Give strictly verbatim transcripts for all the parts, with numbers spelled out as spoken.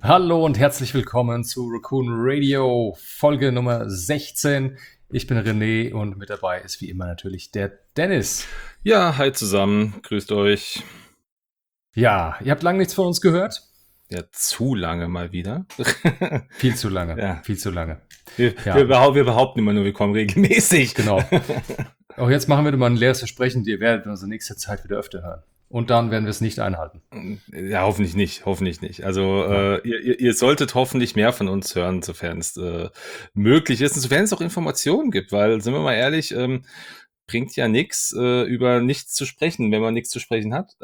Hallo und herzlich willkommen zu Raccoon Radio, Folge Nummer sechzehn. Ich bin René und mit dabei ist wie immer natürlich der Dennis. Ja, hi zusammen, grüßt euch. Ja, ihr habt lange nichts von uns gehört? Ja, zu lange mal wieder. Viel zu lange, Ja. viel zu lange. Wir, Ja. wir, behau- wir behaupten immer nur, wir kommen regelmäßig. Genau. Auch jetzt machen wir mal ein leeres Versprechen, ihr werdet uns in nächster Zeit wieder öfter hören. Und dann werden wir es nicht einhalten. Ja, hoffentlich nicht, hoffentlich nicht. Also äh, ihr, ihr, ihr solltet hoffentlich mehr von uns hören, sofern es äh, möglich ist und sofern es auch Informationen gibt, weil, sind wir mal ehrlich, ähm, bringt ja nichts, äh, über nichts zu sprechen, wenn man nichts zu sprechen hat.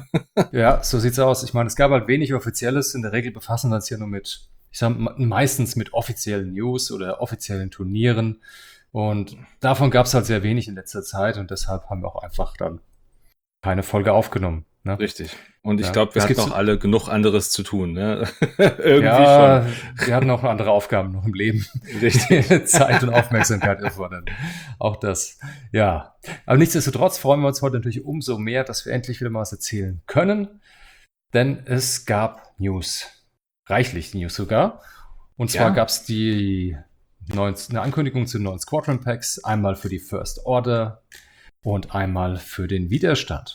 Ja, so sieht's aus. Ich meine, es gab halt wenig Offizielles. In der Regel befassen wir uns ja nur mit, ich sag mal, meistens mit offiziellen News oder offiziellen Turnieren. Und davon gab es halt sehr wenig in letzter Zeit und deshalb haben wir auch einfach dann keine Folge aufgenommen. Ne? Richtig. Und ich Ja. glaube, wir Es hatten gibt auch so- alle genug anderes zu tun. Ne? Irgendwie Ja, wir hatten auch andere Aufgaben noch im Leben. schon. Richtig. Zeit und Aufmerksamkeit erfordern. Auch das. Ja. Aber nichtsdestotrotz freuen wir uns heute natürlich umso mehr, dass wir endlich wieder mal was erzählen können. Denn es gab News. Reichlich News sogar. Und zwar Ja. gab es die neuen, eine Ankündigung zu neuen Squadron Packs. Einmal für die First Order und einmal für den Widerstand.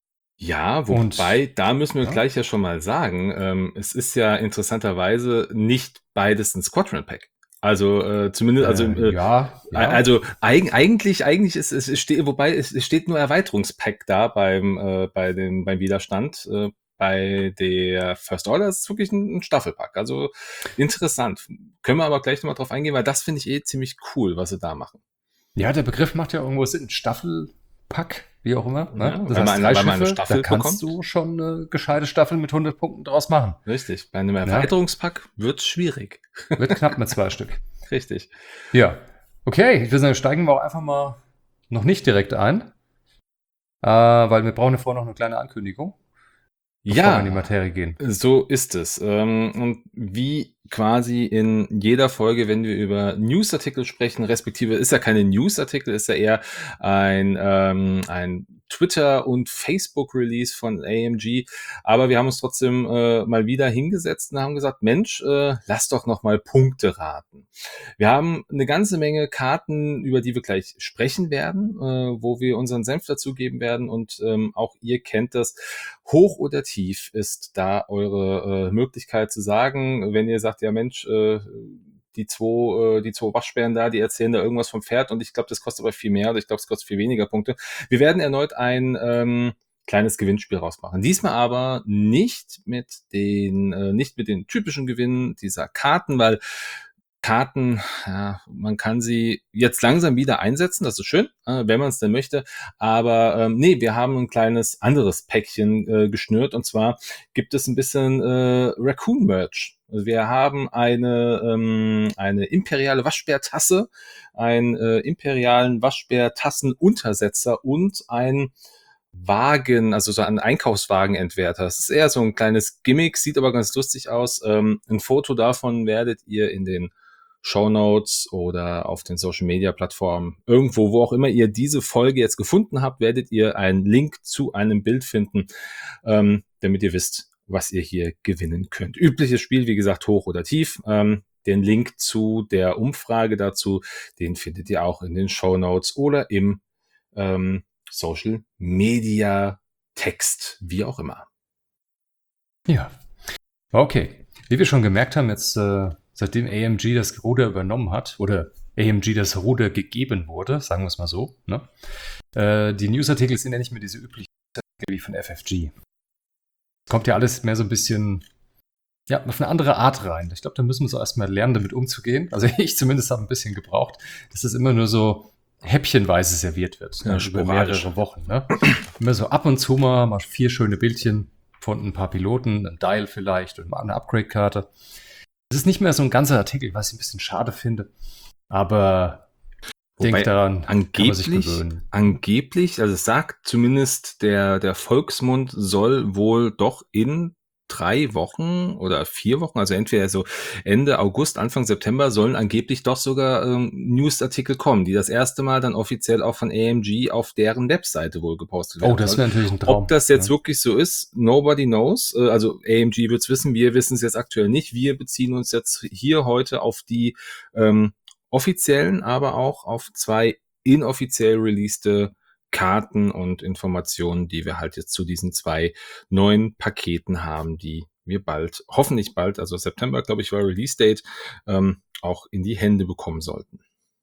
Ja, Und- wobei, da müssen wir ja. gleich ja schon mal sagen, ähm, es ist ja interessanterweise nicht beides ein Squadron Pack. Also äh, zumindest, also Äh, äh, ja, ja. also eig eigentlich, eigentlich ist es, es steht, wobei es, es steht nur Erweiterungspack da beim äh, bei dem beim Widerstand. Äh, bei der First Order ist es wirklich ein, ein Staffelpack. Also interessant. Können wir aber gleich nochmal drauf eingehen, weil das finde ich eh ziemlich cool, was sie da machen. Ja, der Begriff macht ja irgendwo Sinn. Staffelpack, wie auch immer. Ne? Ja, das weil heißt, man- drei weil man eine Schiffe, Staffel da kannst bekommt. du schon eine gescheite Staffel mit hundert Punkten draus machen. Richtig. Bei einem Erweiterungspack wird's schwierig. Wird knapp mit zwei Stück. Richtig. Ja. Okay, ich würde sagen, steigen wir auch einfach mal noch nicht direkt ein. Äh, weil wir brauchen ja vorher noch eine kleine Ankündigung, bevor wir in die Ja, Materie gehen. so ist es. Ähm, Und wie quasi in jeder Folge, wenn wir über Newsartikel sprechen, respektive ist ja keine Newsartikel, ist ja eher ein, ähm, ein Twitter- und Facebook-Release von A M G. Aber wir haben uns trotzdem äh, mal wieder hingesetzt und haben gesagt, Mensch, äh, lass doch noch mal Punkte raten. Wir haben eine ganze Menge Karten, über die wir gleich sprechen werden, äh, wo wir unseren Senf dazugeben werden. Und ähm, auch ihr kennt das. Hoch oder tief ist da eure äh, Möglichkeit zu sagen, wenn ihr sagt, ja Mensch, äh, die zwei, äh, die zwei Waschbären da, die erzählen da irgendwas vom Pferd und ich glaube, das kostet aber viel mehr oder ich glaube, es kostet viel weniger Punkte. Wir werden erneut ein ähm, kleines Gewinnspiel rausmachen. Diesmal aber nicht mit den, äh, nicht mit den typischen Gewinnen dieser Karten, weil Karten, ja, man kann sie jetzt langsam wieder einsetzen, das ist schön, äh, wenn man es denn möchte. Aber ähm, nee, wir haben ein kleines anderes Päckchen äh, geschnürt und zwar gibt es ein bisschen äh, Raccoon-Merch. Also wir haben eine, ähm, eine imperiale Waschbärtasse, einen äh, imperialen Waschbärtassenuntersetzer und ein Wagen, also so ein Einkaufswagenentwerter. Es ist eher so ein kleines Gimmick, sieht aber ganz lustig aus. Ähm, ein Foto davon werdet ihr in den Shownotes oder auf den Social Media Plattformen, irgendwo, wo auch immer ihr diese Folge jetzt gefunden habt, werdet ihr einen Link zu einem Bild finden, ähm, damit ihr wisst, was ihr hier gewinnen könnt. Übliches Spiel, wie gesagt, hoch oder tief. Ähm, den Link zu der Umfrage dazu, den findet ihr auch in den Shownotes oder im ähm, Social Media Text, wie auch immer. Ja. Okay. Wie wir schon gemerkt haben, jetzt äh, seitdem A M G das Ruder übernommen hat, oder A M G das Ruder gegeben wurde, sagen wir es mal so, ne? Äh, die Newsartikel sind ja nicht mehr diese üblichen Artikel wie von F F G. Kommt ja alles mehr so ein bisschen, ja, auf eine andere Art rein. Ich glaube, da müssen wir so erstmal lernen, damit umzugehen. Also ich zumindest habe ein bisschen gebraucht, dass das immer nur so häppchenweise serviert wird, Ja, ne, über sporadisch. mehrere Wochen. Ne? Immer so ab und zu mal, mal vier schöne Bildchen von ein paar Piloten, ein Dial vielleicht und mal eine Upgrade-Karte. Es ist nicht mehr so ein ganzer Artikel, was ich ein bisschen schade finde. Aber denk Wobei daran, kann man sich angeblich, gewöhnen. angeblich, also es sagt zumindest der, der Volksmund soll wohl doch in drei Wochen oder vier Wochen, also entweder so Ende August, Anfang September, sollen angeblich doch sogar ähm, Newsartikel kommen, die das erste Mal dann offiziell auch von A M G auf deren Webseite wohl gepostet werden. Oh, das sollen. wäre natürlich ein Traum. Ob das jetzt ja. wirklich so ist, nobody knows. Äh, Also A M G wird's wissen, wir wissen es jetzt aktuell nicht. Wir beziehen uns jetzt hier heute auf die ähm, offiziellen, aber auch auf zwei inoffiziell releaste Karten und Informationen, die wir halt jetzt zu diesen zwei neuen Paketen haben, die wir bald, hoffentlich bald, also September, glaube ich, war Release Date, ähm, auch in die Hände bekommen sollten.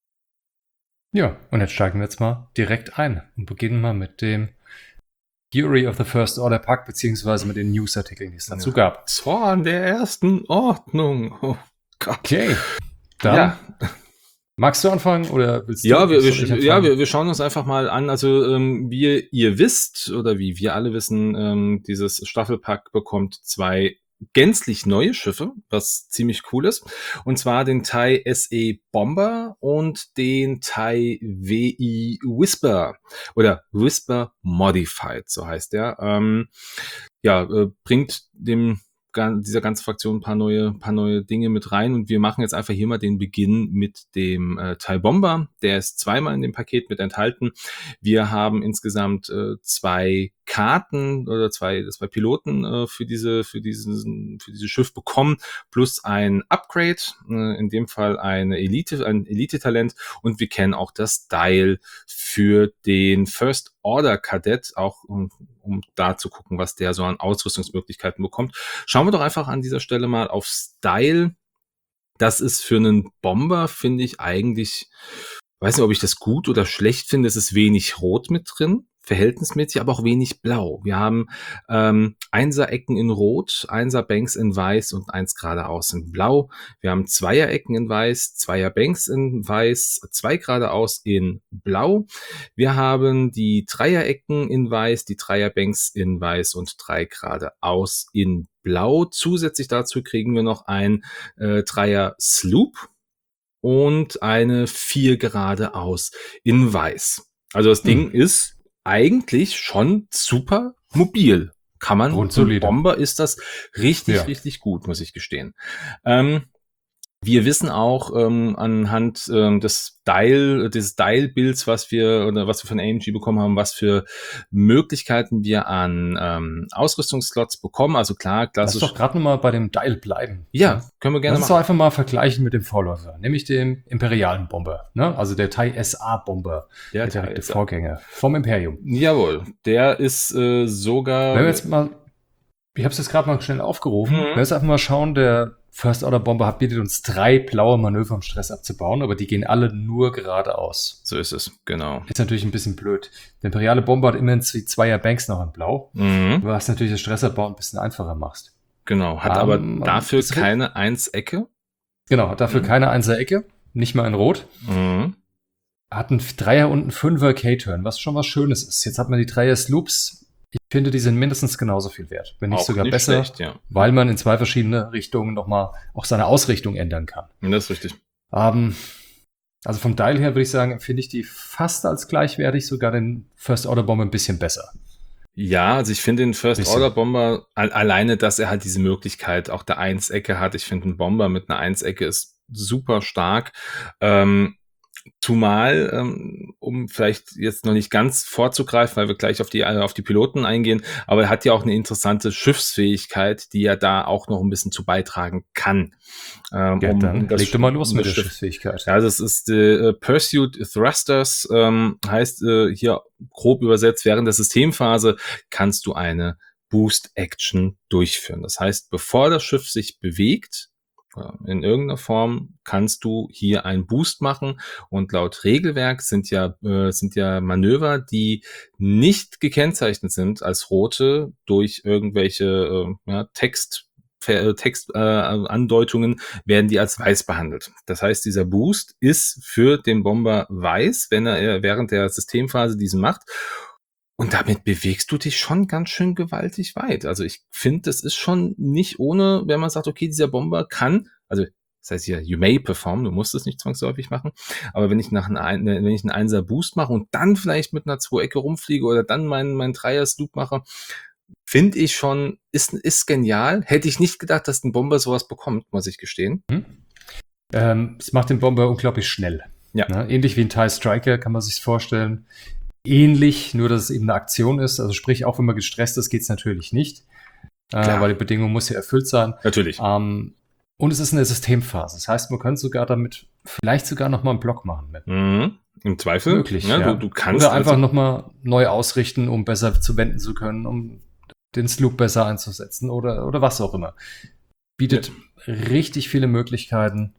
Ja, und jetzt steigen wir jetzt mal direkt ein und beginnen mal mit dem Fury of the First Order Pack, beziehungsweise mit den Newsartikeln, die es dazu Ja. gab. Zorn der ersten Ordnung. Oh Gott. Okay, dann Ja, magst du anfangen oder willst du? Ja, wir, soll ich wir, anfangen? ja wir, wir schauen uns einfach mal an. Also ähm, wie ihr wisst oder wie wir alle wissen, ähm, dieses Staffelpack bekommt zwei gänzlich neue Schiffe, was ziemlich cool ist. Und zwar den Thai S E Bomber und den Thai W I Whisper oder Whisper Modified, so heißt der. Ähm, ja, äh, bringt dem gan- dieser ganzen Fraktion ein paar neue, paar neue Dinge mit rein und wir machen jetzt einfach hier mal den Beginn mit dem äh, Thai Bomber. Der ist zweimal in dem Paket mit enthalten. Wir haben insgesamt äh, zwei Karten oder zwei, zwei Piloten äh, für diese, für diesen, für dieses Schiff bekommen, plus ein Upgrade, äh, in dem Fall eine Elite, ein Elite-Talent und wir kennen auch das Dial für den First Order Kadett, auch um, um da zu gucken, was der so an Ausrüstungsmöglichkeiten bekommt. Schauen wir doch einfach an dieser Stelle mal auf Style. Das ist für einen Bomber, finde ich eigentlich, weiß nicht, ob ich das gut oder schlecht finde. Es ist wenig Rot mit drin, verhältnismäßig, aber auch wenig Blau. Wir haben ähm, Einser-Ecken in Rot, Einser-Banks in Weiß und eins geradeaus in Blau. Wir haben Zweier-Ecken in Weiß, Zweier-Banks in Weiß, zwei geradeaus in Blau. Wir haben die Dreier-Ecken in Weiß, die Dreier-Banks in Weiß und drei geradeaus in Blau. Zusätzlich dazu kriegen wir noch ein äh, Dreier-Sloop und eine vier geradeaus in Weiß. Also das Ding Hm. ist eigentlich schon super mobil. Kann man, für einen Grundsolide. Bomber ist das richtig, Ja. richtig gut, muss ich gestehen. Ähm, wir wissen auch ähm, anhand ähm, des Dial, des Dial-Bilds, was wir oder was wir von A M G bekommen haben, was für Möglichkeiten wir an ähm, Ausrüstungsslots bekommen. Also klar, Lass klassisch. doch gerade nochmal bei dem Dial bleiben. Ja, können wir gerne Lass uns doch machen. einfach mal vergleichen mit dem Vorläufer, nämlich dem imperialen Bomber, ne? Also der Thai S A Bomber, Der der Thai direkte S A. Vorgänger vom Imperium. Jawohl, der ist äh, sogar. Wenn wir jetzt mal, ich habe es jetzt gerade mal schnell aufgerufen, Mhm. wenn wir jetzt einfach mal schauen, der First Order Bomber hat bietet uns drei blaue Manöver, um Stress abzubauen, aber die gehen alle nur geradeaus. So ist es, genau. Ist natürlich ein bisschen blöd. Der imperiale Bomber hat immerhin zwei Zweier Banks noch in Blau, Mhm. was natürlich das Stressabbau ein bisschen einfacher machst. Genau, hat Ähm, aber dafür das- keine Eins-Ecke. Genau, hat dafür Mhm. keine Einser-Ecke, nicht mal in Rot. Mhm. Hat einen Dreier und einen Fünfer K-Turn, was schon was Schönes ist. Jetzt hat man die Dreier Sloops. Ich finde, die sind mindestens genauso viel wert, wenn nicht Auch sogar nicht besser, schlecht, ja. weil man in zwei verschiedene Richtungen nochmal auch seine Ausrichtung ändern kann. Das ist richtig. Ähm, also vom Dial her würde ich sagen, finde ich die fast als gleichwertig, sogar den First Order Bomber ein bisschen besser. Ja, also ich finde den First Bisschen. Order Bomber al- alleine, dass er halt diese Möglichkeit auch der Eins-Ecke hat. Ich finde, ein Bomber mit einer Eins-Ecke ist super stark. Ähm, Zumal, ähm, um vielleicht jetzt noch nicht ganz vorzugreifen, weil wir gleich auf die, äh, auf die Piloten eingehen, aber er hat ja auch eine interessante Schiffsfähigkeit, die er da auch noch ein bisschen zu beitragen kann. Ähm, Ja, um- dann um das leg doch mal los um mit das der Schiff- Schiffsfähigkeit. Ja, das ist äh, Pursuit Thrusters, ähm, heißt äh, hier grob übersetzt, während der Systemphase kannst du eine Boost-Action durchführen. Das heißt, bevor das Schiff sich bewegt, äh, in irgendeiner Form, kannst du hier einen Boost machen und laut Regelwerk sind ja, äh, sind ja Manöver, die nicht gekennzeichnet sind als rote durch irgendwelche äh, ja, Text Textandeutungen äh, Andeutungen, werden die als weiß behandelt. Das heißt, dieser Boost ist für den Bomber weiß, wenn er während der Systemphase diesen macht. Und damit bewegst du dich schon ganz schön gewaltig weit. Also ich finde, das ist schon nicht ohne, wenn man sagt, okay, dieser Bomber kann, also das heißt hier, you may perform, du musst es nicht zwangsläufig machen, aber wenn ich nach einem, wenn ich einen Einser Boost mache und dann vielleicht mit einer Zwei-Ecke rumfliege oder dann meinen, meinen Dreier-Sloop mache, finde ich schon, ist, ist genial. Hätte ich nicht gedacht, dass ein Bomber sowas bekommt, muss ich gestehen. Hm? Ähm, es macht den Bomber unglaublich schnell. Ja. Ne? Ähnlich wie ein TIE Striker kann man sich vorstellen. Ähnlich, nur dass es eben eine Aktion ist. Also sprich, auch wenn man gestresst ist, geht es natürlich nicht. Äh, weil die Bedingung muss ja erfüllt sein. Natürlich. Ähm, und es ist eine Systemphase. Das heißt, man könnte sogar damit vielleicht sogar nochmal einen Block machen. Mit. Mhm. Im Zweifel. Möglich, ja. ja. Du, du kannst Oder einfach also nochmal neu ausrichten, um besser zu wenden zu können, um den Sloop besser einzusetzen oder, oder was auch immer. Bietet ja. richtig viele Möglichkeiten.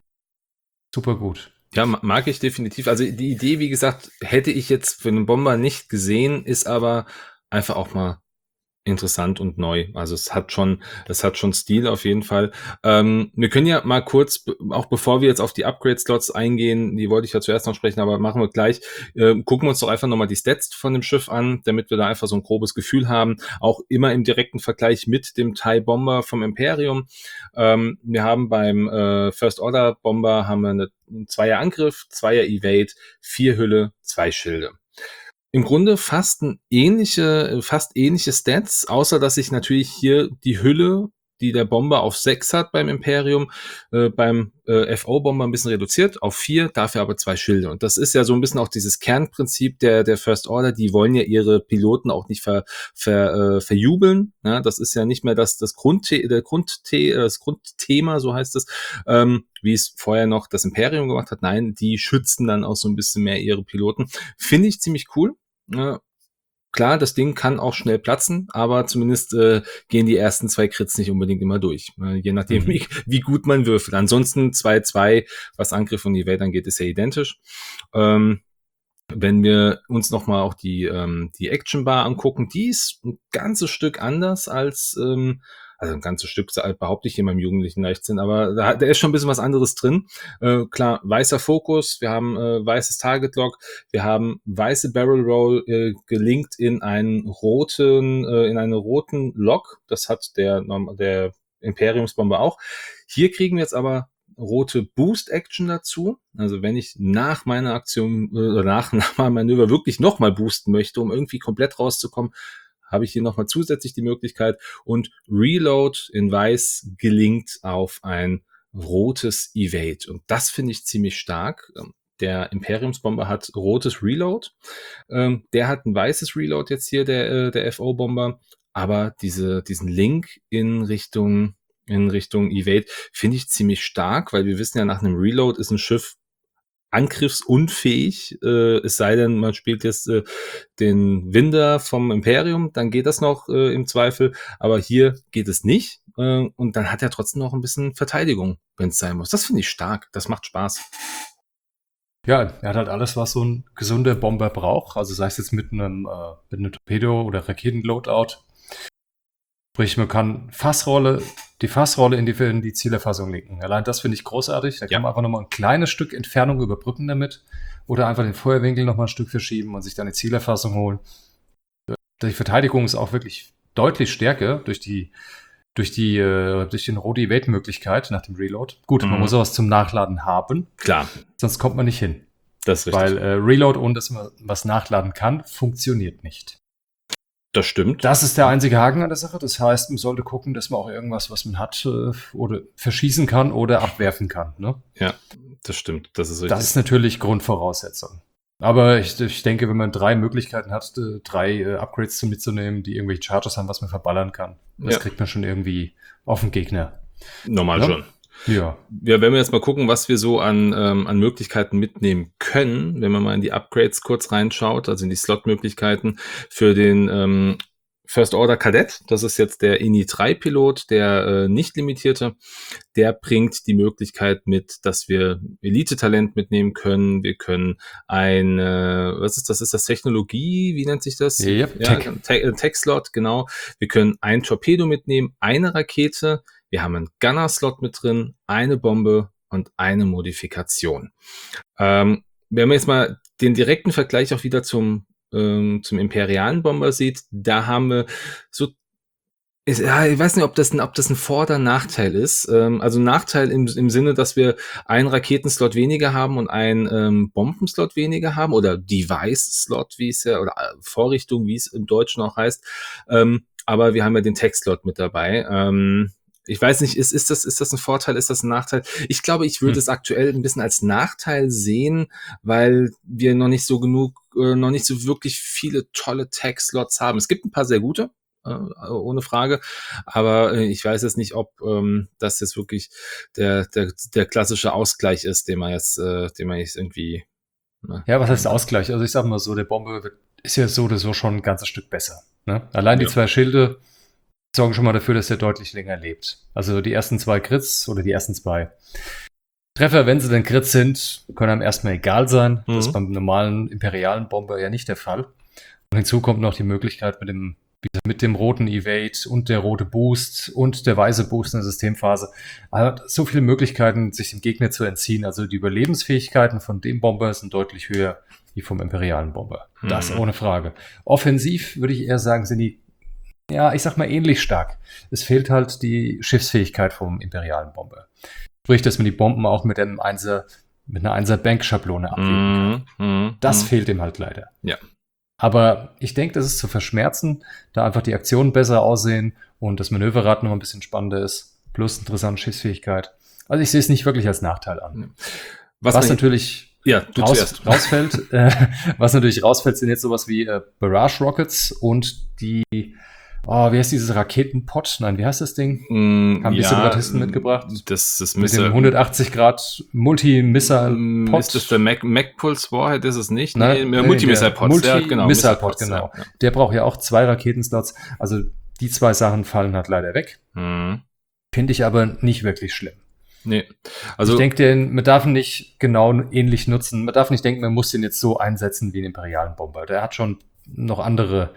Super gut. Ja, mag ich definitiv. Also die Idee, wie gesagt, hätte ich jetzt für einen Bomber nicht gesehen, ist aber einfach auch mal interessant und neu. Also es hat schon, es hat schon Stil auf jeden Fall. Ähm, wir können ja mal kurz, auch bevor wir jetzt auf die Upgrade-Slots eingehen, die wollte ich ja zuerst noch sprechen, aber machen wir gleich, äh, gucken wir uns doch einfach nochmal die Stats von dem Schiff an, damit wir da einfach so ein grobes Gefühl haben. Auch immer im direkten Vergleich mit dem TIE Bomber vom Imperium. Ähm, wir haben beim äh, First Order Bomber haben wir eine, einen Zweier Angriff, Zweier Evade, vier Hülle, zwei Schilde. Im Grunde fast ein ähnliche, fast ähnliche Stats, außer dass sich natürlich hier die Hülle, die der Bomber auf sechs hat beim Imperium, äh, beim äh, F O-Bomber ein bisschen reduziert auf vier, dafür aber zwei Schilde. Und das ist ja so ein bisschen auch dieses Kernprinzip der der First Order, die wollen ja ihre Piloten auch nicht ver, ver, äh, verjubeln. Ja, das ist ja nicht mehr das, das, Grundthe- der Grundthe- das Grundthema, so heißt es, ähm, wie es vorher noch das Imperium gemacht hat. Nein, die schützen dann auch so ein bisschen mehr ihre Piloten. Finde ich ziemlich cool. Ja, klar, das Ding kann auch schnell platzen, aber zumindest äh, gehen die ersten zwei Crits nicht unbedingt immer durch, äh, je nachdem, mhm. wie, wie gut man würfelt. Ansonsten zwei zwei, was Angriff und Evade angeht, ist ja identisch. Ähm, wenn wir uns nochmal auch die, ähm, die Action Bar angucken, die ist ein ganzes Stück anders als, ähm, also ein ganzes Stück behaupte ich in meinem jugendlichen Leichtsinn, aber da, da ist schon ein bisschen was anderes drin. Äh, klar, weißer Fokus, wir haben äh, weißes Target Lock, wir haben weiße Barrel Roll äh, gelinkt in einen roten, äh, in einen roten Lock. Das hat der, der Imperiumsbomber auch. Hier kriegen wir jetzt aber rote Boost-Action dazu. Also wenn ich nach meiner Aktion oder nach, nach meinem Manöver wirklich nochmal boosten möchte, um irgendwie komplett rauszukommen, habe ich hier nochmal zusätzlich die Möglichkeit. Und Reload in Weiß gelingt auf ein rotes Evade. Und das finde ich ziemlich stark. Der Imperiumsbomber hat rotes Reload. Der hat ein weißes Reload jetzt hier, der, der F O-Bomber. Aber diese, diesen Link in Richtung in Richtung Evade, finde ich ziemlich stark, weil wir wissen ja, nach einem Reload ist ein Schiff angriffsunfähig, äh, es sei denn, man spielt jetzt äh, den Winder vom Imperium, dann geht das noch äh, im Zweifel, aber hier geht es nicht äh, und dann hat er trotzdem noch ein bisschen Verteidigung, wenn es sein muss. Das finde ich stark, das macht Spaß. Ja, er hat halt alles, was so ein gesunder Bomber braucht, also sei es jetzt mit einem, äh, mit einem Torpedo- oder Raketenloadout. Sprich, man kann Fassrolle, die Fassrolle in die, in die Zielerfassung linken. Allein das finde ich großartig. Da kann ja. man einfach nochmal ein kleines Stück Entfernung überbrücken damit. Oder einfach den Feuerwinkel nochmal ein Stück verschieben und sich dann die Zielerfassung holen. Die Verteidigung ist auch wirklich deutlich stärker durch die, durch die, äh, durch den Rot-Evade-Möglichkeit nach dem Reload. Gut, mhm. man muss auch was zum Nachladen haben. Klar. Sonst kommt man nicht hin. Das ist richtig. Weil äh, Reload, ohne dass man was nachladen kann, funktioniert nicht. Das stimmt. Das ist der einzige Haken an der Sache. Das heißt, man sollte gucken, dass man auch irgendwas, was man hat, äh, oder verschießen kann oder abwerfen kann. Ne? Ja, das stimmt. Das ist richtig. Das ist natürlich Grundvoraussetzung. Aber ich, ich denke, wenn man drei Möglichkeiten hat, drei äh, Upgrades mitzunehmen, die irgendwelche Charges haben, was man verballern kann, das ja. kriegt man schon irgendwie auf den Gegner. Normal ja? schon. Ja. Ja, wenn wir jetzt mal gucken, was wir so an, ähm, an Möglichkeiten mitnehmen können, wenn man mal in die Upgrades kurz reinschaut, also in die Slot-Möglichkeiten für den ähm, First Order Kadett, das ist jetzt der I N I drei Pilot, der äh, nicht limitierte, der bringt die Möglichkeit mit, dass wir Elite-Talent mitnehmen können, wir können ein, äh, was ist das, ist das Technologie, wie nennt sich das? Yep, ja, Tech. Te- Tech-Slot, genau. Wir können ein Torpedo mitnehmen, eine Rakete, wir haben einen Gunner-Slot mit drin, eine Bombe und eine Modifikation. Ähm, wenn man jetzt mal den direkten Vergleich auch wieder zum ähm, zum imperialen Bomber sieht, da haben wir so, ist, ja, ich weiß nicht, ob das ein, ob das ein Vor- oder Nachteil ist. Ähm, also Nachteil im, im Sinne, dass wir einen Raketenslot weniger haben und einen ähm, Bombenslot weniger haben oder Device-Slot, wie es ja, oder Vorrichtung, wie es im Deutschen auch heißt. Ähm, aber wir haben ja den Textslot mit dabei. Ähm, ich weiß nicht, ist, ist, das, ist das ein Vorteil, ist das ein Nachteil? Ich glaube, ich würde Hm. es aktuell ein bisschen als Nachteil sehen, weil wir noch nicht so genug, äh, noch nicht so wirklich viele tolle Textslots haben. Es gibt ein paar sehr gute, äh, ohne Frage, aber äh, ich weiß jetzt nicht, ob ähm, das jetzt wirklich der, der, der klassische Ausgleich ist, den man jetzt, äh, den man jetzt irgendwie. Ne, Ja, was heißt haben kann. Ausgleich? Also ich sag mal so, der Bombe wird, ist ja so oder so schon ein ganzes Stück besser. Ne? Allein die Ja. zwei Schilde sorgen schon mal dafür, dass er deutlich länger lebt. Also die ersten zwei Crits oder die ersten zwei Treffer, wenn sie denn Crits sind, können einem erstmal egal sein. Das ist Mhm. beim normalen imperialen Bomber ja nicht der Fall. Und hinzu kommt noch die Möglichkeit mit dem, mit dem roten Evade und der rote Boost und der weiße Boost in der Systemphase. Er hat so viele Möglichkeiten, sich dem Gegner zu entziehen. Also die Überlebensfähigkeiten von dem Bomber sind deutlich höher wie vom imperialen Bomber. Das Mhm. ohne Frage. Offensiv würde ich eher sagen, sind die, ja, ich sag mal ähnlich stark. Es fehlt halt die Schiffsfähigkeit vom imperialen Bomber. Sprich, dass man die Bomben auch mit einem Einser, mit einer Einser-Bank-Schablone abwägen kann. Mhm. Mhm. Das Mhm. fehlt ihm halt leider. Ja. Aber ich denke, das ist zu verschmerzen, da einfach die Aktionen besser aussehen und das Manöverrad noch ein bisschen spannender ist, plus interessante Schiffsfähigkeit. Also ich sehe es nicht wirklich als Nachteil an. Was, Was, man, natürlich ja, du raus, zuerst. rausfällt, äh, was natürlich rausfällt, sind jetzt sowas wie äh, Barrage Rockets und die, oh, wie heißt dieses Raketenpot? Nein, wie heißt das Ding? Mm, Haben die ja, Separatisten mitgebracht? Das, das Mit müsste, dem hundertachtzig Grad Multi-Missile-Pod. Mm, ist das der Mac, Mac-Pulse Warhead? Ist es nicht? Ne, Nee, nee, Multi-Missile-Pods. Multi Ja, genau. Missile-Pod, Missile-Pods, genau. ja, ja. Der braucht ja auch zwei Raketenslots. Also die zwei Sachen fallen halt leider weg. Mhm. Finde ich aber nicht wirklich schlimm. Nee. Also, ich denke, den, man darf ihn nicht genau ähnlich nutzen. Man darf nicht denken, man muss den jetzt so einsetzen wie einen imperialen Bomber. Der hat schon noch andere,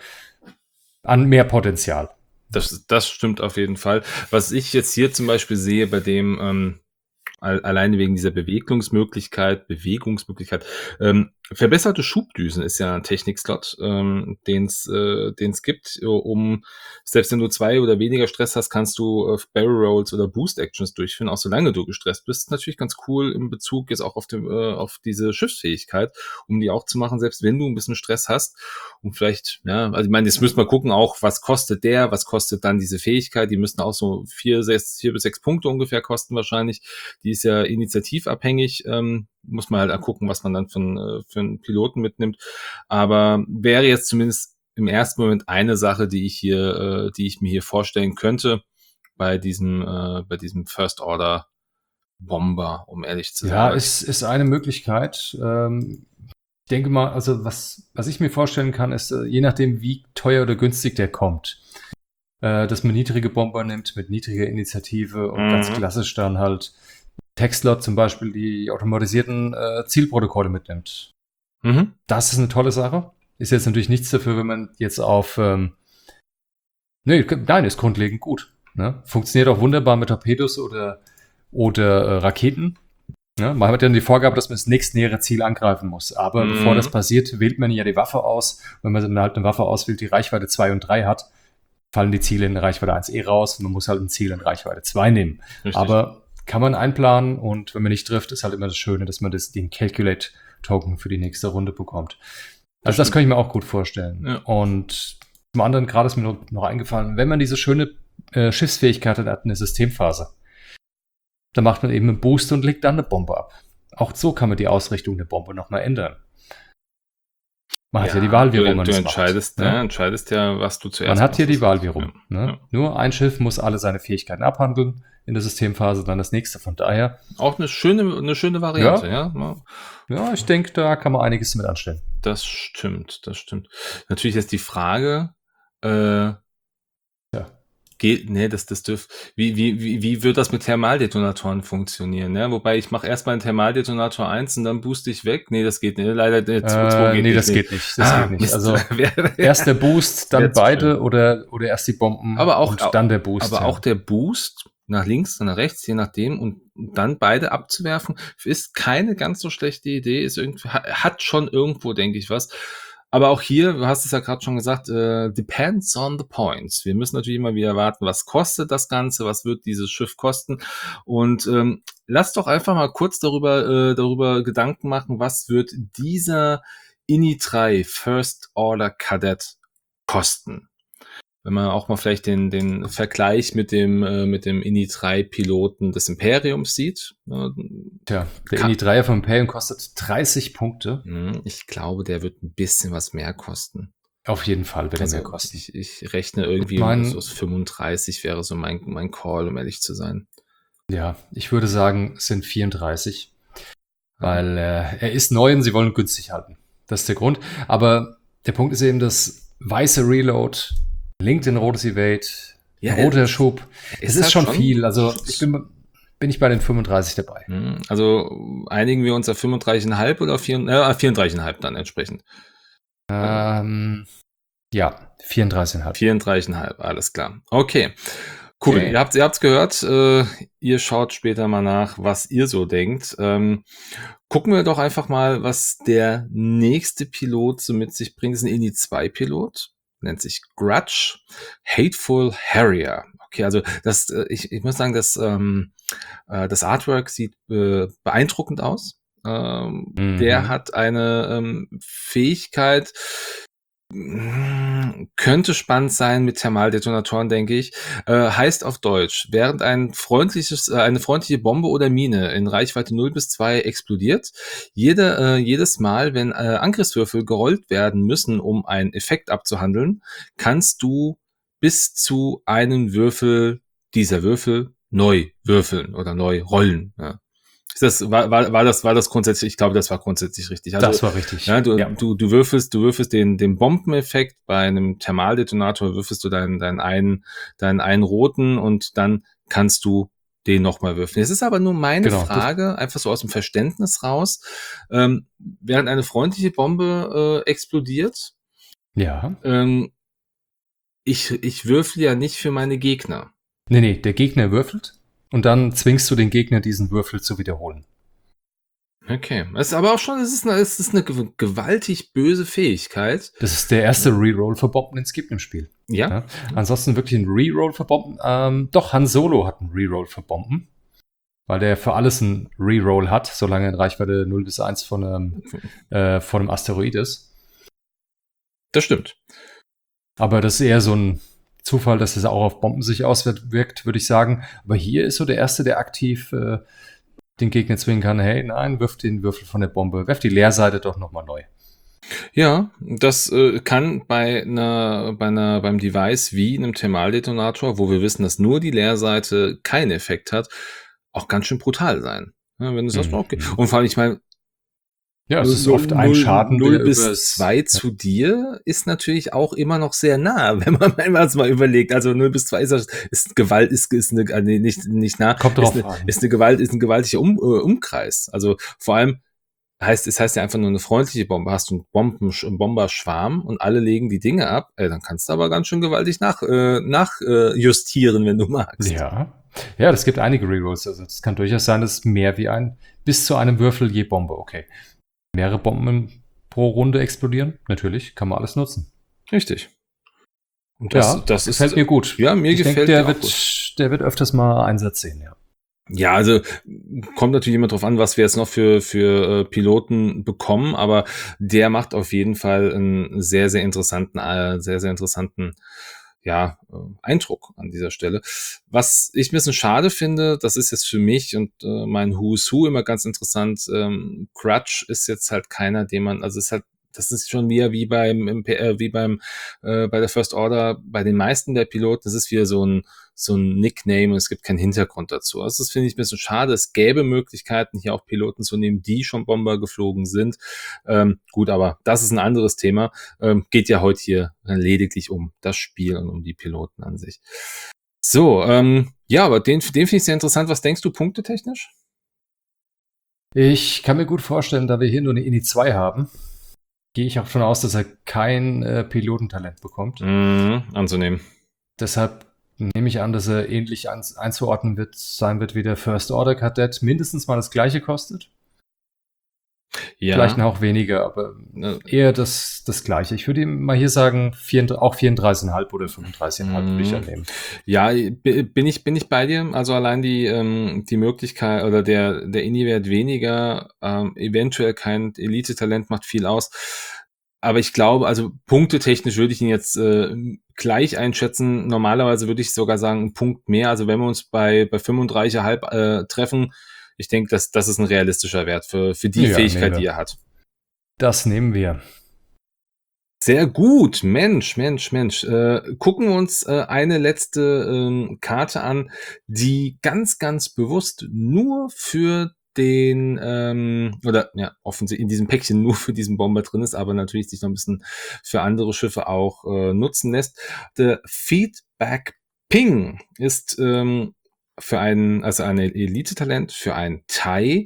an mehr Potenzial. Das, das stimmt auf jeden Fall. Was ich jetzt hier zum Beispiel sehe, bei dem, ähm, alleine wegen dieser Bewegungsmöglichkeit, Bewegungsmöglichkeit, ähm, verbesserte Schubdüsen ist ja ein Technikslot, ähm, den es äh, den es gibt, um, selbst wenn du zwei oder weniger Stress hast, kannst du äh, Barrel Rolls oder Boost Actions durchführen, auch solange du gestresst bist. Das ist natürlich ganz cool im Bezug jetzt auch auf, dem, äh, auf diese Schiffsfähigkeit, um die auch zu machen, selbst wenn du ein bisschen Stress hast. Und vielleicht, ja, also ich meine, jetzt müssen wir gucken auch, was kostet der, was kostet dann diese Fähigkeit, die müssten auch so vier, sechs, vier bis sechs Punkte ungefähr kosten wahrscheinlich. Die ist ja initiativabhängig, ähm, muss man halt gucken, was man dann für, äh, für einen Piloten mitnimmt. Aber wäre jetzt zumindest im ersten Moment eine Sache, die ich hier, äh, die ich mir hier vorstellen könnte bei diesem, äh, bei diesem First Order Bomber, um ehrlich zu sein. Ja, ist, ist eine Möglichkeit. Ähm, ich denke mal, also was, was ich mir vorstellen kann, ist, äh, je nachdem, wie teuer oder günstig der kommt, äh, dass man niedrige Bomber nimmt mit niedriger Initiative und Mhm. ganz klassisch dann halt Textlot zum Beispiel die automatisierten äh, Zielprotokolle mitnimmt. Mhm. Das ist eine tolle Sache. Ist jetzt natürlich nichts dafür, wenn man jetzt auf ähm, nee, nein, ist grundlegend gut. Ne? Funktioniert auch wunderbar mit Torpedos oder, oder äh, Raketen. Ne? Man hat ja die Vorgabe, dass man das nächstnähere Ziel angreifen muss. Aber Mhm. bevor das passiert, wählt man ja die Waffe aus. Wenn man halt eine Waffe auswählt, die Reichweite zwei und drei hat, fallen die Ziele in Reichweite eins eh raus und man muss halt ein Ziel in Reichweite zwei nehmen. Richtig. Aber kann man einplanen und wenn man nicht trifft, ist halt immer das Schöne, dass man das, den Calculate-Token für die nächste Runde bekommt. Also das, das kann ich mir auch gut vorstellen. Ja. Und zum anderen, gerade ist mir noch, noch eingefallen, wenn man diese schöne äh, Schiffsfähigkeit hat in der Systemphase, dann macht man eben einen Boost und legt dann eine Bombe ab. Auch so kann man die Ausrichtung der Bombe nochmal ändern. Man ja, hat ja die Wahl, wie rum man du das entscheidest, macht. Ja, Ne? entscheidest ja, was du zuerst Man hat hier machst. die Wahl, wie rum. Ja. Ne? Ja. Nur ein Schiff muss alle seine Fähigkeiten abhandeln in der Systemphase, dann das nächste. Von daher. Auch eine schöne, eine schöne Variante, ja. Ja, ja ich denke, da kann man einiges mit anstellen. Das stimmt, das stimmt. Natürlich ist die Frage, äh, ja. Geht, nee, das, das dürft, wie, wie, wie, wie wird das mit Thermaldetonatoren funktionieren, ne? Wobei ich mache erstmal einen Thermaldetonator eins und dann booste ich weg. Nee, das geht nicht. Leider, der äh, geht nee, nicht. das geht nicht. Das ah, geht nicht. Mist. Also, erst der Boost, dann beide oder, oder erst die Bomben aber auch, und dann der Boost. Aber ja. auch der Boost nach links und nach rechts, je nachdem, und dann beide abzuwerfen, ist keine ganz so schlechte Idee, ist irgendwie, hat schon irgendwo, denke ich, was. Aber auch hier, du hast es ja gerade schon gesagt, äh, depends on the points. Wir müssen natürlich immer wieder warten, was kostet das Ganze, was wird dieses Schiff kosten. Und ähm, lass doch einfach mal kurz darüber, äh, darüber Gedanken machen, was wird dieser I N I drei First Order Cadet kosten. Wenn man auch mal vielleicht den, den Vergleich mit dem, äh, mit dem Indy drei Piloten des Imperiums sieht. Äh, Tja, der Ka- Indy drei vom Imperium kostet dreißig Punkte. Hm, Ich glaube, der wird ein bisschen was mehr kosten. Auf jeden Fall wird er mehr Also kosten. ich, ich rechne irgendwie, Ich mein- so fünfunddreißig wäre so mein, mein Call, um ehrlich zu sein. Ja, ich würde sagen, es sind vierunddreißig. Weil äh, er ist neu und sie wollen ihn günstig halten. Das ist der Grund. Aber der Punkt ist eben, das weiße Reload, LinkedIn rotes Evade, Ja, roter Schub. Es ist halt schon viel. Also ich bin, bin ich bei den fünfunddreißig dabei. Hm, Also einigen wir uns auf fünfunddreißig Komma fünf oder vier, äh, vierunddreißig Komma fünf dann entsprechend. Ähm, ja, vierunddreißig Komma fünf. vierunddreißig Komma fünf, alles klar. Okay. Cool. Okay. Ihr habt ihr habt's gehört. Äh, ihr schaut später mal nach, was ihr so denkt. Ähm, gucken wir doch einfach mal, was der nächste Pilot so mit sich bringt. Das ist ein Indy zwei Pilot. Nennt sich Grudge Hateful Harrier. Okay, also das, äh, ich, ich muss sagen, das, ähm, äh, das Artwork sieht äh, beeindruckend aus. Ähm, Mhm. Der hat eine ähm, Fähigkeit, mh, könnte spannend sein mit Thermaldetonatoren, denke ich. Äh, heißt auf Deutsch, während ein freundliches, äh, eine freundliche Bombe oder Mine in Reichweite null bis zwei explodiert, jede, äh, jedes Mal, wenn äh, Angriffswürfel gerollt werden müssen, um einen Effekt abzuhandeln, kannst du bis zu einen Würfel dieser Würfel neu würfeln oder neu rollen. Ja. Ist das, war, war, war das, war das grundsätzlich, ich glaube, das war grundsätzlich richtig. Also, Das war richtig. ja, du, Ja. du, du würfelst, du würfelst den, den Bombeneffekt bei einem Thermaldetonator, würfelst du deinen, deinen einen, deinen einen roten und dann kannst du den nochmal würfeln. Es ist aber nur meine Genau, das- Frage, einfach so aus dem Verständnis raus, ähm, während eine freundliche Bombe äh, explodiert, Ja. ähm, ich, ich würfel ja nicht für meine Gegner. Nee, nee, der Gegner würfelt und dann zwingst du den Gegner, diesen Würfel zu wiederholen. Okay. Es ist aber auch schon, es ist eine, es ist eine gew- gewaltig böse Fähigkeit. Das ist der erste Reroll für Bomben, den es gibt im Spiel. Ja. Ja. Ansonsten wirklich ein Reroll für Bomben. Ähm, doch, Han Solo hat einen Reroll für Bomben. Weil der für alles einen Reroll hat, solange er in Reichweite null bis eins von einem, äh, von einem Asteroid ist. Das stimmt. Aber das ist eher so ein Zufall, dass es auch auf Bomben sich auswirkt, würde ich sagen. Aber hier ist so der Erste, der aktiv äh, den Gegner zwingen kann, hey, nein, wirf den Würfel von der Bombe, werf die Leerseite doch nochmal neu. Ja, das äh, kann bei einer, bei einer, beim Device wie einem Thermaldetonator, wo wir wissen, dass nur die Leerseite keinen Effekt hat, auch ganz schön brutal sein. Ja, wenn du sagst, Mhm. okay. Und vor allem, ich meine, Ja, es ist null- oft ein null- Schaden, null der bis übers- zwei zu dir ist natürlich auch immer noch sehr nah, wenn man einmal es mal überlegt. Also null bis zwei ist, das- ist Gewalt, ist, ist eine, äh, nee, nicht, nicht nah, Kommt ist drauf eine, an. ist eine Gewalt, ist ein gewaltiger um, äh, Umkreis. Also vor allem heißt, es heißt ja einfach nur eine freundliche Bombe. Hast du einen, Bomben, einen Bomberschwarm und alle legen die Dinge ab, äh, dann kannst du aber ganz schön gewaltig nach, äh, nach äh, justieren, wenn du magst. Ja. Ja, das gibt einige Rerolls. Also es kann durchaus sein, dass mehr wie ein, bis zu einem Würfel je Bombe, okay. Mehrere Bomben pro Runde explodieren, natürlich, kann man alles nutzen. Richtig. Und das, ja, das gefällt ist, mir gut. Ja, mir ich gefällt denke, der der wird, auch gut. der wird öfters mal Einsatz sehen, ja. Ja, also kommt natürlich immer drauf an, was wir jetzt noch für für äh, Piloten bekommen, aber der macht auf jeden Fall einen sehr sehr interessanten äh, sehr sehr interessanten ja äh, Eindruck an dieser Stelle. Was ich ein bisschen schade finde, das ist jetzt für mich und äh, mein Who's Who immer ganz interessant. Ähm, Crutch ist jetzt halt keiner, den man, also ist halt das ist schon wieder wie beim im P- äh, wie beim äh, bei der First Order bei den meisten der Piloten. Das ist wieder so ein so ein Nickname und es gibt keinen Hintergrund dazu. Also das finde ich ein bisschen schade. Es gäbe Möglichkeiten, hier auch Piloten zu nehmen, die schon Bomber geflogen sind. Ähm, gut, aber das ist ein anderes Thema. Ähm, geht ja heute hier lediglich um das Spiel und um die Piloten an sich. So, ähm, ja, aber den, den finde ich sehr interessant. Was denkst du punktetechnisch? Ich kann mir gut vorstellen, da wir hier nur eine Indy zwei haben, gehe ich auch davon aus, dass er kein äh, Pilotentalent bekommt. Mhm, anzunehmen. Deshalb nehme ich an, dass er ähnlich ein, einzuordnen wird, sein wird wie der First Order Kadett, mindestens mal das gleiche kostet. Ja. Vielleicht noch weniger, aber Äh, eher das, das gleiche. Ich würde ihm mal hier sagen, vierunddreißig, auch vierunddreißig Komma fünf oder fünfunddreißig Komma fünf würde ich Mhm. annehmen. Ja, b- bin ich, bin ich bei dir. Also allein die, ähm, die Möglichkeit oder der, der Indie-Wert weniger, ähm, eventuell kein Elite-Talent macht viel aus. Aber ich glaube, also punktetechnisch würde ich ihn jetzt äh, gleich einschätzen. Normalerweise würde ich sogar sagen, ein Punkt mehr. Also wenn wir uns bei, bei fünfunddreißig Komma fünf äh, treffen, ich denke, dass das ist ein realistischer Wert für, für die Ja, Fähigkeit, nehmen die wir. er hat. Das nehmen wir. Sehr gut, Mensch, Mensch, Mensch. Äh, gucken wir uns äh, eine letzte ähm, Karte an, die ganz, ganz bewusst nur für den, ähm, oder ja, offensichtlich in diesem Päckchen nur für diesen Bomber drin ist, aber natürlich sich noch ein bisschen für andere Schiffe auch äh, nutzen lässt. Der Feedback Ping ist ähm, für einen, also ein Elite-Talent, für einen Thai,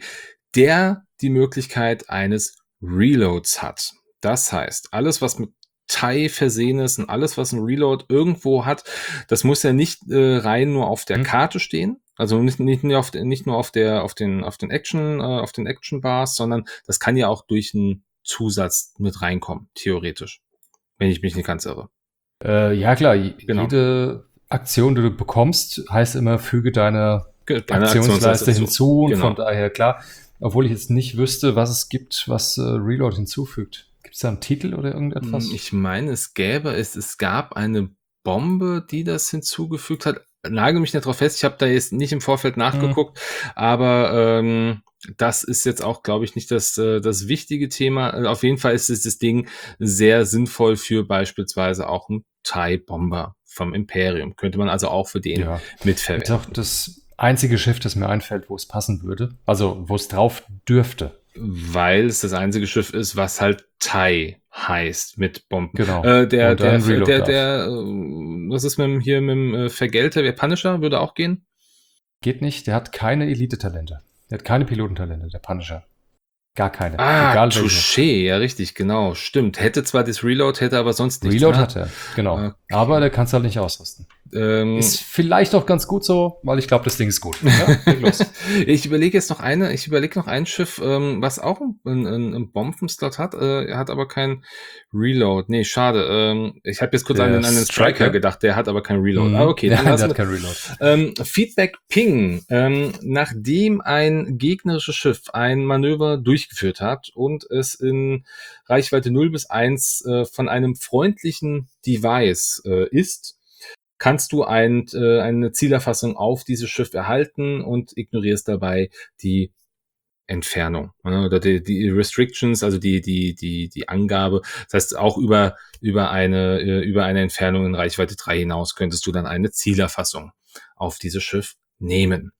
der die Möglichkeit eines Reloads hat. Das heißt, alles, was mit Thai versehen ist und alles, was ein Reload irgendwo hat, das muss ja nicht äh, rein nur auf der Hm. Karte stehen. Also nicht, nicht, nur, auf, nicht nur auf der, auf den, auf den Action, äh, auf den Action Bars, sondern das kann ja auch durch einen Zusatz mit reinkommen, theoretisch. Wenn ich mich nicht ganz irre. Äh, ja, klar, j- Genau. jede Aktion, die du bekommst, heißt immer, füge deine Ge- deine Aktionsleiste Aktionsleiste zu. hinzu. Und Genau. von daher, klar, obwohl ich jetzt nicht wüsste, was es gibt, was äh, Reload hinzufügt. Gibt es da einen Titel oder irgendetwas? Ich meine, es gäbe es, es gab eine Bombe, die das hinzugefügt hat. Nagel mich nicht drauf fest, ich habe da jetzt nicht im Vorfeld nachgeguckt, aber ähm, das ist jetzt auch, glaube ich, nicht das, äh, das wichtige Thema. Äh, Auf jeden Fall ist es das Ding sehr sinnvoll für beispielsweise auch einen TIE-Bomber vom Imperium. Könnte man also auch für den Ja, ist mitverwenden. auch das einzige Schiff, das mir einfällt, wo es passen würde. Also, wo es drauf dürfte. Weil es das einzige Schiff ist, was halt TIE heißt mit Bomben. Genau. Äh, der, Und der, dann Reload der, darf. der, äh, was ist mit dem, hier mit dem äh, Vergelter, der Punisher, würde auch gehen? Geht nicht, der hat keine Elite-Talente. Der hat keine Pilotentalente, der Punisher. Gar keine. Ah, Egal welche. Touché, ja richtig, genau, stimmt. Hätte zwar das Reload, hätte aber sonst nichts. Reload ne? hat er, genau. Okay. Aber der kann es halt nicht ausrüsten. Ähm, Ist vielleicht auch ganz gut so, weil ich glaube, das Ding ist gut. Ja, leg los. ich überlege jetzt noch eine, ich überlege noch ein Schiff, ähm, was auch einen, einen, einen Bombenslot hat, äh, er hat aber kein Reload. Nee, schade. Ähm, ich habe jetzt kurz Der an den, an den Striker, Striker? gedacht, der hat aber kein Reload. Mhm. Ah, okay, Ja, dann der lassen hat wir, kein Reload. Ähm, Feedback Ping. Ähm, nachdem ein gegnerisches Schiff ein Manöver durchgeführt hat und es in Reichweite null bis eins äh, von einem freundlichen Device äh, ist, kannst du ein, äh, eine Zielerfassung auf dieses Schiff erhalten und ignorierst dabei die Entfernung ne, oder die, die Restrictions, also die, die, die, die Angabe. Das heißt, auch über, über, eine, äh, über eine Entfernung in Reichweite drei hinaus könntest du dann eine Zielerfassung auf dieses Schiff nehmen.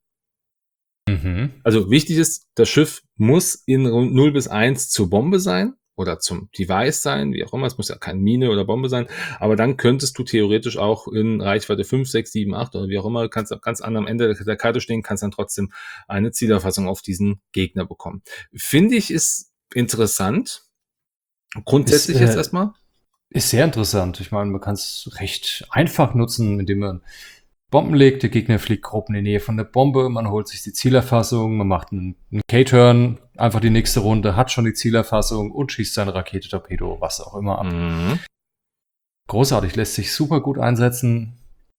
Mhm. Also wichtig ist, das Schiff muss in null bis eins zur Bombe sein oder zum Device sein, wie auch immer. Es muss ja keine Mine oder Bombe sein. Aber dann könntest du theoretisch auch in Reichweite fünf, sechs, sieben, acht oder wie auch immer, kannst ganz am Ende der Karte stehen, kannst dann trotzdem eine Zielerfassung auf diesen Gegner bekommen. Finde ich ist interessant. Grundsätzlich Ist, äh, jetzt erstmal. Ist sehr interessant. Ich meine, man kann es recht einfach nutzen, indem man Bomben legt, der Gegner fliegt grob in die Nähe von der Bombe, man holt sich die Zielerfassung, man macht einen, einen K-Turn, einfach die nächste Runde, hat schon die Zielerfassung und schießt seine Rakete, Torpedo, was auch immer ab. Mhm. Großartig, lässt sich super gut einsetzen.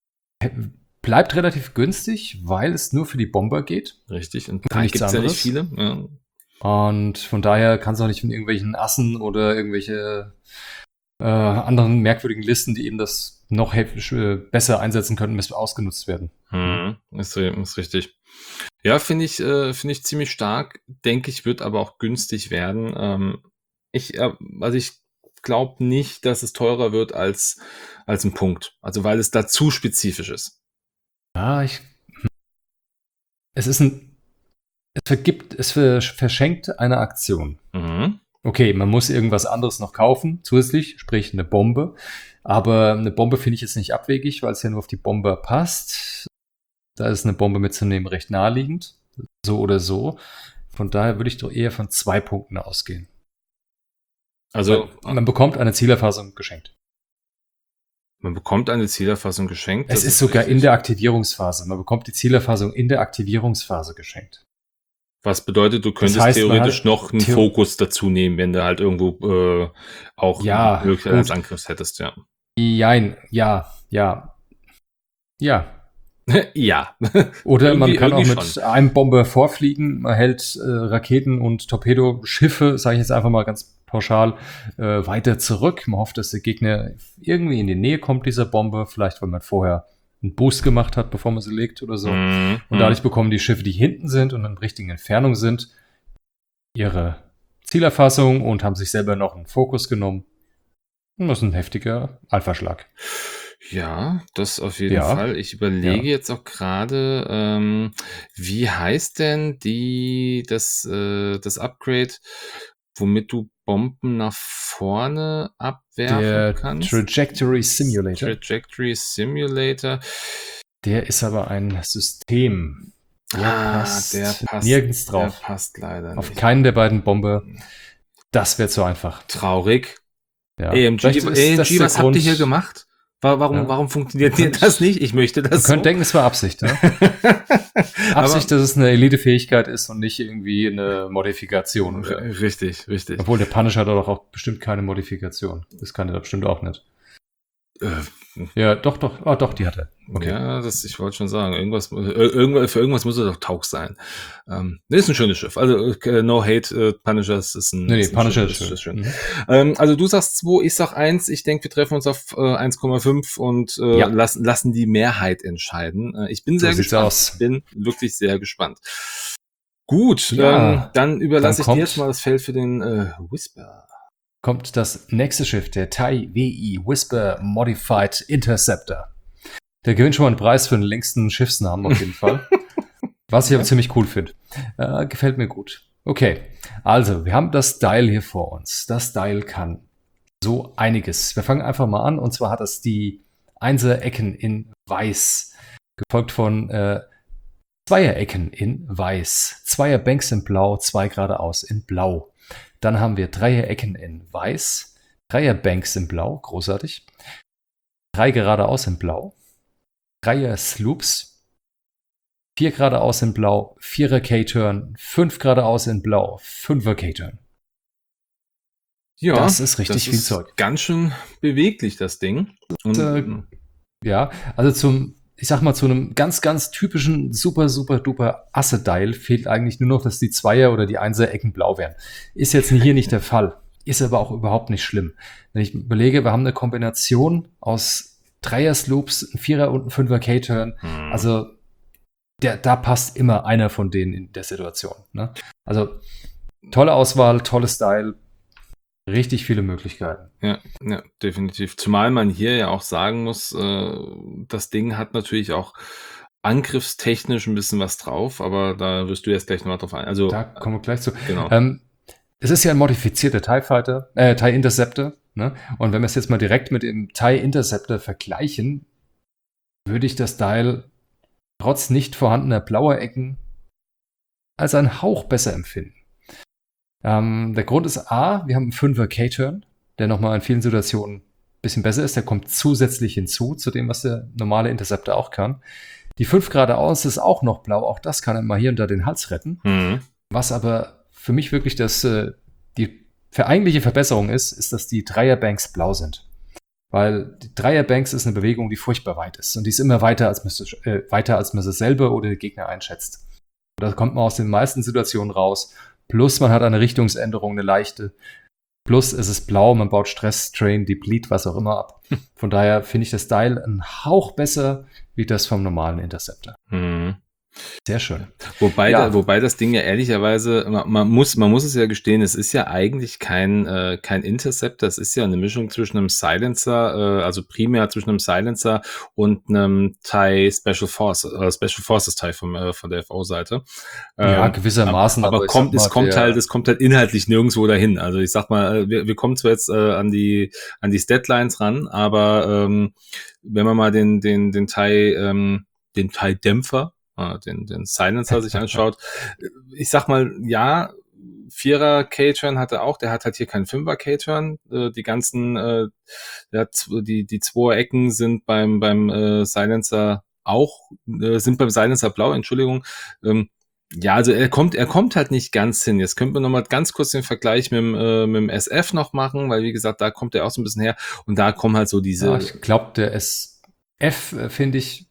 Bleibt relativ günstig, weil es nur für die Bomber geht. Richtig. Und Für da nichts gibt es ja nicht anderes. viele. Ja. Und von daher kann es auch nicht von irgendwelchen Assen oder irgendwelche äh, anderen merkwürdigen Listen, die eben das noch äh, besser einsetzen könnten, bis ausgenutzt werden. Hm, ist, ist richtig. Ja, finde ich, äh, finde ich ziemlich stark. Denke ich, wird aber auch günstig werden. Ähm, ich, äh, also ich glaube nicht, dass es teurer wird als, als ein Punkt. Also weil es da zu spezifisch ist. Ja, ich. Es ist ein. Es vergibt, es verschenkt eine Aktion. Mhm. Okay, man muss irgendwas anderes noch kaufen, zusätzlich, sprich eine Bombe. Aber eine Bombe finde ich jetzt nicht abwegig, weil es ja nur auf die Bombe passt. Da ist eine Bombe mitzunehmen recht naheliegend. So oder so. Von daher würde ich doch eher von zwei Punkten ausgehen. Also weil man bekommt eine Zielerfassung geschenkt. Man bekommt eine Zielerfassung geschenkt. Es ist, ist sogar richtig. In der Aktivierungsphase. Man bekommt die Zielerfassung in der Aktivierungsphase geschenkt. Was bedeutet, du könntest das heißt, theoretisch halt noch einen Theo- Fokus dazu nehmen, wenn du halt irgendwo äh, auch ja, Möglichkeit als Angriff hättest, ja. Jein, ja, ja. Ja. Ja. Oder man Irgendwie- kann auch irgendwie mit schon. einem Bomber vorfliegen, man hält äh, Raketen und Torpedoschiffe, sage ich jetzt einfach mal ganz pauschal, äh, weiter zurück. Man hofft, dass der Gegner irgendwie in die Nähe kommt dieser Bombe, vielleicht weil man vorher einen Boost gemacht hat, bevor man sie legt oder so. Mhm. Und dadurch bekommen die Schiffe, die hinten sind und in richtigen Entfernung sind, ihre Zielerfassung und haben sich selber noch einen Fokus genommen. Und das ist ein heftiger Alphaschlag. Ja, das auf jeden Ja. Fall. Ich überlege Ja. jetzt auch gerade, ähm, wie heißt denn die, das, äh, das Upgrade, womit du Bomben nach vorne abwerfen Der kannst? Trajectory Simulator, Trajectory Simulator. der ist aber ein System. Der Ah, passt der passt nirgends Der drauf. passt leider Auf nicht. keinen der beiden Bomber. Das wird so einfach. Traurig. Ja. A M G, Vielleicht ist das A M G, der was habt ihr Grund- hier gemacht? Wa- Warum, Ja. warum funktioniert Man dir das nicht? Ich möchte Man das so. könnte denken, es war Absicht. Ne? Absicht, dass es eine Elite-Fähigkeit ist und nicht irgendwie eine Modifikation. Aber, Oder? r- richtig, richtig. Obwohl der Punisher hat doch auch bestimmt keine Modifikation. Das kann er doch bestimmt auch nicht. Äh, Ja, doch, doch. Oh, doch, die hat er. Okay. Ja, das, ich wollte schon sagen, irgendwas, äh, irgendwas, für irgendwas muss er doch taug sein. Ähm, das ist ein schönes Schiff. Also, äh, no hate, äh, Punishers ist ein, Nee, nee, ist ein Punisher schönes- ist schön. ist schön. Mhm. Ähm, also du sagst zwei, ich sag eins. Ich denke, wir treffen uns auf äh, eins Komma fünf und äh, Ja. lassen, lassen die Mehrheit entscheiden. Äh, ich bin So sehr sieht's gespannt. aus. Ich bin wirklich sehr gespannt. Gut, Ja, ähm, dann überlasse dann ich kommt- dir jetzt mal das Feld für den äh, Whisper. Kommt das nächste Schiff, der TIE W I Whisper Modified Interceptor. Der gewinnt schon mal einen Preis für den längsten Schiffsnamen auf jeden Fall. Was ich aber ziemlich cool finde. Äh, gefällt mir gut. Okay, also wir haben das Dial hier vor uns. Das Dial kann so einiges. Wir fangen einfach mal an und zwar hat es die Einser-Ecken in Weiß, gefolgt von äh, Zweier-Ecken in Weiß, Zweier-Banks in Blau, zwei geradeaus in Blau. Dann haben wir Dreier-Ecken in Weiß, Dreier-Banks in Blau, großartig, drei geradeaus in Blau, Dreier-Sloops, vier geradeaus in Blau, Vierer K-Turn, fünf geradeaus in Blau, Fünfer K-Turn. Ja, Das ist richtig das viel ist Zeug. Ganz schön beweglich, das Ding. Und, äh, Ja, also zum, ich sag mal, zu einem ganz, ganz typischen super, super, duper Asse-Dial fehlt eigentlich nur noch, dass die Zweier- oder die Einser-Ecken blau wären. Ist jetzt hier nicht der Fall. Ist aber auch überhaupt nicht schlimm. Wenn ich überlege, wir haben eine Kombination aus Dreier-Sloops, ein Vierer- und ein Fünfer-K-Turn. hm. Also der, da passt immer einer von denen in der Situation. Ne? Also tolle Auswahl, tolles Style, richtig viele Möglichkeiten. Ja, ja, definitiv. Zumal man hier ja auch sagen muss, äh, das Ding hat natürlich auch angriffstechnisch ein bisschen was drauf, aber da wirst du jetzt gleich nochmal drauf ein. Also, Da kommen wir gleich zu. genau. Ähm, es ist ja ein modifizierter TIE Fighter, äh, TIE Interceptor. Ne? Und wenn wir es jetzt mal direkt mit dem TIE Interceptor vergleichen, würde ich das Dial trotz nicht vorhandener blauer Ecken als einen Hauch besser empfinden. Ähm, der Grund ist A, wir haben einen Fünfer K-Turn, der nochmal in vielen Situationen ein bisschen besser ist. Der kommt zusätzlich hinzu, zu dem, was der normale Interceptor auch kann. Die fünf geradeaus ist auch noch blau, auch das kann immer hier und da den Hals retten. Mhm. Was aber für mich wirklich das, äh, die eigentliche Verbesserung ist, ist, dass die Dreierbanks blau sind. Weil die Dreierbanks ist eine Bewegung, die furchtbar weit ist. Und die ist immer weiter, als man, äh, weiter, als man sie selber oder der Gegner einschätzt. Und da kommt man aus den meisten Situationen raus. Plus man hat eine Richtungsänderung, eine leichte. Plus es ist blau, man baut Stress, Strain, Deplete, was auch immer ab. Von daher finde ich das Dial einen Hauch besser wie das vom normalen Interceptor. Mhm. Sehr schön. Wobei, Ja. da, wobei das Ding ja ehrlicherweise, man, man muss, man muss es ja gestehen, es ist ja eigentlich kein, äh, kein Interceptor, es ist ja eine Mischung zwischen einem Silencer, äh, also primär zwischen einem Silencer und einem TIE Special Force, äh, Special Forces TIE vom, äh, von der F O-Seite. Ja, Ähm, gewissermaßen. aber, aber ich kommt, sag mal, es kommt der- halt, es kommt halt inhaltlich nirgendwo dahin. Also ich sag mal, wir, wir kommen zwar jetzt äh, an die, an die Statlines ran, aber ähm, wenn man mal den, den, den TIE, ähm, den TIE Dämpfer, äh, den, den Silencer sich anschaut, ich sag mal, ja, Vierer K-Turn hat er auch, der hat halt hier keinen Fünfer K-Turn. Äh, die ganzen, äh, der hat, z- die, die zwei Ecken sind beim, beim äh, Silencer auch, äh, sind beim Silencer blau, Entschuldigung. Ähm, ja, also er kommt, er kommt halt nicht ganz hin. Jetzt könnten wir nochmal ganz kurz den Vergleich mit dem, äh, mit dem S F noch machen, weil wie gesagt, da kommt er auch so ein bisschen her und da kommen halt so diese. Ja, ich glaube, der S F, äh, finde ich,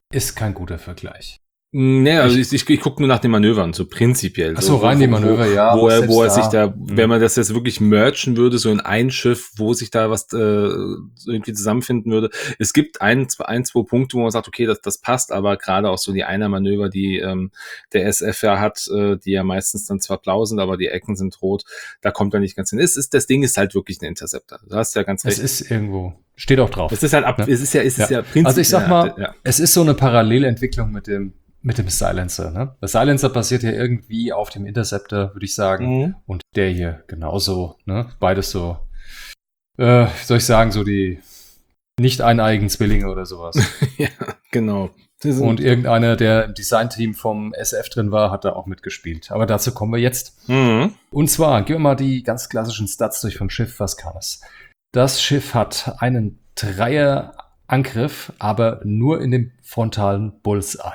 ist kein guter Vergleich. Nee, also ich, ich, ich gucke nur nach den Manövern, so prinzipiell. Ach so, rein die Manöver, wo, ja. Wo er, wo er da, sich da, mh. wenn man das jetzt wirklich merchen würde, so in ein Schiff, wo sich da was äh, irgendwie zusammenfinden würde. Es gibt ein, zwei, ein, zwei Punkte, wo man sagt, okay, das, das passt, aber gerade auch so die Einer-Manöver, die ähm, der S F ja hat, äh, die ja meistens dann zwar blau sind, aber die Ecken sind rot, da kommt er nicht ganz hin. Es ist, das Ding ist halt wirklich ein Interceptor. Du hast ja ganz recht. Es ist irgendwo, steht auch drauf. Es ist halt ab, ne? es ist ja, es ist ja, ja prinzipiell. Also ich sag mal, ja. es ist so eine Parallelentwicklung mit dem mit dem Silencer. Ne? Der Silencer basiert ja irgendwie auf dem Interceptor, würde ich sagen. Mhm. Und der hier genauso. Ne? Beides so, äh, soll ich sagen, so die nicht eineigen Zwillinge oder sowas. Ja, genau. Und irgendeiner, der im Designteam vom S F drin war, hat da auch mitgespielt. Aber dazu kommen wir jetzt. Mhm. Und zwar, gehen wir mal die ganz klassischen Stats durch vom Schiff. Was kann es? Das Schiff hat einen Dreier-Angriff, aber nur in dem frontalen Bullseye.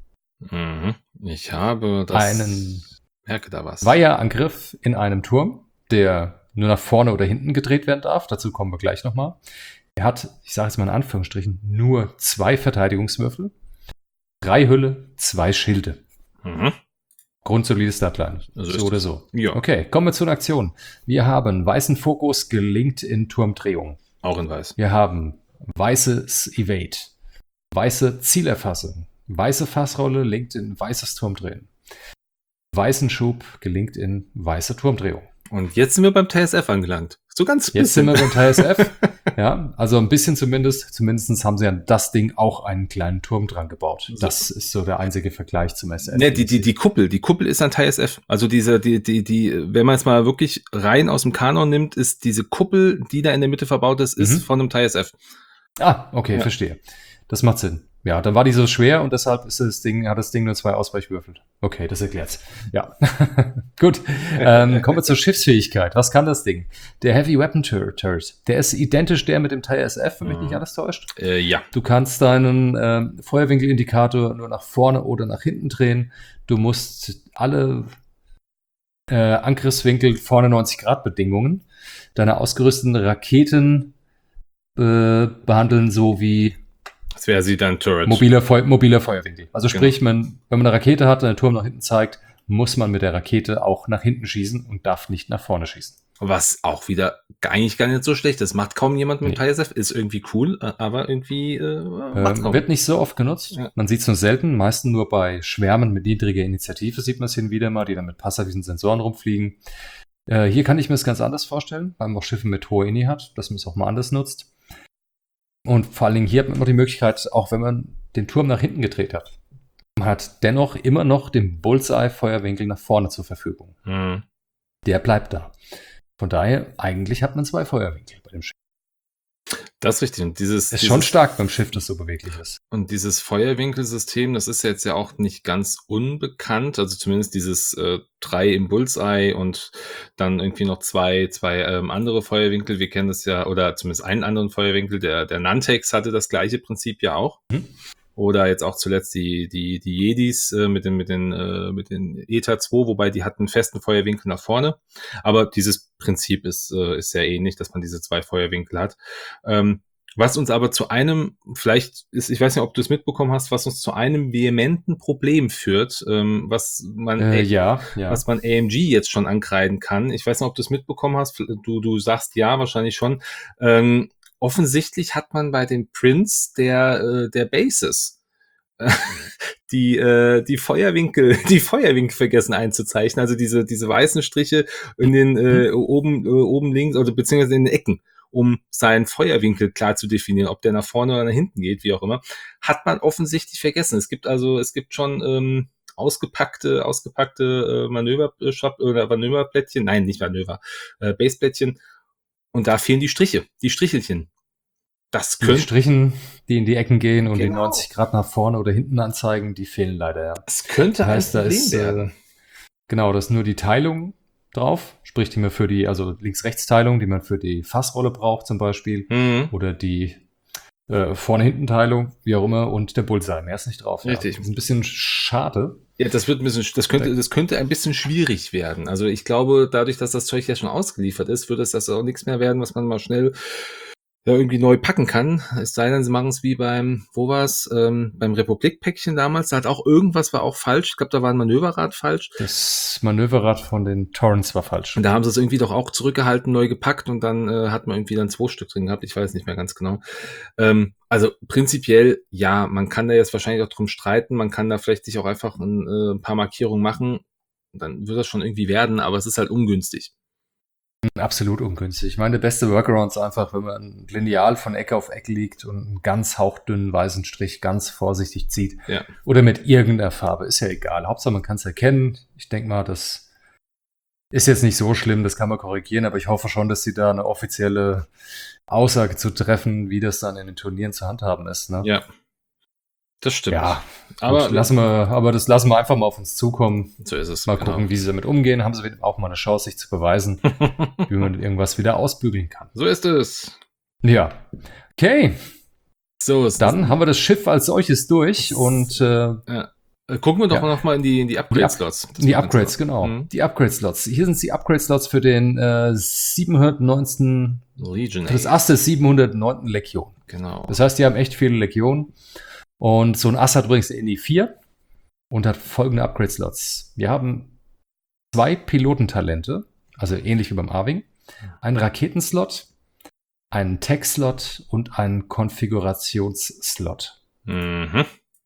Mhm. Ich habe das... Einen merke da was. Weiher-Angriff in einem Turm, der nur nach vorne oder hinten gedreht werden darf. Dazu kommen wir gleich nochmal. Er hat, ich sage jetzt mal in Anführungsstrichen, nur zwei Verteidigungswürfel, drei Hülle, zwei Schilde. Mhm. Grundsolides Statline. Also so oder so. Ja. Okay, kommen wir zu einer Aktion. Wir haben weißen Fokus gelingt in Turmdrehung. Auch in weiß. Wir haben weißes Evade, weiße Zielerfassung, weiße Fassrolle gelingt in weißes Turmdrehen. Weißen Schub gelingt in weiße Turmdrehung. Und jetzt sind wir beim T S F angelangt. So ganz Jetzt bisschen. sind wir beim T S F. Ja, also ein bisschen zumindest. Zumindest haben sie an das Ding auch einen kleinen Turm dran gebaut. So. Das ist so der einzige Vergleich zum S F. Ne, die, die, die Kuppel. Die Kuppel ist ein T S F. Also diese, die, die, die, wenn man es mal wirklich rein aus dem Kanon nimmt, ist diese Kuppel, die da in der Mitte verbaut ist, ist mhm. von einem T S F. Ah, okay, ja. Verstehe. Das macht Sinn. Ja, dann war die so schwer und deshalb ist das Ding, hat das Ding nur zwei Ausweichwürfel. Okay, das erklärt's. Ja. Gut. Ähm, kommen wir zur Schiffsfähigkeit. Was kann das Ding? Der Heavy Weapon Turret, der ist identisch der mit dem T S F, wenn mich nicht alles täuscht. Äh, ja. Du kannst deinen äh, Feuerwinkelindikator nur nach vorne oder nach hinten drehen. Du musst alle äh, Angriffswinkel vorne neunzig Grad Bedingungen deiner ausgerüsteten Raketen äh, behandeln, so wie das wäre sie dann Turret. Mobiler, Feu- mobiler Feuerwinkel. Also sprich, genau. man, wenn man eine Rakete hat und der Turm nach hinten zeigt, muss man mit der Rakete auch nach hinten schießen und darf nicht nach vorne schießen. Was auch wieder eigentlich gar nicht so schlecht ist. Macht kaum jemand mit dem nee. T S F. Ist irgendwie cool, aber irgendwie äh, macht's ähm, wird nicht so oft genutzt. Ja. Man sieht es nur selten. Meistens nur bei Schwärmen mit niedriger Initiative sieht man es hin wieder mal, die dann mit passiven Sensoren rumfliegen. Äh, hier kann ich mir das ganz anders vorstellen, weil man auch Schiffe mit hoher Ini hat, dass man es auch mal anders nutzt. Und vor allen Dingen hier hat man immer die Möglichkeit, auch wenn man den Turm nach hinten gedreht hat, man hat dennoch immer noch den Bullseye-Feuerwinkel nach vorne zur Verfügung. Mhm. Der bleibt da. Von daher, eigentlich hat man zwei Feuerwinkel bei dem Schiff. Das ist richtig. Und dieses, ist dieses, schon stark beim Schiff, das so beweglich ist. Und dieses Feuerwinkelsystem, das ist jetzt ja auch nicht ganz unbekannt. Also zumindest dieses äh, drei im Bullseye und dann irgendwie noch zwei, zwei ähm, andere Feuerwinkel. Wir kennen das ja, oder zumindest einen anderen Feuerwinkel. Der, der Nantex hatte das gleiche Prinzip ja auch. Hm. Oder jetzt auch zuletzt die, die, die Jedis äh, mit den, mit den, äh, mit den E T A zwei, wobei die hatten einen festen Feuerwinkel nach vorne. Aber dieses Prinzip ist, äh, ist sehr ähnlich, dass man diese zwei Feuerwinkel hat. Ähm, was uns aber zu einem, vielleicht ist, ich weiß nicht, ob du es mitbekommen hast, was uns zu einem vehementen Problem führt, ähm, was man, äh, ja, ja. was man A M G jetzt schon ankreiden kann. Ich weiß nicht, ob du es mitbekommen hast. Du, du sagst ja, wahrscheinlich schon. Ähm, Offensichtlich hat man bei den Prints der, äh, der Bases äh, die, äh, die Feuerwinkel, die Feuerwinkel vergessen einzuzeichnen. Also diese, diese weißen Striche in den, äh, oben, äh, oben links oder beziehungsweise in den Ecken, um seinen Feuerwinkel klar zu definieren, ob der nach vorne oder nach hinten geht, wie auch immer, hat man offensichtlich vergessen. Es gibt also, es gibt schon, ähm, ausgepackte, ausgepackte, äh, Manöver, oder Manöverplättchen, nein, nicht Manöver, äh, Baseplättchen. Und da fehlen die Striche, die Strichelchen. Das können die Strichen, die in die Ecken gehen und genau. die neunzig Grad nach vorne oder hinten anzeigen, die fehlen leider, ja. Das könnte das heißt, ein Problem da ist, werden. Äh, genau, da ist nur die Teilung drauf, sprich, die man für die, also Links-Rechts-Teilung, die man für die Fassrolle braucht zum Beispiel, mhm. oder die äh, Vorne-Hinten-Teilung, wie auch immer, und der Bullseye. Mehr ist nicht drauf. Richtig. Ja. Das ist ein bisschen schade. Ja, das wird ein bisschen, das könnte, das könnte ein bisschen schwierig werden. Also ich glaube, dadurch, dass das Zeug ja schon ausgeliefert ist, wird es das auch nichts mehr werden, was man mal schnell ja, irgendwie neu packen kann. Es sei denn, sie machen es wie beim, wo war's, ähm, beim Republik-Päckchen damals. Da hat auch irgendwas war auch falsch. Ich glaube, da war ein Manöverrad falsch. Das Manöverrad von den Torrents war falsch. Und da haben sie es irgendwie doch auch zurückgehalten, neu gepackt und dann äh, hat man irgendwie dann zwei Stück drin gehabt. Ich weiß nicht mehr ganz genau. Ähm, also prinzipiell, ja, man kann da jetzt wahrscheinlich auch drum streiten. Man kann da vielleicht sich auch einfach ein, äh, ein paar Markierungen machen. Dann wird das schon irgendwie werden, aber es ist halt ungünstig. Absolut ungünstig. Ich meine, der beste Workaround ist einfach, wenn man ein Lineal von Ecke auf Ecke liegt und einen ganz hauchdünnen weißen Strich ganz vorsichtig zieht. Ja. Oder mit irgendeiner Farbe. Ist ja egal. Hauptsache, man kann es erkennen. Ich denke mal, das ist jetzt nicht so schlimm. Das kann man korrigieren. Aber ich hoffe schon, dass sie da eine offizielle Aussage zu treffen, wie das dann in den Turnieren zu handhaben ist. Ne? Ja, das stimmt. Ja, aber gut, lassen wir, aber das lassen wir einfach mal auf uns zukommen. so ist es. Mal genau. gucken, wie sie damit umgehen. Haben sie auch mal eine Chance, sich zu beweisen, wie man irgendwas wieder ausbügeln kann. So ist es. Ja, okay. So ist Dann haben wir das Schiff als solches durch und äh, ja. Gucken wir doch Ja. noch mal in die, in die Upgrade-Slots. Das die war ganz Upgrades, klar. genau. Mhm. Die Upgrade-Slots. Hier sind die Upgrade-Slots für den äh, siebenhundertneunten, Legion. für das Ass der siebenhundertneunten Legion. Genau. Das heißt, die haben echt viele Legionen. Und so ein Ass hat übrigens eine I N I vier und hat folgende Upgrade-Slots. Wir haben zwei Pilotentalente, also ähnlich wie beim A-Wing, einen Raketenslot, einen Tech-Slot und einen Konfigurationsslot. Mhm.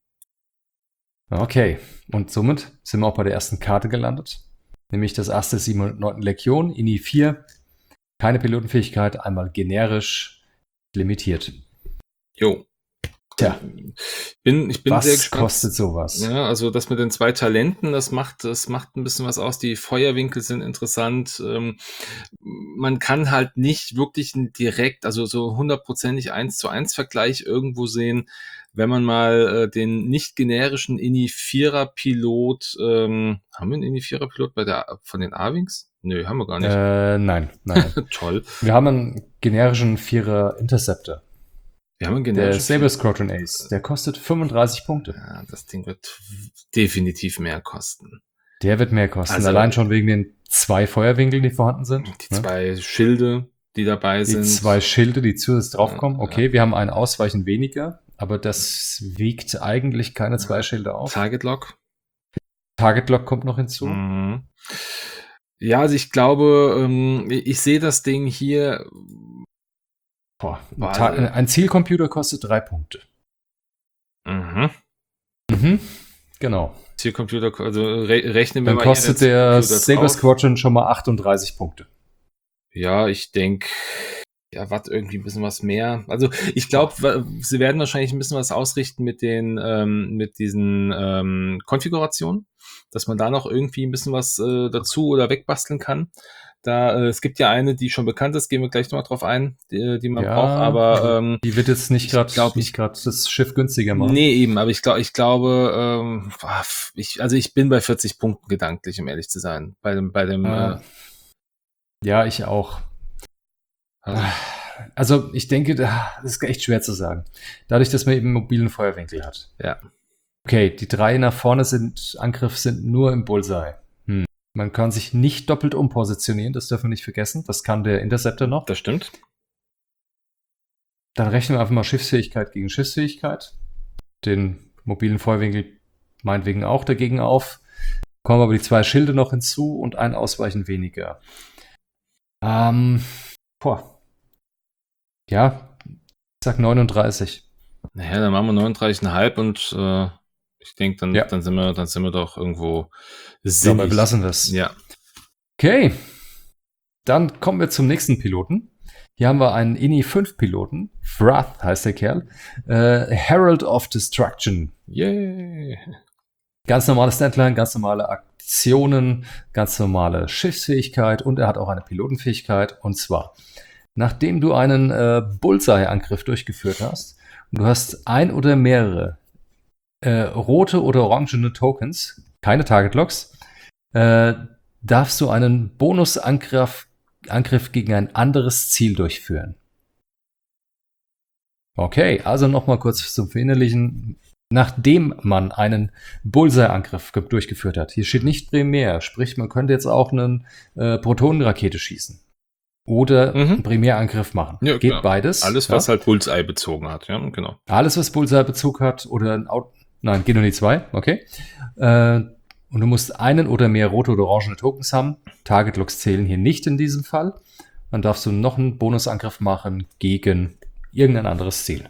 Okay, und somit sind wir auch bei der ersten Karte gelandet, nämlich das Ass der siebenhundertneunten Legion, I N I vier, keine Pilotenfähigkeit, einmal generisch limitiert. Jo. Tja, Bin, ich bin was sehr gespannt. kostet sowas? Ja, also das mit den zwei Talenten, das macht, das macht ein bisschen was aus. Die Feuerwinkel sind interessant. Ähm, man kann halt nicht wirklich ein direkt, also so hundertprozentig eins zu eins Vergleich irgendwo sehen, wenn man mal äh, den nicht generischen I N I vierer Pilot, ähm, haben wir einen I N I vierer Pilot bei der, von den A-Wings? Nö, haben wir gar nicht. Äh, nein, nein. Toll. Wir haben einen generischen Vierer Interceptor. Wir haben einen Der generischen Saber Squadron Ace. Der kostet fünfunddreißig Punkte. Ja, das Ding wird definitiv mehr kosten. Der wird mehr kosten. Also- Allein schon wegen den zwei Feuerwinkeln, die vorhanden sind. Die ne? zwei Schilde, die dabei Die sind. zwei Schilde, die zusätzlich draufkommen. Ja, Okay, wir haben ein Ausweichen weniger, aber das wiegt eigentlich keine zwei Schilde auf. Target Lock. Target Lock kommt noch hinzu. Mhm. Ja, also ich glaube, ähm, ich, ich sehe das Ding hier. Boah, ein, Boah, Ta- also- ein Zielcomputer kostet drei Punkte. Mhm. Mhm. Genau. Zielcomputer, also re rechnen wir Dann mal kostet hier der Computer Saber drauf. Squadron schon mal achtunddreißig Punkte. Ja, ich denke, ja, was irgendwie ein bisschen was mehr. Also ich glaube, sie werden wahrscheinlich ein bisschen was ausrichten mit den, ähm, mit diesen ähm, Konfigurationen, dass man da noch irgendwie ein bisschen was äh, dazu oder wegbasteln kann. Da, äh, es gibt ja eine, die schon bekannt ist, gehen wir gleich nochmal drauf ein, die, die man Ja, braucht, aber ähm, die wird jetzt nicht ich gerade glaub, nicht gerade das Schiff günstiger machen. nee, eben, aber ich glaube, ich glaube, ähm, ah, ich, also ich bin bei vierzig Punkten gedanklich, um ehrlich zu sein. Bei dem, bei dem, Ah. äh, Ja, ich auch. also, Also ich denke, das ist echt schwer zu sagen. Dadurch, dass man eben einen mobilen Feuerwinkel hat. ja. Okay, die drei nach vorne sind, Angriff sind nur im Bullseye. Hm. Man kann sich nicht doppelt umpositionieren, das dürfen wir nicht vergessen. Das kann der Interceptor noch. Das stimmt. Dann rechnen wir einfach mal Schiffsfähigkeit gegen Schiffsfähigkeit. Den mobilen Feuerwinkel meinetwegen auch dagegen auf. Kommen aber die zwei Schilde noch hinzu und ein Ausweichen weniger. Ähm, boah. Ja, ich sag neununddreißig. Naja, dann machen wir neununddreißig Komma fünf und äh, ich denke, dann, Ja. dann sind wir, dann sind wir doch irgendwo Dabei sinnig. belassen wir es. Ja. Okay. Dann kommen wir zum nächsten Piloten. Hier haben wir einen I N I fünf Piloten. Wrath heißt der Kerl. Äh, Herald of Destruction. Yay. Ganz normale Standline, ganz normale Aktionen, ganz normale Schiffsfähigkeit und er hat auch eine Pilotenfähigkeit. Und zwar, nachdem du einen äh, Bullseye-Angriff durchgeführt hast und du hast ein oder mehrere äh, rote oder orangene Tokens, keine Target-Locks, äh, darfst du einen Bonusangriff Angriff gegen ein anderes Ziel durchführen. Okay, also nochmal kurz zum Verinnerlichen. Nachdem man einen Bullseye-Angriff ge- durchgeführt hat, hier steht nicht primär, sprich, man könnte jetzt auch eine äh, Protonenrakete schießen. oder Mhm. einen Primärangriff machen. Ja, Geht klar. beides. Alles, ja. was halt Bullseye bezogen hat, ja, genau. Alles, was Bullseye-Bezug hat oder ein Out. Nein, geht nur die zwei, okay. Äh, und du musst einen oder mehr rote oder orangene Tokens haben. Target-Locks zählen hier nicht in diesem Fall. Dann darfst du noch einen Bonusangriff machen gegen irgendein anderes Ziel.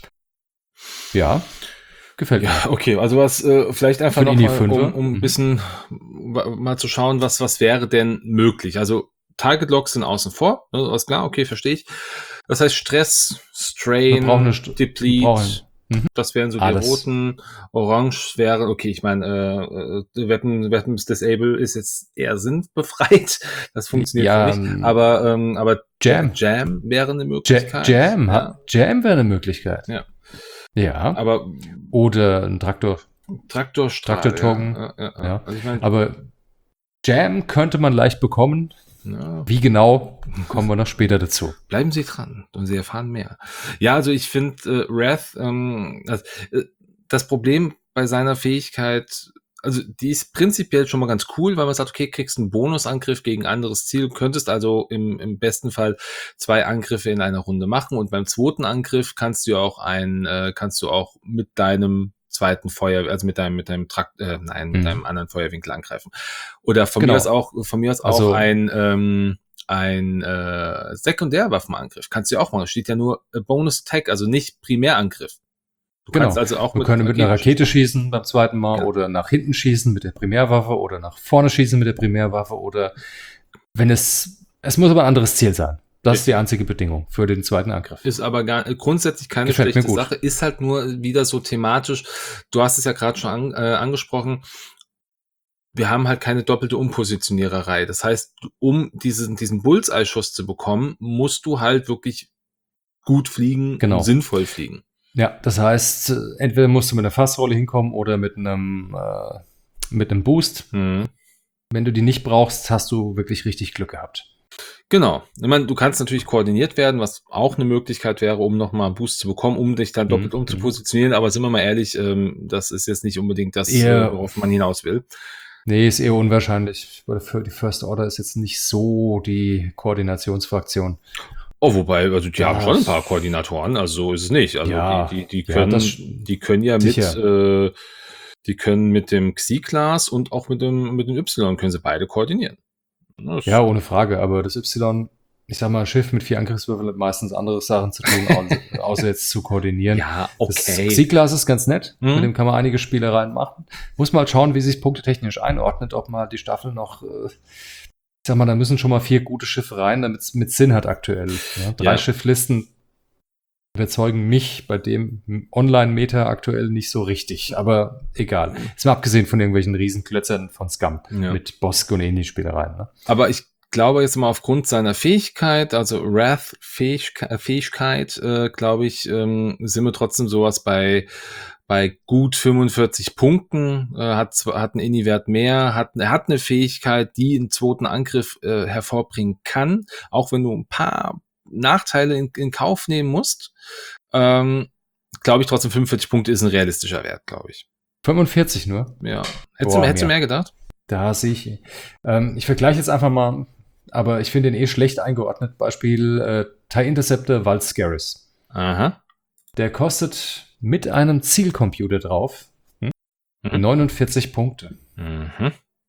Ja, gefällt mir. Ja, okay, also was äh, vielleicht einfach Von noch Indie mal, Fünfer. um, um ein Mhm. bisschen wa- mal zu schauen, was, was wäre denn möglich. Also Target-Locks sind außen vor, ne, alles klar, okay, verstehe ich. Das heißt Stress, Wir brauchen eine Strain, St- wir Deplete, brauchen- Mhm. das wären so die Alles. roten. Orange wäre, okay, ich meine, äh, äh, Weapon, Weapons Disable ist jetzt eher sinnbefreit. Das funktioniert Ja, für mich. ähm, Aber, ähm, aber Jam. Jam wäre eine Ja- Möglichkeit. Jam, ja. hat- Jam wäre eine Möglichkeit. Ja. Ja. Aber Oder ein Traktor. Traktorstrahl. Traktortoken. Ja, ja, ja. Ja. Also ich meine, Aber Jam könnte man leicht bekommen. ja, Wie genau, kommen wir noch später dazu. bleiben Sie dran und Sie erfahren mehr. Ja, also ich finde äh, Wrath, ähm, also, äh, das Problem bei seiner Fähigkeit, also die ist prinzipiell schon mal ganz cool, weil man sagt, okay, kriegst einen Bonusangriff gegen ein anderes Ziel, könntest also im, im besten Fall zwei Angriffe in einer Runde machen und beim zweiten Angriff kannst du ja auch ein, äh, kannst du auch mit deinem zweiten Feuer, also mit deinem, mit deinem Trakt, äh, nein, mit Mhm. deinem anderen Feuerwinkel angreifen. Oder von Genau. mir aus auch, von mir aus auch Also- ein, ähm, ein äh, Sekundärwaffenangriff. Kannst du ja auch machen. Da steht ja nur äh, Bonus Attack, also nicht Primärangriff. Du Genau. kannst also auch Wir können mit einer Rakete schießen beim zweiten Mal Genau. oder nach hinten schießen mit der Primärwaffe oder nach vorne schießen mit der Primärwaffe oder wenn es, es muss aber ein anderes Ziel sein. Das ist die einzige Bedingung für den zweiten Angriff. Ist aber gar, grundsätzlich keine Gefällt mir schlechte gut. Sache, ist halt nur wieder so thematisch. Du hast es ja gerade schon an, äh, angesprochen. Wir haben halt keine doppelte Umpositioniererei. Das heißt, um diesen, diesen Bullseye-Schuss zu bekommen, musst du halt wirklich gut fliegen, Genau. und sinnvoll fliegen. Ja, das heißt, äh, entweder musst du mit einer Fassrolle hinkommen oder mit einem, äh, mit einem Boost. Mhm. Wenn du die nicht brauchst, hast du wirklich richtig Glück gehabt. Genau. Ich meine, du kannst natürlich koordiniert werden, was auch eine Möglichkeit wäre, um nochmal einen Boost zu bekommen, um dich dann doppelt Mhm. umzupositionieren. Aber sind wir mal ehrlich, ähm, das ist jetzt nicht unbedingt das, Eher- äh, worauf man hinaus will. Nee, ist eher unwahrscheinlich. Weil für die First Order ist jetzt nicht so die Koordinationsfraktion. Oh, wobei, also die Ja. haben schon ein paar Koordinatoren, also so ist es nicht. Also Ja. die, die, die Ja, können, das- die können ja sicher. mit, äh, die können mit dem Xi-Class und auch mit dem, mit dem Y können sie beide koordinieren. Das- Ja, ohne Frage. Aber das Y, ich sag mal, ein Schiff mit vier Angriffswürfeln hat meistens andere Sachen zu tun, au- außer jetzt zu koordinieren. ja, Das okay. Xi-Class ist ganz nett. Mhm. Mit dem kann man einige Spielereien machen. Muss mal schauen, wie sich punktetechnisch einordnet, ob mal die Staffel noch, äh, ich sag mal, da müssen schon mal vier gute Schiffe rein, damit es mit Sinn hat aktuell. Ja, drei Ja. Schifflisten überzeugen mich bei dem Online-Meta aktuell nicht so richtig. Aber egal. Ist mal abgesehen von irgendwelchen Riesenklötzern von Scum Ja. mit Bosk und ähnlichen Spielereien. Ne? Aber ich glaube jetzt mal aufgrund seiner Fähigkeit, also Wrath-Fähigkeit, Fähigkeit, äh, glaube ich, ähm, sind wir trotzdem sowas bei bei gut fünfundvierzig Punkten, äh, hat zwar- hat einen Inni-Wert mehr, hat er hat eine Fähigkeit, die einen zweiten Angriff äh, hervorbringen kann, auch wenn du ein paar Nachteile in, in Kauf nehmen musst. Ähm, glaube ich trotzdem fünfundvierzig Punkte ist ein realistischer Wert, glaube ich. fünfundvierzig nur. Ja. Hättest, Boah, du, hättest du mehr. mehr gedacht? Da sehe ich. Ähm, ich vergleiche jetzt einfach mal, aber ich finde den eh schlecht eingeordnet. Beispiel äh, TIE Interceptor Val Scaris. Aha. Der kostet mit einem Zielcomputer drauf hm, Mhm. neunundvierzig Punkte, Mhm.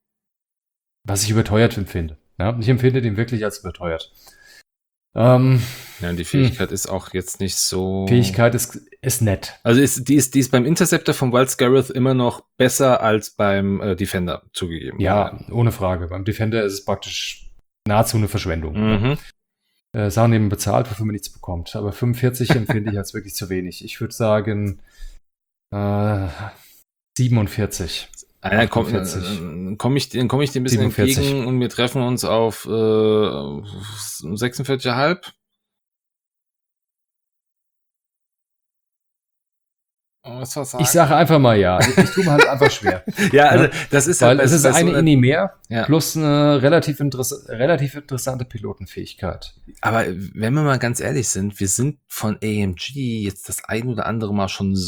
was ich überteuert empfinde. Ja, ich empfinde den wirklich als überteuert. Ähm, Ja, und die Fähigkeit ist auch jetzt nicht so. Fähigkeit ist, ist nett. Also ist, die, ist, die ist beim Interceptor von Wild Scarith immer noch besser als beim äh, Defender zugegeben. Ja, ohne Frage. Beim Defender ist es praktisch nahezu eine Verschwendung. Mhm. Äh, Sachen nehmen bezahlt, wofür man nichts bekommt. Aber fünfundvierzig empfinde ich als wirklich zu wenig. Ich würde sagen äh, siebenundvierzig. Ah, dann komme achtundvierzig. äh, komm ich, dann komm ich dir ein bisschen siebenundvierzig. entgegen und wir treffen uns auf äh, sechsundvierzig Komma fünf. Oh, was soll Ich sage einfach mal ja. Ich, ich tue mir halt einfach schwer. ja, also das ist Weil halt bei- es ist bei so eine einer- Inni mehr Ja. plus eine relativ, interess relativ interessante Pilotenfähigkeit. Aber wenn wir mal ganz ehrlich sind, wir sind von A M G jetzt das ein oder andere Mal schon so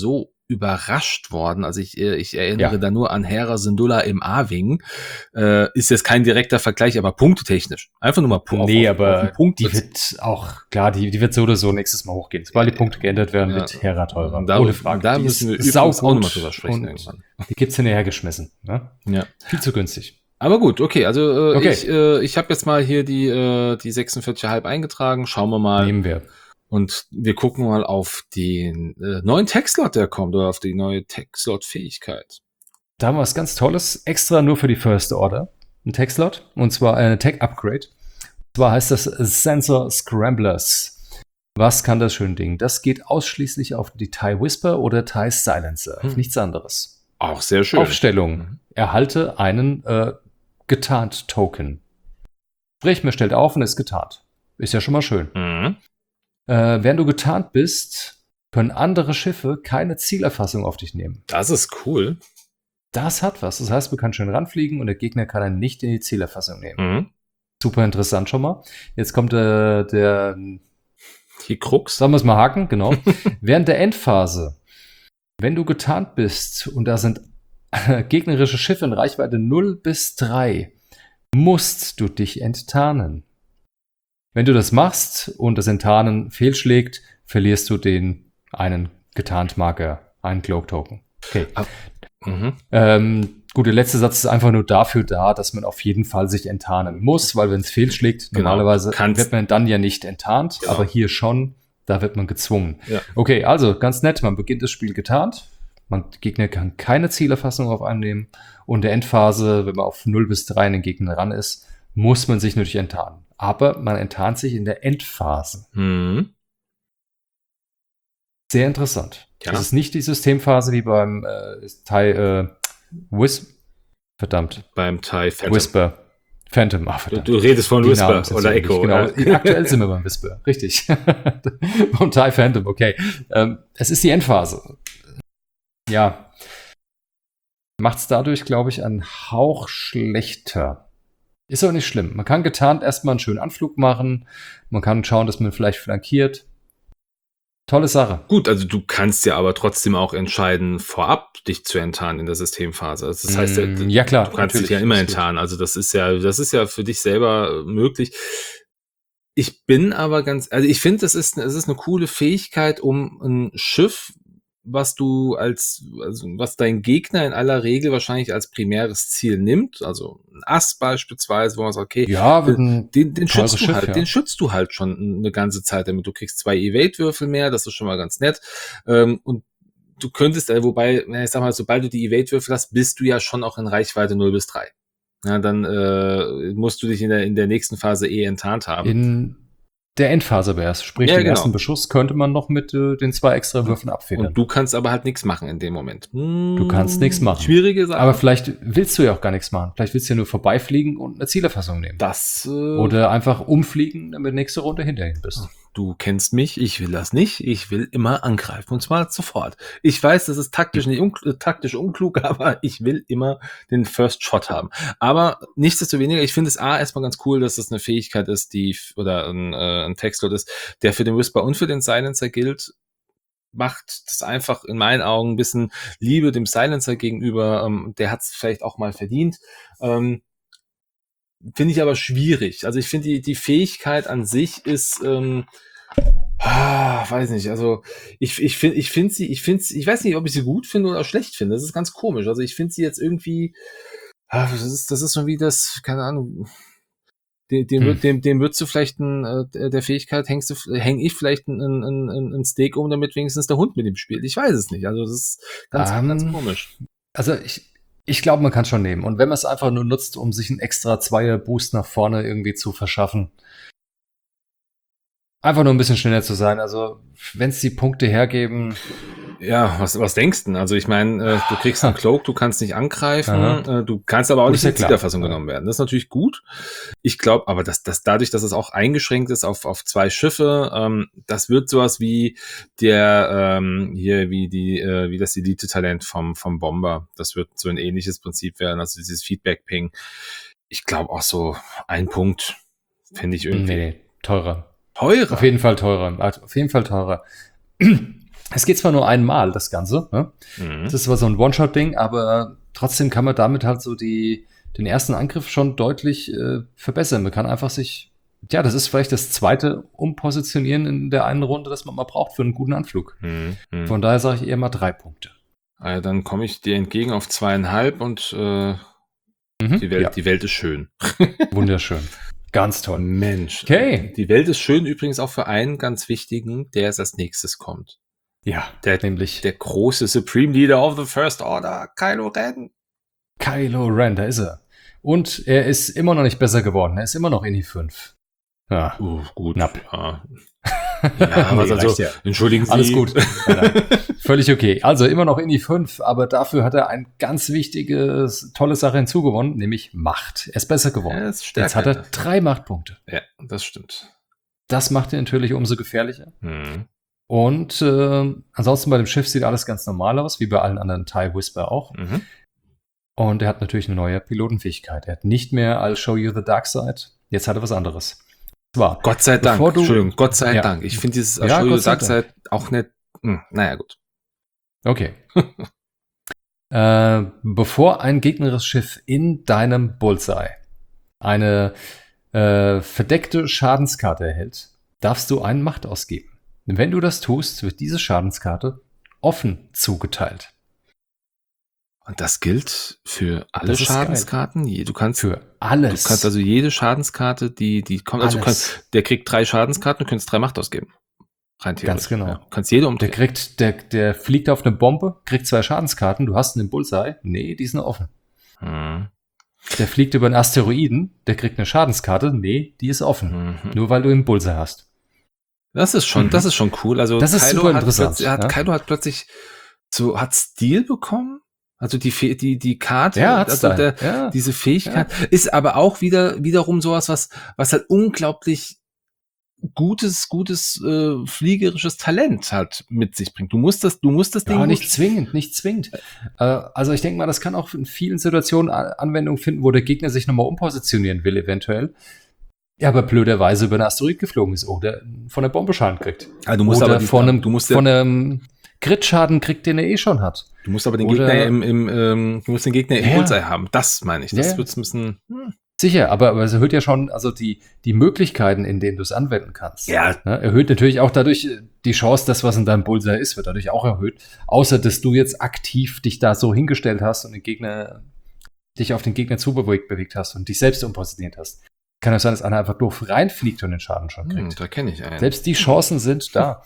überrascht worden. Also ich, äh, ich erinnere Ja. da nur an Hera Syndulla im A-Wing. Äh, ist jetzt kein direkter Vergleich, aber punktetechnisch. Einfach nur mal pu- auf, Nee, auf, auf den aber Punkt. die wird's- wird auch, klar, die, die wird so oder so nächstes Mal hochgehen. Sobald die Punkte geändert werden, Ja. wird Hera teurer. Da- Ohne Frage. da Die müssen wir ist übrigens auch saugut noch mal drüber sprechen und irgendwann. Die gibt's hinterhergeschmissen. Ne? Ja. Viel zu günstig. Aber gut, okay, also äh, Okay. ich, äh, ich habe jetzt mal hier die, äh, die sechsundvierzig Komma fünf eingetragen. Schauen wir mal. Nehmen wir. Und wir gucken mal auf den äh, neuen Tech-Slot, der kommt, oder auf die neue Tech-Slot-Fähigkeit. Da haben wir was ganz Tolles, extra nur für die First Order. Ein Tech-Slot, und zwar eine Tech-Upgrade. Und zwar heißt das Sensor Scramblers. Was kann das schöne Ding? Das geht ausschließlich auf die TIE Whisper oder TIE Silencer, auf Hm. nichts anderes. Auch sehr schön. Aufstellung. Mhm. Erhalte einen äh, Getarnt-Token. Sprich, mir stellt auf und ist getarnt. Ist ja schon mal schön. Mhm. Äh, während du getarnt bist, können andere Schiffe keine Zielerfassung auf dich nehmen. Das ist cool. Das hat was. Das heißt, man kann schön ranfliegen und der Gegner kann einen nicht in die Zielerfassung nehmen. Mhm. Super interessant schon mal. Jetzt kommt äh, der, Die Krux. sollen wir es mal haken, genau. Während der Endphase, wenn du getarnt bist und da sind äh, gegnerische Schiffe in Reichweite null bis drei, musst du dich enttarnen. Wenn du das machst und das Enttarnen fehlschlägt, verlierst du den einen Getarnt-Marker, einen Cloak-Token. Okay. Mhm. Ähm, gut, der letzte Satz ist einfach nur dafür da, dass man auf jeden Fall sich enttarnen muss, weil wenn es fehlschlägt, Genau. normalerweise Kannst- wird man dann ja nicht enttarnt, Genau. aber hier schon, da wird man gezwungen. Ja. Okay, also ganz nett, man beginnt das Spiel getarnt, man, der Gegner kann keine Zielerfassung auf einen nehmen und der Endphase, wenn man auf null bis drei an den Gegner ran ist, muss man sich natürlich enttarnen. Aber man enttarnt sich in der Endphase. Mhm. Sehr interessant. Ja. Das ist nicht die Systemphase wie beim äh, TIE äh, Whis verdammt, Beim TIE Phantom. Whisper. Phantom, ach Du, verdammt. du redest von Die Whisper Namen sind oder so ähnlich, Echo. Genau, oder? aktuell sind wir beim Whisper, richtig. Vom TIE Phantom, okay. Ähm, es ist die Endphase. Ja. Macht es dadurch, glaube ich, einen Hauch schlechter. Ist aber nicht schlimm. Man kann getarnt erstmal einen schönen Anflug machen. Man kann schauen, dass man vielleicht flankiert. Tolle Sache. Gut, also du kannst ja aber trotzdem auch entscheiden, vorab dich zu enttarnen in der Systemphase. Also das heißt, Mm, ja, klar, du kannst dich natürlich, ja immer absolut. enttarnen. Also das ist ja, das ist ja für dich selber möglich. Ich bin aber ganz, also ich finde, das ist, es ist eine coole Fähigkeit, um ein Schiff, was du als, also was dein Gegner in aller Regel wahrscheinlich als primäres Ziel nimmt, also ein Ass beispielsweise, wo man sagt, okay, Ja, wird ein den, den teures schützt du Schiff, halt, ja. den schützt du halt schon eine ganze Zeit damit. Du kriegst zwei Evade-Würfel mehr, das ist schon mal ganz nett. Ähm, und du könntest, äh, wobei, na, ich sag mal, sobald du die Evade-Würfel hast, bist du ja schon auch in Reichweite null bis drei. Ja, dann äh, musst du dich in der, in der nächsten Phase eh enttarnt haben. in der Endphase aber erst. Sprich, Ja, den genau. ersten Beschuss könnte man noch mit äh, den zwei extra Würfen abfedern. Und du kannst aber halt nichts machen in dem Moment. Du kannst nichts machen. Schwierige Sache. Aber vielleicht willst du ja auch gar nichts machen. Vielleicht willst du ja nur vorbeifliegen und eine Zielerfassung nehmen. das, äh, Oder einfach umfliegen, damit nächste Runde hinterhin bist. du kennst mich, ich will das nicht. Ich will immer angreifen und zwar sofort. Ich weiß, das ist taktisch nicht unkl- äh, taktisch unklug, aber ich will immer den First Shot haben. Aber nichtsdestoweniger, ich finde es A erstmal ganz cool, dass es eine Fähigkeit ist, die f- oder ein, äh, ein Textslot ist, der für den Whisper und für den Silencer gilt. Macht das einfach in meinen Augen ein bisschen Liebe dem Silencer gegenüber. Ähm, der hat es vielleicht auch mal verdient. Ähm, Finde ich aber schwierig. Also ich finde, die, die Fähigkeit an sich ist, ähm, ah, weiß nicht, also ich, ich finde ich finde sie, ich finde ich weiß nicht, ob ich sie gut finde oder schlecht finde. Das ist ganz komisch. Also ich finde sie jetzt irgendwie, ah, das ist, das ist so wie das, keine Ahnung, dem, dem, Hm. wird- dem, dem würdest du vielleicht ein, äh, der Fähigkeit hängst du, häng ich vielleicht ein, ein, ein, ein Steak um, damit wenigstens der Hund mit ihm spielt. Ich weiß es nicht. Also das ist ganz, Ähm, ganz komisch. Also ich, ich glaube, man kann es schon nehmen. Und wenn man es einfach nur nutzt, um sich einen extra Zweier-Boost nach vorne irgendwie zu verschaffen, einfach nur ein bisschen schneller zu sein. Also wenn es die Punkte hergeben, Ja, was, was denkst du denn? Also ich meine, äh, du kriegst einen Cloak, du kannst nicht angreifen, Aha. äh, du kannst aber auch Gut, nicht ist ja in die klar. Zielerfassung Ja. genommen werden. Das ist natürlich gut. Ich glaube aber, dass, dass dadurch, dass es auch eingeschränkt ist auf, auf zwei Schiffe, ähm, das wird sowas wie der, ähm, hier, wie die, äh, wie das Elite-Talent vom, vom Bomber. Das wird so ein ähnliches Prinzip werden, also dieses Feedback-Ping. Ich glaube auch so ein Punkt finde ich irgendwie nee, nee, teurer. teurer. Auf jeden Fall teurer. Also Auf jeden Fall teurer. Es geht zwar nur einmal, das Ganze, ne? Mhm. Das ist zwar so ein One-Shot-Ding, aber trotzdem kann man damit halt so die, den ersten Angriff schon deutlich äh, verbessern. Man kann einfach sich, ja, das ist vielleicht das zweite Umpositionieren in der einen Runde, das man mal braucht für einen guten Anflug. Mhm. Mhm. Von daher sage ich eher mal drei Punkte. Also dann komme ich dir entgegen auf zweieinhalb und äh, Mhm, die, Welt, ja. die Welt ist schön. Wunderschön. Ganz toll. Mensch. Okay. Die Welt ist schön übrigens auch für einen ganz wichtigen, der jetzt als nächstes kommt. Ja, Der, nämlich der große Supreme Leader of the First Order, Kylo Ren. Kylo Ren, da ist er. Und er ist immer noch nicht besser geworden. Er ist immer noch in die fünf. Ja, Uh, gut. knapp. Ja, ja Nee, was also, reicht ja. entschuldigen Sie. Alles gut. Nein, nein. Völlig okay. Also immer noch in die fünf, aber dafür hat er eine ganz wichtige, tolle Sache hinzugewonnen, nämlich Macht. Er ist besser geworden. Er ist stärker. Jetzt hat er drei Machtpunkte. Ja, das stimmt. Das macht ihn natürlich umso gefährlicher. Hm. Und äh, ansonsten bei dem Schiff sieht alles ganz normal aus, wie bei allen anderen TIE Whisper auch. Mhm. Und er hat natürlich eine neue Pilotenfähigkeit. Er hat nicht mehr I'll show you the dark side. Jetzt hat er was anderes. Zwar, Gott sei Dank. Bevor du- Entschuldigung, Gott sei Ja. Dank. Ich finde dieses Ja, Ashura Gott sei Dark Side auch nicht. Hm, naja, gut. okay. äh, bevor ein gegnerisches Schiff in deinem Bullseye eine äh, verdeckte Schadenskarte erhält, darfst du einen Macht ausgeben. Wenn du das tust, wird diese Schadenskarte offen zugeteilt. Und das gilt für alle Das ist Schadenskarten. Je- Du kannst, Für du alles. kannst also jede Schadenskarte, die, die kommt, also du Alles. kannst, der kriegt drei Schadenskarten, du kannst drei Macht ausgeben. Rein theoretisch. Ganz genau. Ja. Du kannst jede Der umdrehen. kriegt, der, der fliegt auf eine Bombe, kriegt zwei Schadenskarten, du hast einen Bullseye. Nee, die sind offen. Hm. Der fliegt über einen Asteroiden, der kriegt eine Schadenskarte. Nee, die ist offen. Mhm. Nur weil du einen Bullseye hast. Das ist schon, Mhm. das ist schon cool. Also Das ist Kylo super hat interessant, plötzlich- hat, ja. Kylo hat plötzlich so, hat Stil bekommen. Also die, Fe- die, die Karte, Ja, hat's also da. der, Ja. diese Fähigkeit ist aber auch wieder, wiederum sowas, was, was halt unglaublich gutes, gutes, äh, fliegerisches Talent halt mit sich bringt. Du musst das, du musst das Ding Ja, gut- nicht zwingend, nicht zwingend. Äh, also ich denke mal, das kann auch in vielen Situationen A- Anwendung finden, wo der Gegner sich nochmal umpositionieren will, eventuell. Ja, aber blöderweise über einen Asteroid geflogen ist oder von der Bombe Schaden kriegt. Ah, du musst oder aber die, von einem, du musst, von der, einem Crit-Schaden kriegt, den er eh schon hat. du musst aber den oder- Gegner im, im ähm, du musst den Gegner im Ja. Bullseye haben. Das meine ich. Das Ja. wird's ein bisschen, hm. Sicher, aber, aber es erhöht ja schon also die, die Möglichkeiten, in denen du es anwenden kannst. Ja. Ne? Erhöht natürlich auch dadurch äh, die Chance, dass was in deinem Bullseye ist, wird dadurch auch erhöht. Außer, dass du jetzt aktiv dich da so hingestellt hast und den Gegner, dich auf den Gegner zubewegt bewegt hast und dich selbst umpositioniert hast. Kann es sein, dass einer einfach doof reinfliegt und den Schaden schon Hm, kriegt. da kenne ich einen. Selbst die Chancen sind da.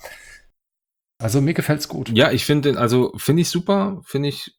Also mir gefällt's gut. Ja, ich finde den, also finde ich super, finde ich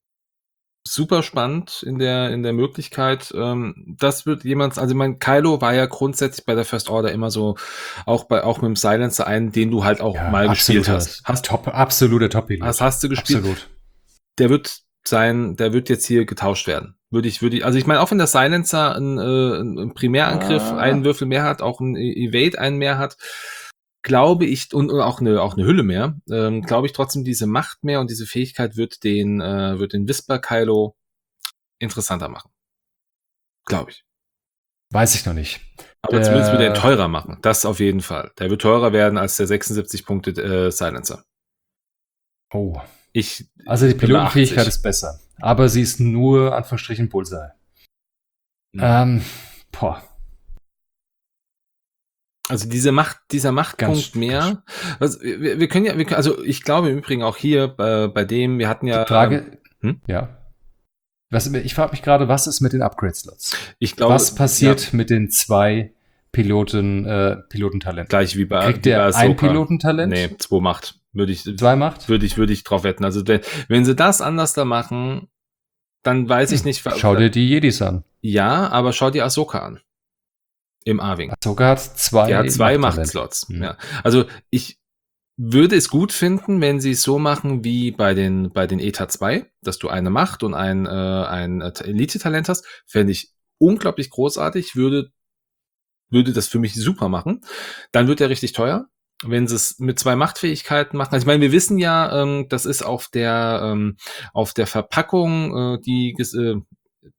super spannend in der in der Möglichkeit. Ähm, das wird jemand, also mein Kylo war ja grundsätzlich bei der First Order immer so, auch bei auch mit dem Silencer einen, den du halt auch Ja, mal gespielt absoluter- hast. Hast, Top, absoluter Top-Pilot. hast, hast du gespielt? Absolut. Der wird sein, der wird jetzt hier getauscht werden. Würde ich, würde ich, also ich meine, auch wenn der Silencer einen, äh, einen Primärangriff, Ah. einen Würfel mehr hat, auch ein Evade einen mehr hat, glaube ich, und, und auch eine, auch eine Hülle mehr, ähm, glaube ich trotzdem, diese Macht mehr und diese Fähigkeit wird den, äh, wird den Whisper Kylo interessanter machen. Glaube ich. Weiß ich noch nicht. Aber Der- zumindest wird er ihn teurer machen. Das auf jeden Fall. Der wird teurer werden als der sechsundsiebzig Punkte äh, Silencer. Oh. Ich, Also die ich bin bei Pilotenfähigkeit achtzig. ist besser. Aber sie ist nur, Anführungsstrichen, Bullseye. Mhm. Ähm, boah. Also diese Macht, dieser Machtpunkt Ganz- mehr. Also wir, wir können ja, wir, können- also ich glaube im Übrigen auch hier bei, bei dem, wir hatten ja. Die Frage, hm? ja. Was, ich frage mich gerade, was ist mit den Upgrade-Slots? Ich glaube, Was passiert mit den zwei Piloten, äh, Pilotentalenten? Gleich wie bei, Kriegt wie bei der ein Ahsoka. Pilotentalent? Nee, zwei Macht. Würde ich, Zwei Macht? würde ich, würde ich drauf wetten. Also wenn, wenn sie das anders da machen, dann weiß ich nicht. Schau dir die Jedis an. Ja, aber schau dir Ahsoka an. Im A-Wing. Ahsoka hat zwei Die hat zwei Machttalente. Machtslots. Mhm. Ja. Also ich würde es gut finden, wenn sie es so machen wie bei den bei den E T A zwei, dass du eine Macht und ein, äh, ein Elite-Talent hast. Fände ich unglaublich großartig, würde würde das für mich super machen. Dann wird er richtig teuer. Wenn sie es mit zwei Machtfähigkeiten machen. Also ich meine, wir wissen ja, ähm, das ist auf der ähm, auf der Verpackung, äh, die ges- äh,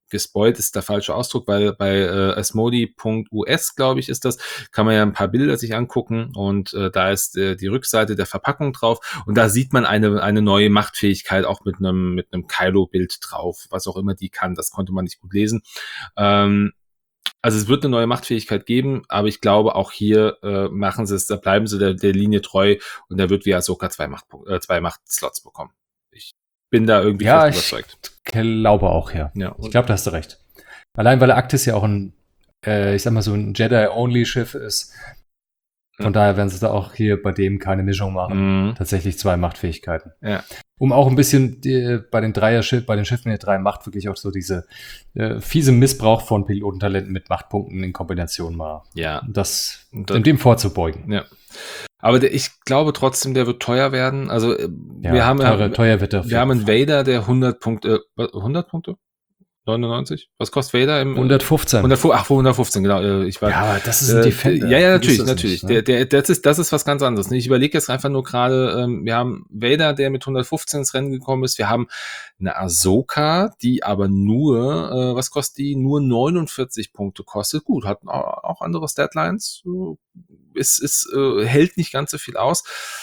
gespoilt ist der falsche Ausdruck, weil bei äh, asmodee Punkt U S, glaube ich, ist das, kann man ja ein paar Bilder sich angucken und äh, da ist äh, die Rückseite der Verpackung drauf und da sieht man eine eine neue Machtfähigkeit auch mit einem mit einem Kylo-Bild drauf, was auch immer die kann, das konnte man nicht gut lesen. Ähm, also es wird eine neue Machtfähigkeit geben, aber ich glaube auch hier äh, machen sie es, da bleiben sie der, der Linie treu und da wird wie Ahsoka zwei Macht äh, zwei Machtslots bekommen. Ich bin da irgendwie Ja, fest ich überzeugt. glaube auch, ja. Ja, Ich glaube, da hast du recht. Allein, weil Arktis ja auch ein, äh, ich sag mal so ein Jedi-Only-Schiff ist. Von Ja. daher werden sie da auch hier bei dem keine Mischung machen. Mhm. Tatsächlich zwei Machtfähigkeiten. Ja. Um auch ein bisschen die, bei den Dreier-Schiff, bei den Schiffen der drei Macht wirklich auch so diese äh, fiese Missbrauch von Pilotentalenten mit Machtpunkten in Kombination mal. Ja. Das, Das- in dem vorzubeugen. Ja. Aber der, ich glaube trotzdem, der wird teuer werden. Also äh, Ja, wir haben teure, ja, teuer wird er. wir haben einen Vader, der hundert Punkte, äh, hundert Punkte? neunundneunzig? Was kostet Vader im hundertfünfzehn. hundertfund, ach, hundertdefünfzehn, genau. äh, Ich war, Ja, aber das ist ein Äh, Defender. Ja, ja, Vergiss natürlich, das natürlich. nicht, ne? Der, der, das ist, das ist was ganz anderes. Ich überlege jetzt einfach nur gerade, ähm, wir haben Vader, der mit hundertfünfzehn ins Rennen gekommen ist. Wir haben eine Ahsoka, die aber nur, äh, was kostet die? Nur neunundvierzig Punkte kostet. Gut, hat auch, auch andere Statlines. Ist, ist, äh, hält nicht ganz so viel aus.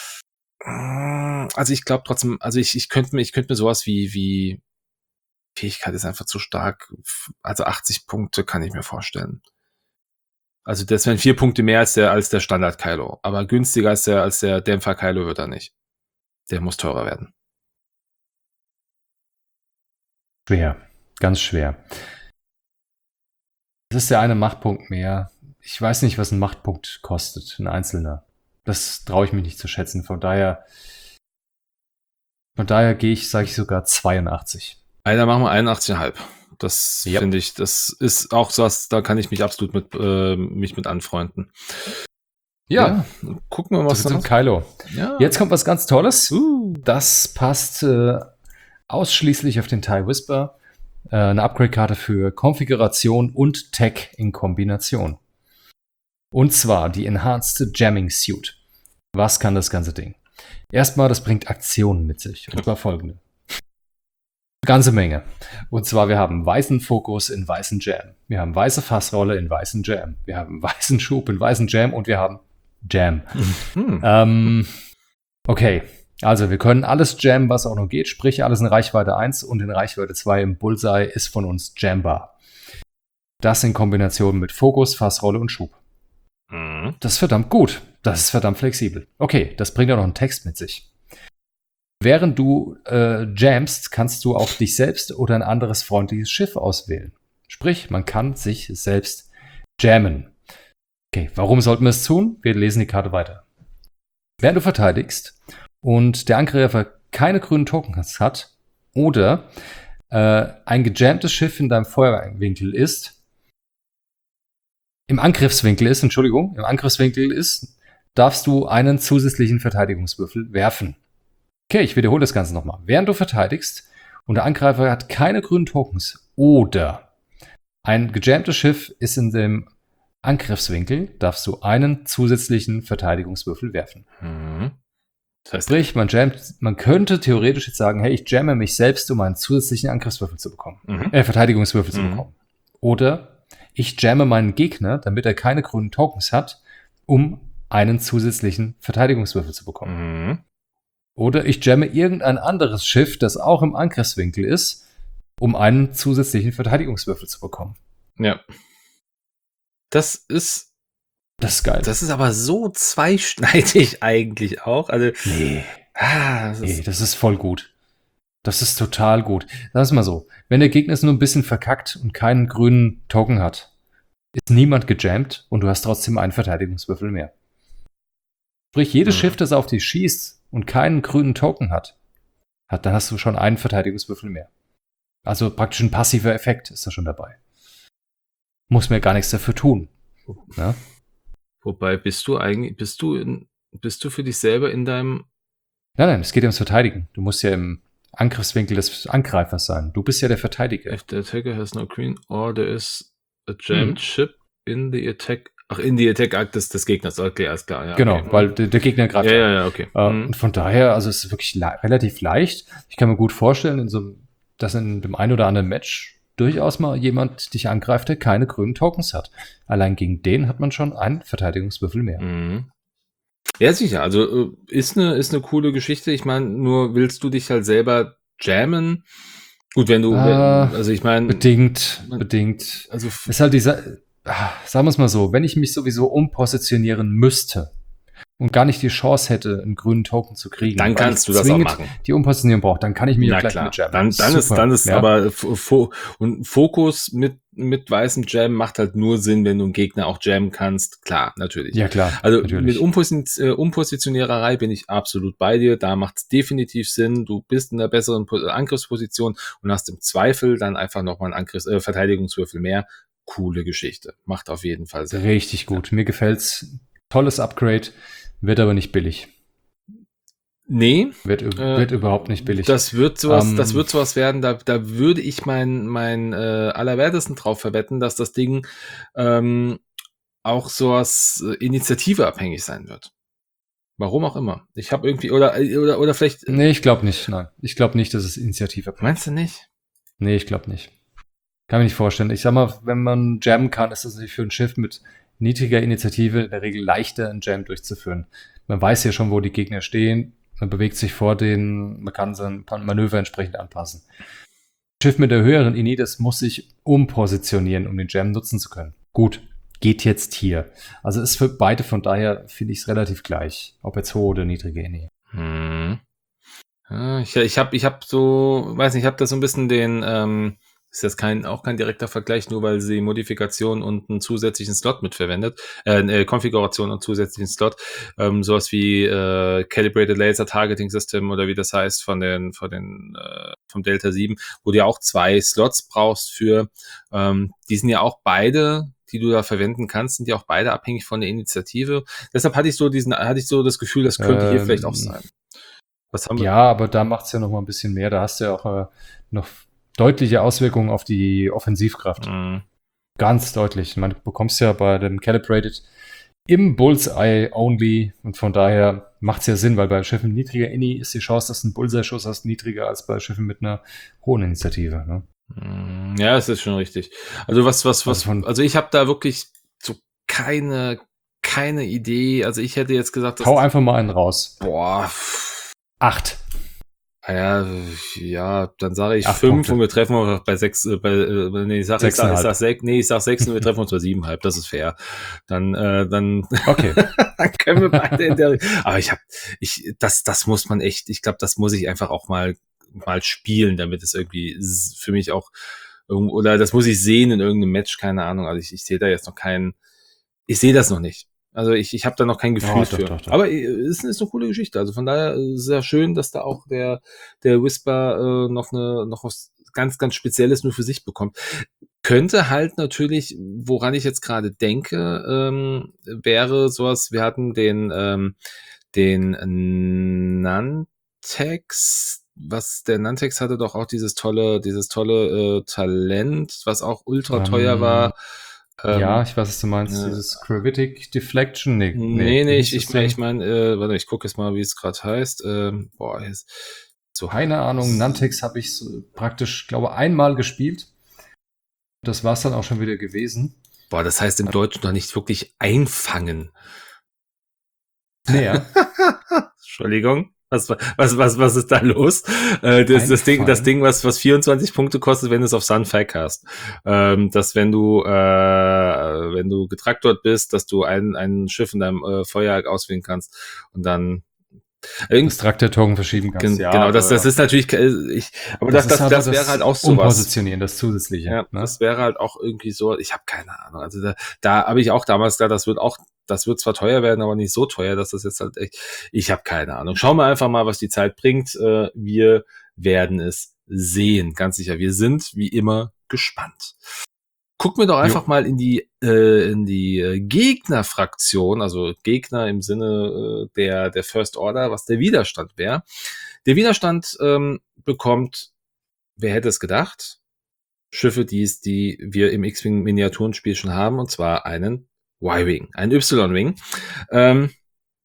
Also ich glaube trotzdem, also ich, ich könnte mir, ich könnte mir sowas wie, wie Fähigkeit ist einfach zu stark. Also achtzig Punkte kann ich mir vorstellen. Also das wären vier Punkte mehr als der, als der Standard Kylo. Aber günstiger als der, als der Dämpfer Kylo wird er nicht. Der muss teurer werden. Schwer. Ganz schwer. Das ist der eine Machtpunkt mehr. Ich weiß nicht, was ein Machtpunkt kostet, ein einzelner. Das traue ich mich nicht zu schätzen. Von daher, von daher gehe ich, sage ich sogar zweiundachtzig. Einer machen wir einundachtzig Komma fünf. Das Yep. finde ich, das ist auch so was, da kann ich mich absolut mit, äh, mich mit anfreunden. Ja, gucken wir mal, was das da ist Kylo. Ja. Jetzt kommt was ganz Tolles. Uh. Das passt äh, ausschließlich auf den TIE Whisper. Äh, eine Upgrade-Karte für Konfiguration und Tech in Kombination. Und zwar die Enhanced Jamming Suit. Was kann das ganze Ding? Erstmal, das bringt Aktionen mit sich. Und zwar folgende. Ganze Menge. Und zwar, wir haben weißen Fokus in weißen Jam. Wir haben weiße Fassrolle in weißen Jam. Wir haben weißen Schub in weißen Jam und wir haben Jam. Hm. Ähm, okay, also wir können alles jammen, was auch nur geht, sprich alles in Reichweite eins und in Reichweite zwei im Bullseye ist von uns jambar. Das in Kombination mit Fokus, Fassrolle und Schub. Mhm. Das ist verdammt gut. Das ist verdammt flexibel. Okay, das bringt auch noch einen Text mit sich. Während du äh, jammst, kannst du auch dich selbst oder ein anderes freundliches Schiff auswählen. Sprich, man kann sich selbst jammen. Okay, warum sollten wir es tun? Wir lesen die Karte weiter. Während du verteidigst und der Angreifer keine grünen Tokens hat oder äh, ein gejammtes Schiff in deinem Feuerwinkel ist, im Angriffswinkel ist, Entschuldigung, im Angriffswinkel ist, darfst du einen zusätzlichen Verteidigungswürfel werfen. Okay, ich wiederhole das Ganze nochmal. Während du verteidigst und der Angreifer hat keine grünen Tokens oder ein gejammtes Schiff ist in dem Angriffswinkel, darfst du einen zusätzlichen Verteidigungswürfel werfen. Mhm. Das heißt, Sprich, man, jammt, man könnte theoretisch jetzt sagen, hey, ich jamme mich selbst, um einen zusätzlichen Angriffswürfel zu bekommen. Mhm. Äh, Verteidigungswürfel zu Mhm. bekommen. Oder ich jamme meinen Gegner, damit er keine grünen Tokens hat, um einen zusätzlichen Verteidigungswürfel zu bekommen. Mhm. Oder ich jamme irgendein anderes Schiff, das auch im Angriffswinkel ist, um einen zusätzlichen Verteidigungswürfel zu bekommen. Ja. Das ist, Das ist geil. das ist aber so zweischneidig eigentlich auch. Also, nee, ah, das nee, ist, das ist voll gut. Das ist total gut. Sag es mal so, wenn der Gegner es nur ein bisschen verkackt und keinen grünen Token hat, ist niemand gejammt und du hast trotzdem einen Verteidigungswürfel mehr. Sprich, jedes Mhm. Schiff, das auf dich schießt und keinen grünen Token hat, hat, dann hast du schon einen Verteidigungswürfel mehr. Also praktisch ein passiver Effekt ist da schon dabei. Muss mir gar nichts dafür tun. Ja? wobei bist du eigentlich, bist du in, bist du für dich selber in deinem, Nein, nein, es geht ja ums Verteidigen. Du musst ja im Angriffswinkel des Angreifers sein. Du bist ja der Verteidiger. if the attacker has no green or there is a jammed Mhm. ship in the attack, ach, in the attack act des, des Gegners, okay, alles klar, ja. Genau, okay. weil der, der Gegner greift Ja, an. ja, ja, okay. Äh, Mhm. Und von daher, also es ist wirklich le- relativ leicht. Ich kann mir gut vorstellen, in so, einem- dass in dem einen oder anderen Match durchaus mal jemand dich angreift, der keine grünen Tokens hat. Allein gegen den hat man schon einen Verteidigungswürfel mehr. Mhm. Ja, sicher. Also äh, ist eine ist eine coole Geschichte. Ich meine, nur willst du dich halt selber jammen? Gut, wenn du, Äh, wenn, also ich meine, bedingt, man- bedingt. also f- Ist halt dieser, ah, sagen wir es mal so, wenn ich mich sowieso umpositionieren müsste und gar nicht die Chance hätte, einen grünen Token zu kriegen, Dann weil kannst ich du das auch zwingend machen. die Umpositionierung brauche, dann kann ich mich ja Na gleich klar, mit jammen. dann, dann ist, Super, dann ist ja. aber Fo Fo- und Fokus mit, mit weißem Jam macht halt nur Sinn, wenn du einen Gegner auch jammen kannst. Klar, natürlich. Ja, klar, Also natürlich. mit Umposi- äh, Umpositioniererei bin ich absolut bei dir. Da macht es definitiv Sinn. Du bist in einer besseren Po- Angriffsposition und hast im Zweifel dann einfach nochmal einen Angriffs äh, Verteidigungswürfel mehr. Coole Geschichte. Macht auf jeden Fall Sinn. Richtig gut. Mir gefällt's. Tolles Upgrade, wird aber nicht billig. Nee, Wird, äh, wird überhaupt nicht billig. das wird sowas, Ähm, das wird sowas werden, da, da würde ich mein, mein äh, Allerwertesten drauf verwetten, dass das Ding ähm, auch sowas äh, initiativeabhängig sein wird. Warum auch immer. Ich habe irgendwie, oder, oder, oder vielleicht, Nee, ich glaube nicht. Nein, ich glaube nicht, dass es Initiative bringt. meinst du nicht? Nee, ich glaube nicht. Kann mir nicht vorstellen. Ich sag mal, wenn man jammen kann, ist das natürlich für ein Schiff mit niedriger Initiative in der Regel leichter, einen Jam durchzuführen. Man weiß ja schon, wo die Gegner stehen. Man bewegt sich vor denen, man kann sein Manöver entsprechend anpassen. Ein Schiff mit der höheren Ini, das muss sich umpositionieren, um den Jam nutzen zu können. Gut, geht jetzt hier. Also ist für beide von daher, finde ich es relativ gleich. Ob jetzt hohe oder niedrige Ini. Hm. Ja, ich ich habe ich hab so, weiß nicht, ich habe da so ein bisschen den, ähm, ist jetzt kein, auch kein direkter Vergleich, nur weil sie Modifikation und einen zusätzlichen Slot mitverwendet, äh, eine Konfiguration und zusätzlichen Slot, ähm, sowas wie äh, Calibrated Laser Targeting System oder wie das heißt von den, von den, äh, vom Delta sieben, wo du ja auch zwei Slots brauchst für, ähm, die sind ja auch beide, die du da verwenden kannst, sind ja auch beide abhängig von der Initiative. Deshalb hatte ich so diesen, hatte ich so das Gefühl, das könnte hier Ähm, vielleicht auch sein. Was haben wir? Ja, aber da macht es ja noch mal ein bisschen mehr. Da hast du ja auch äh, noch deutliche Auswirkungen auf die Offensivkraft. Mhm. Ganz deutlich. Man bekommst ja bei dem Calibrated im Bullseye only und von daher macht es ja Sinn, weil bei Schiffen niedriger Ini ist die Chance, dass du einen Bullseye-Schuss hast, niedriger als bei Schiffen mit einer hohen Initiative. Ne? Mm, Ja, es ist schon richtig. Also was, was, was, Also von- also ich habe da wirklich so keine, keine Idee. Also ich hätte jetzt gesagt, dass Hau einfach mal einen raus. boah, pff, Acht. ah ja, ja, dann sage ich Acht fünf Punkte. und wir treffen uns bei sechs, äh, bei, äh, nee, ich sag, ich sag, ich Sechseinhalb. sag sechs, nee, ich sag sechs und wir treffen uns bei siebeneinhalb. Das ist fair. Dann, äh, dann, Okay. dann können wir beide in der, aber ich habe, ich, das, das muss man echt, ich glaube, das muss ich einfach auch mal, mal spielen, damit es irgendwie s- für mich auch, irgend- oder das muss ich sehen in irgendeinem Match, keine Ahnung. Also ich, ich sehe da jetzt noch keinen, ich sehe das noch nicht. Also ich, ich habe da noch kein Gefühl Oh, doch, für. doch, doch. Aber äh, es ist, ist eine coole Geschichte. Also von daher äh, sehr schön, dass da auch der, der Whisper äh, noch eine, noch was ganz, ganz Spezielles nur für sich bekommt. Könnte halt natürlich, woran ich jetzt gerade denke, ähm, wäre sowas, wir hatten den, ähm, den Nantex, was der Nantex hatte doch auch dieses tolle, dieses tolle äh, Talent, was auch ultra teuer Ähm, war. Ähm, ja, ich weiß, was du meinst. äh, Dieses Gravitic Deflection. Nee, Nee, nee, wie ich, hieß ich das meine, Ding? ich mein, äh, warte, ich gucke jetzt mal, wie es gerade heißt. Ähm, boah, jetzt so. Keine Ahnung, Nantex habe ich so praktisch, glaube einmal gespielt. Das war es dann auch schon wieder gewesen. Boah, das heißt im Deutschen doch nicht wirklich einfangen. Naja, Entschuldigung. Was, was, was, was ist da los? Äh, das, das Ding, das Einfangen? Ding, was, was vierundzwanzig Punkte kostet, wenn du es auf Sunfac hast. Ähm, dass wenn du, äh, wenn du getraktort bist, dass du ein, ein Schiff in deinem äh, Feuerwerk auswählen kannst und dann das Traktor-Token verschieben kannst. Gen Ja, genau, das, aber- das ist natürlich, äh, ich, aber das, das, das, ist aber das wäre halt auch sowas. Umpositionieren, das Zusätzliche. Ja, ne? das wäre halt auch irgendwie so, ich habe keine Ahnung. Also da, da habe ich auch damals gedacht, das wird auch, das wird zwar teuer werden, aber nicht so teuer, dass das jetzt halt echt, ich habe keine Ahnung. Schauen wir einfach mal, was die Zeit bringt. Äh, Wir werden es sehen, ganz sicher. Wir sind wie immer gespannt. Gucken wir doch einfach Jo. mal in die, äh, in die äh, Gegnerfraktion, also Gegner im Sinne äh, der, der First Order, was der Widerstand wäre. Der Widerstand ähm, bekommt, wer hätte es gedacht, Schiffe, die es, die wir im X-Wing Miniaturenspiel schon haben, und zwar einen Y-Wing, einen Y-Wing. Ähm,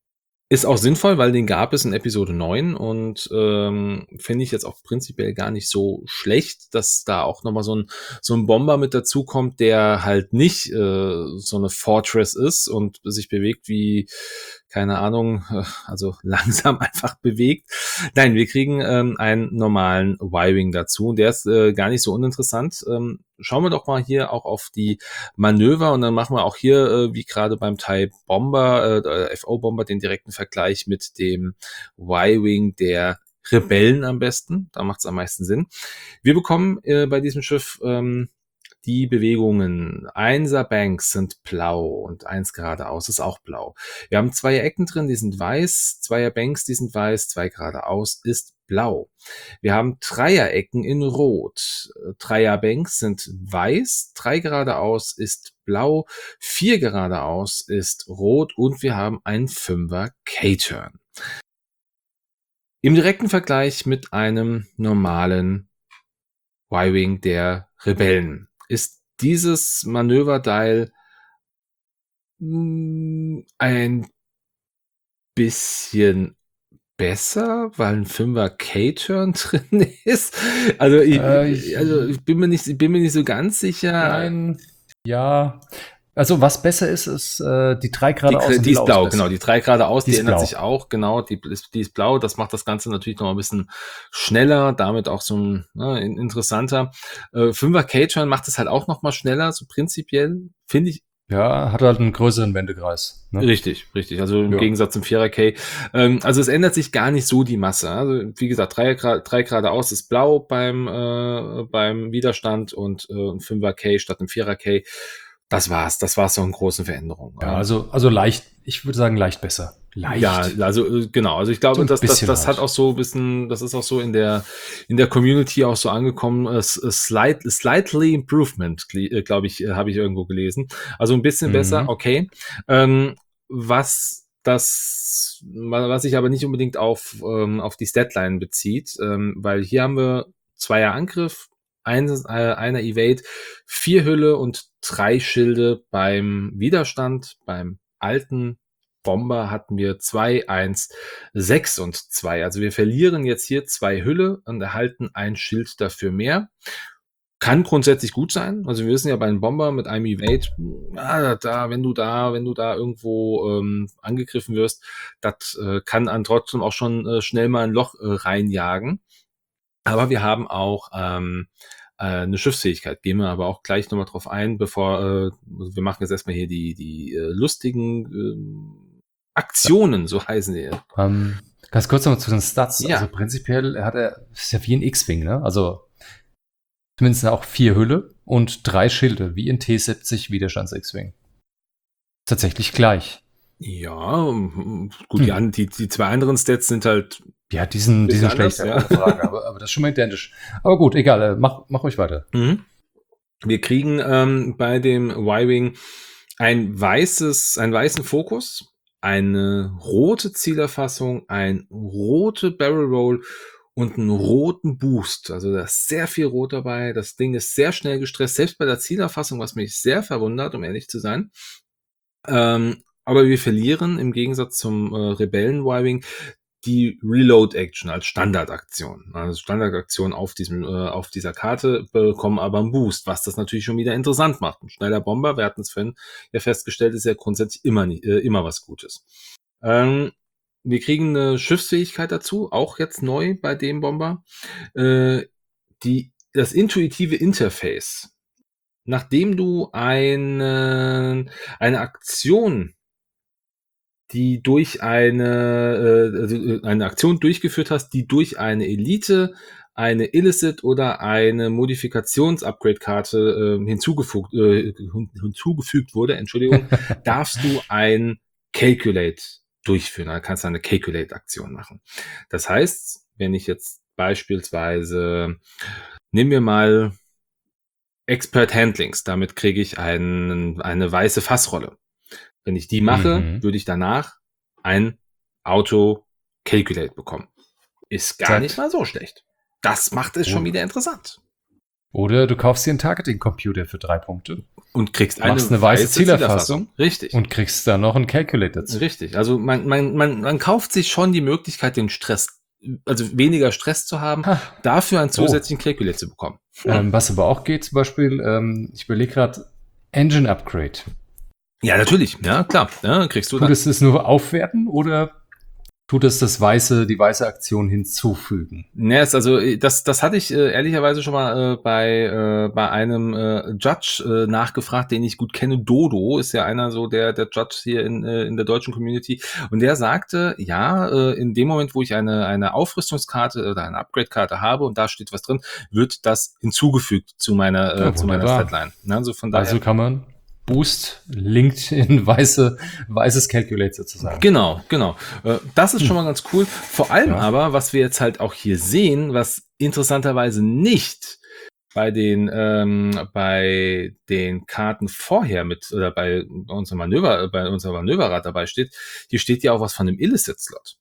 Ist auch sinnvoll, weil den gab es in Episode neun und ähm, finde ich jetzt auch prinzipiell gar nicht so schlecht, dass da auch nochmal so ein, so ein Bomber mit dazukommt, der halt nicht äh, so eine Fortress ist und sich bewegt wie, keine Ahnung, äh, also langsam einfach bewegt. Nein, wir kriegen ähm, einen normalen Y-Wing dazu und der ist äh, gar nicht so uninteressant. Ähm, schauen wir doch mal hier auch auf die Manöver und dann machen wir auch hier, äh, wie gerade beim Teil Bomber, äh, F O-Bomber, den direkten Vergleich mit dem Y-Wing der Rebellen am besten. Da macht es am meisten Sinn. Wir bekommen äh, bei diesem Schiff ähm, die Bewegungen. Einser Banks sind blau und eins geradeaus ist auch blau. Wir haben zwei Ecken drin, die sind weiß, Zweier Banks, die sind weiß, zwei geradeaus ist blau. Wir haben Dreierecken in Rot. Dreier Banks sind weiß, drei geradeaus ist blau, vier geradeaus ist rot und wir haben einen Fünfer K-Turn. Im direkten Vergleich mit einem normalen Y-Wing der Rebellen ist dieses Manöverdial mh, ein bisschen besser, weil ein Fünfer K-Turn drin ist. Also ich, Äh, ich- also ich bin mir nicht, ich bin mir nicht so ganz sicher. Nein, ja. Also was besser ist, ist äh, die drei Die, geradeaus und die ist blau, besser. genau. Die drei geradeaus, Die die, ist ändert blau. sich auch, genau. Die ist, die ist blau. Das macht das Ganze natürlich noch ein bisschen schneller, damit auch so ein, ne, interessanter. Äh, Fünfer K-Turn macht es halt auch noch mal schneller, so prinzipiell, finde ich. Ja, hat halt einen größeren Wendekreis. Ne? Richtig, richtig. Also im Ja. Gegensatz zum Vierer K. Ähm, also es ändert sich gar nicht so die Masse. Also wie gesagt, drei, Gra- drei geradeaus ist blau beim, äh, beim Widerstand und äh, ein Fünfer K statt einem Vierer K. Das war's. Das war's so in großen Veränderungen. Ja, Ähm, also, also leicht, ich würde sagen leicht besser. Leicht. Ja, also äh, genau. Also ich glaube, So ein das, das, bisschen das hat halt. auch so ein bisschen, das ist auch so in der in der Community auch so angekommen. Äh, s- äh, slight, slightly improvement, äh, glaube ich, äh, habe ich irgendwo gelesen. Also ein bisschen Mhm. besser, okay. Ähm, was das, was sich aber nicht unbedingt auf ähm, auf die Statline bezieht, ähm, weil hier haben wir Zweier Angriff, ein, äh, einer Evade, vier Hülle und drei Schilde beim Widerstand, beim alten Bomber hatten wir zwei, eins, sechs und zwei. Also wir verlieren jetzt hier zwei Hülle und erhalten ein Schild dafür mehr. Kann grundsätzlich gut sein. Also wir wissen ja bei einem Bomber mit einem Evade, ah, da, wenn du da, wenn du da irgendwo ähm, angegriffen wirst, das äh, kann an trotzdem auch schon äh, schnell mal ein Loch äh, reinjagen. Aber wir haben auch ähm, äh, eine Schiffsfähigkeit. Gehen wir aber auch gleich nochmal drauf ein, bevor äh, wir machen jetzt erstmal hier die, die äh, lustigen äh, Aktionen, so heißen die. Ähm, ganz kurz noch zu den Stats. Ja. Also prinzipiell hat er, ist ja wie ein X-Wing, ne? Also zumindest auch vier Hülle und drei Schilde, wie in T siebzig Widerstands-X-Wing. Tatsächlich gleich. Ja, ähm, gut, die, an, die, die zwei anderen Stats sind halt. Ja, die sind, die Bisschen sind anders, schlechter, ja. ohne Frage, aber, aber das ist schon mal identisch. Aber gut, egal, äh, mach, mach ruhig weiter. Mhm. Wir kriegen ähm, bei dem Y-Wing ein weißes, einen weißen Fokus, eine rote Zielerfassung, ein rote Barrel Roll und einen roten Boost. Also da ist sehr viel Rot dabei. Das Ding ist sehr schnell gestresst, selbst bei der Zielerfassung, was mich sehr verwundert, um ehrlich zu sein. Ähm, aber wir verlieren im Gegensatz zum äh, Rebellen-Y-Wing die Reload-Action als Standardaktion. Also Standardaktion auf diesem, äh, auf dieser Karte bekommen aber einen Boost, was das natürlich schon wieder interessant macht. Ein schneller Bomber, wir hatten es vorhin ja festgestellt, ist ja grundsätzlich immer, nicht, äh, immer was Gutes. Ähm, wir kriegen eine Schiffsfähigkeit dazu, auch jetzt neu bei dem Bomber. Äh, die, das intuitive Interface. Nachdem du eine, eine Aktion die durch eine, äh, also eine Aktion durchgeführt hast, die durch eine Elite, eine Illicit oder eine Modifikations-Upgrade-Karte äh, hinzugefügt, äh, hinzugefügt wurde, Entschuldigung, darfst du ein Calculate durchführen. Da kannst du eine Calculate-Aktion machen. Das heißt, wenn ich jetzt beispielsweise, nehmen wir mal Expert Handlings, damit kriege ich einen, eine weiße Fassrolle. Wenn ich die mache, Mhm. würde ich danach ein Auto-Calculate bekommen. Ist gar Seit- nicht mal so schlecht. Das macht es schon Oh. wieder interessant. Oder du kaufst dir einen Targeting-Computer für drei Punkte. Und kriegst eine, machst eine weiße Zielerfassung. Richtig. Und kriegst dann noch einen Calculator dazu. Richtig. Also man, man, man, man kauft sich schon die Möglichkeit, den Stress, also weniger Stress zu haben, Ha. dafür einen zusätzlichen oh. Calculator zu bekommen. Ähm, was aber auch geht, zum Beispiel, ähm, ich überlege gerade, Engine Upgrade. Ja, natürlich. Ja, klar. Ja, kriegst du Tut es das nur aufwerten oder tut es das weiße, die weiße Aktion hinzufügen? Ne, ist also das, das hatte ich äh, ehrlicherweise schon mal äh, bei äh, bei einem äh, Judge äh, nachgefragt, den ich gut kenne. Dodo ist ja einer so der der Judge hier in äh, in der deutschen Community und der sagte, ja, äh, in dem Moment, wo ich eine eine Aufrüstungskarte oder eine Upgrade-Karte habe und da steht was drin, wird das hinzugefügt zu meiner äh, Ja, zu meiner wunderbar. Statline. Ne, also von daher. Also kann man Boost linked in weiße, weißes Calculate sozusagen. Genau, genau. Äh, Das ist schon mal ganz cool. Vor allem Ja. aber, was wir jetzt halt auch hier sehen, was interessanterweise nicht bei den ähm, bei den Karten vorher mit oder bei unserem Manöver bei unserem Manöverrad dabei steht, hier steht ja auch was von dem Illicit-Slot.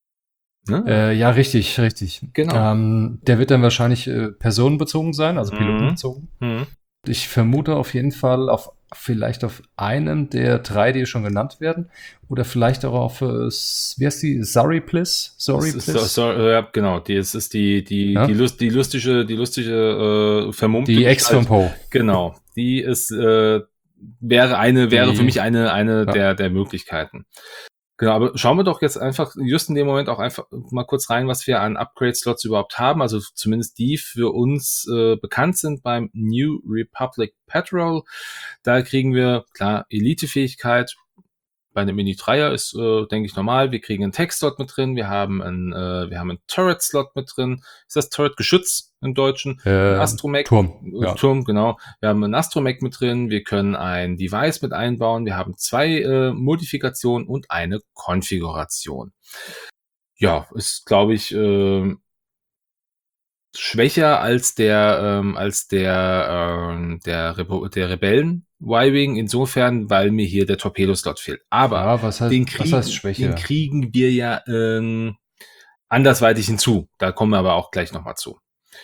Ne? Äh, ja, richtig, richtig. Genau. Ähm, der wird dann wahrscheinlich äh, personenbezogen sein, also Mhm. pilotenbezogen. Mhm. Ich vermute auf jeden Fall auf vielleicht auf einem der drei, die schon genannt werden, oder vielleicht auch auf, äh, S- wie heißt die, Sorry Bliss? Sorry Das ist, so, Bliss? so, ja, genau. Die es ist die die Ja? die, Lust, die lustige die lustige äh, vermummte Die Ex von Gestalt. Poe. Genau. Die ist äh, wäre eine wäre Die- für mich eine eine Ja. der der Möglichkeiten. Genau, aber schauen wir doch jetzt einfach just in dem Moment auch einfach mal kurz rein, was wir an Upgrade-Slots überhaupt haben. Also zumindest die für uns äh, bekannt sind beim New Republic Patrol. Da kriegen wir, klar, Elite-Fähigkeit. Bei einem Mini-Dreier ist, äh, denke ich, normal. Wir kriegen einen Tech-Slot mit drin. Wir haben einen, äh, wir haben einen Turret-Slot mit drin. Ist das Turret-Geschütz im Deutschen? Äh, Astromech. Turm. Äh, Ja. Turm, genau. Wir haben einen Astromech mit drin. Wir können ein Device mit einbauen. Wir haben zwei äh, Modifikationen und eine Konfiguration. Ja, ist, glaube ich, äh, schwächer als der ähm, als der ähm, der, Repo der Rebellen Y-Wing insofern, weil mir hier der Torpedo-Slot fehlt. Aber Ja, was heißt, den, was kriegen, heißt Schwäche? den kriegen wir ja ähm, andersweitig hinzu. Da kommen wir aber auch gleich nochmal zu.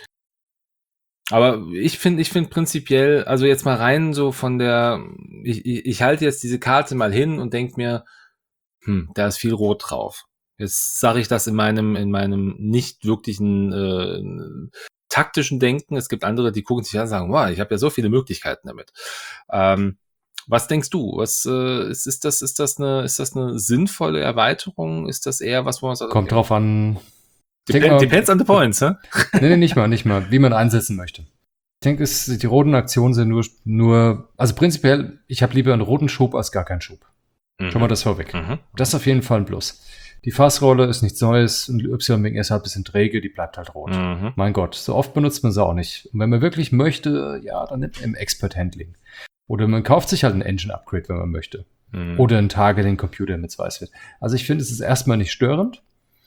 Aber ich finde, ich finde prinzipiell, also jetzt mal rein so von der, ich, ich, ich halte jetzt diese Karte mal hin und denke mir, hm, da ist viel Rot drauf. Jetzt sage ich das in meinem, in meinem nicht wirklichen äh, taktischen Denken. Es gibt andere, die gucken sich an und sagen, wow, ich habe ja so viele Möglichkeiten damit. Ähm, was denkst du? Was äh, ist, ist das? Ist das eine? Ist das eine sinnvolle Erweiterung? Ist das eher was, wo man sagt, Kommt okay, drauf an. Dep Denk mal- depends on the points, hä? Nee, nee, nicht mal, nicht mal, wie man einsetzen möchte. Ich denke, es, die roten Aktionen sind nur, nur, also prinzipiell, ich habe lieber einen roten Schub als gar keinen Schub. Schon mal das vorweg. Mhm. Das ist auf jeden Fall ein Plus. Die Fassrolle ist nichts Neues und die Y-Wing ist halt ein bisschen träge, die bleibt halt rot. Mhm. Mein Gott, so oft benutzt man sie auch nicht. Und wenn man wirklich möchte, ja, dann nimmt man im Expert Handling. Oder man kauft sich halt ein Engine Upgrade, wenn man möchte. Mhm. Oder einen Targeting Computer mit weiß wird. Also ich finde, es ist erstmal nicht störend.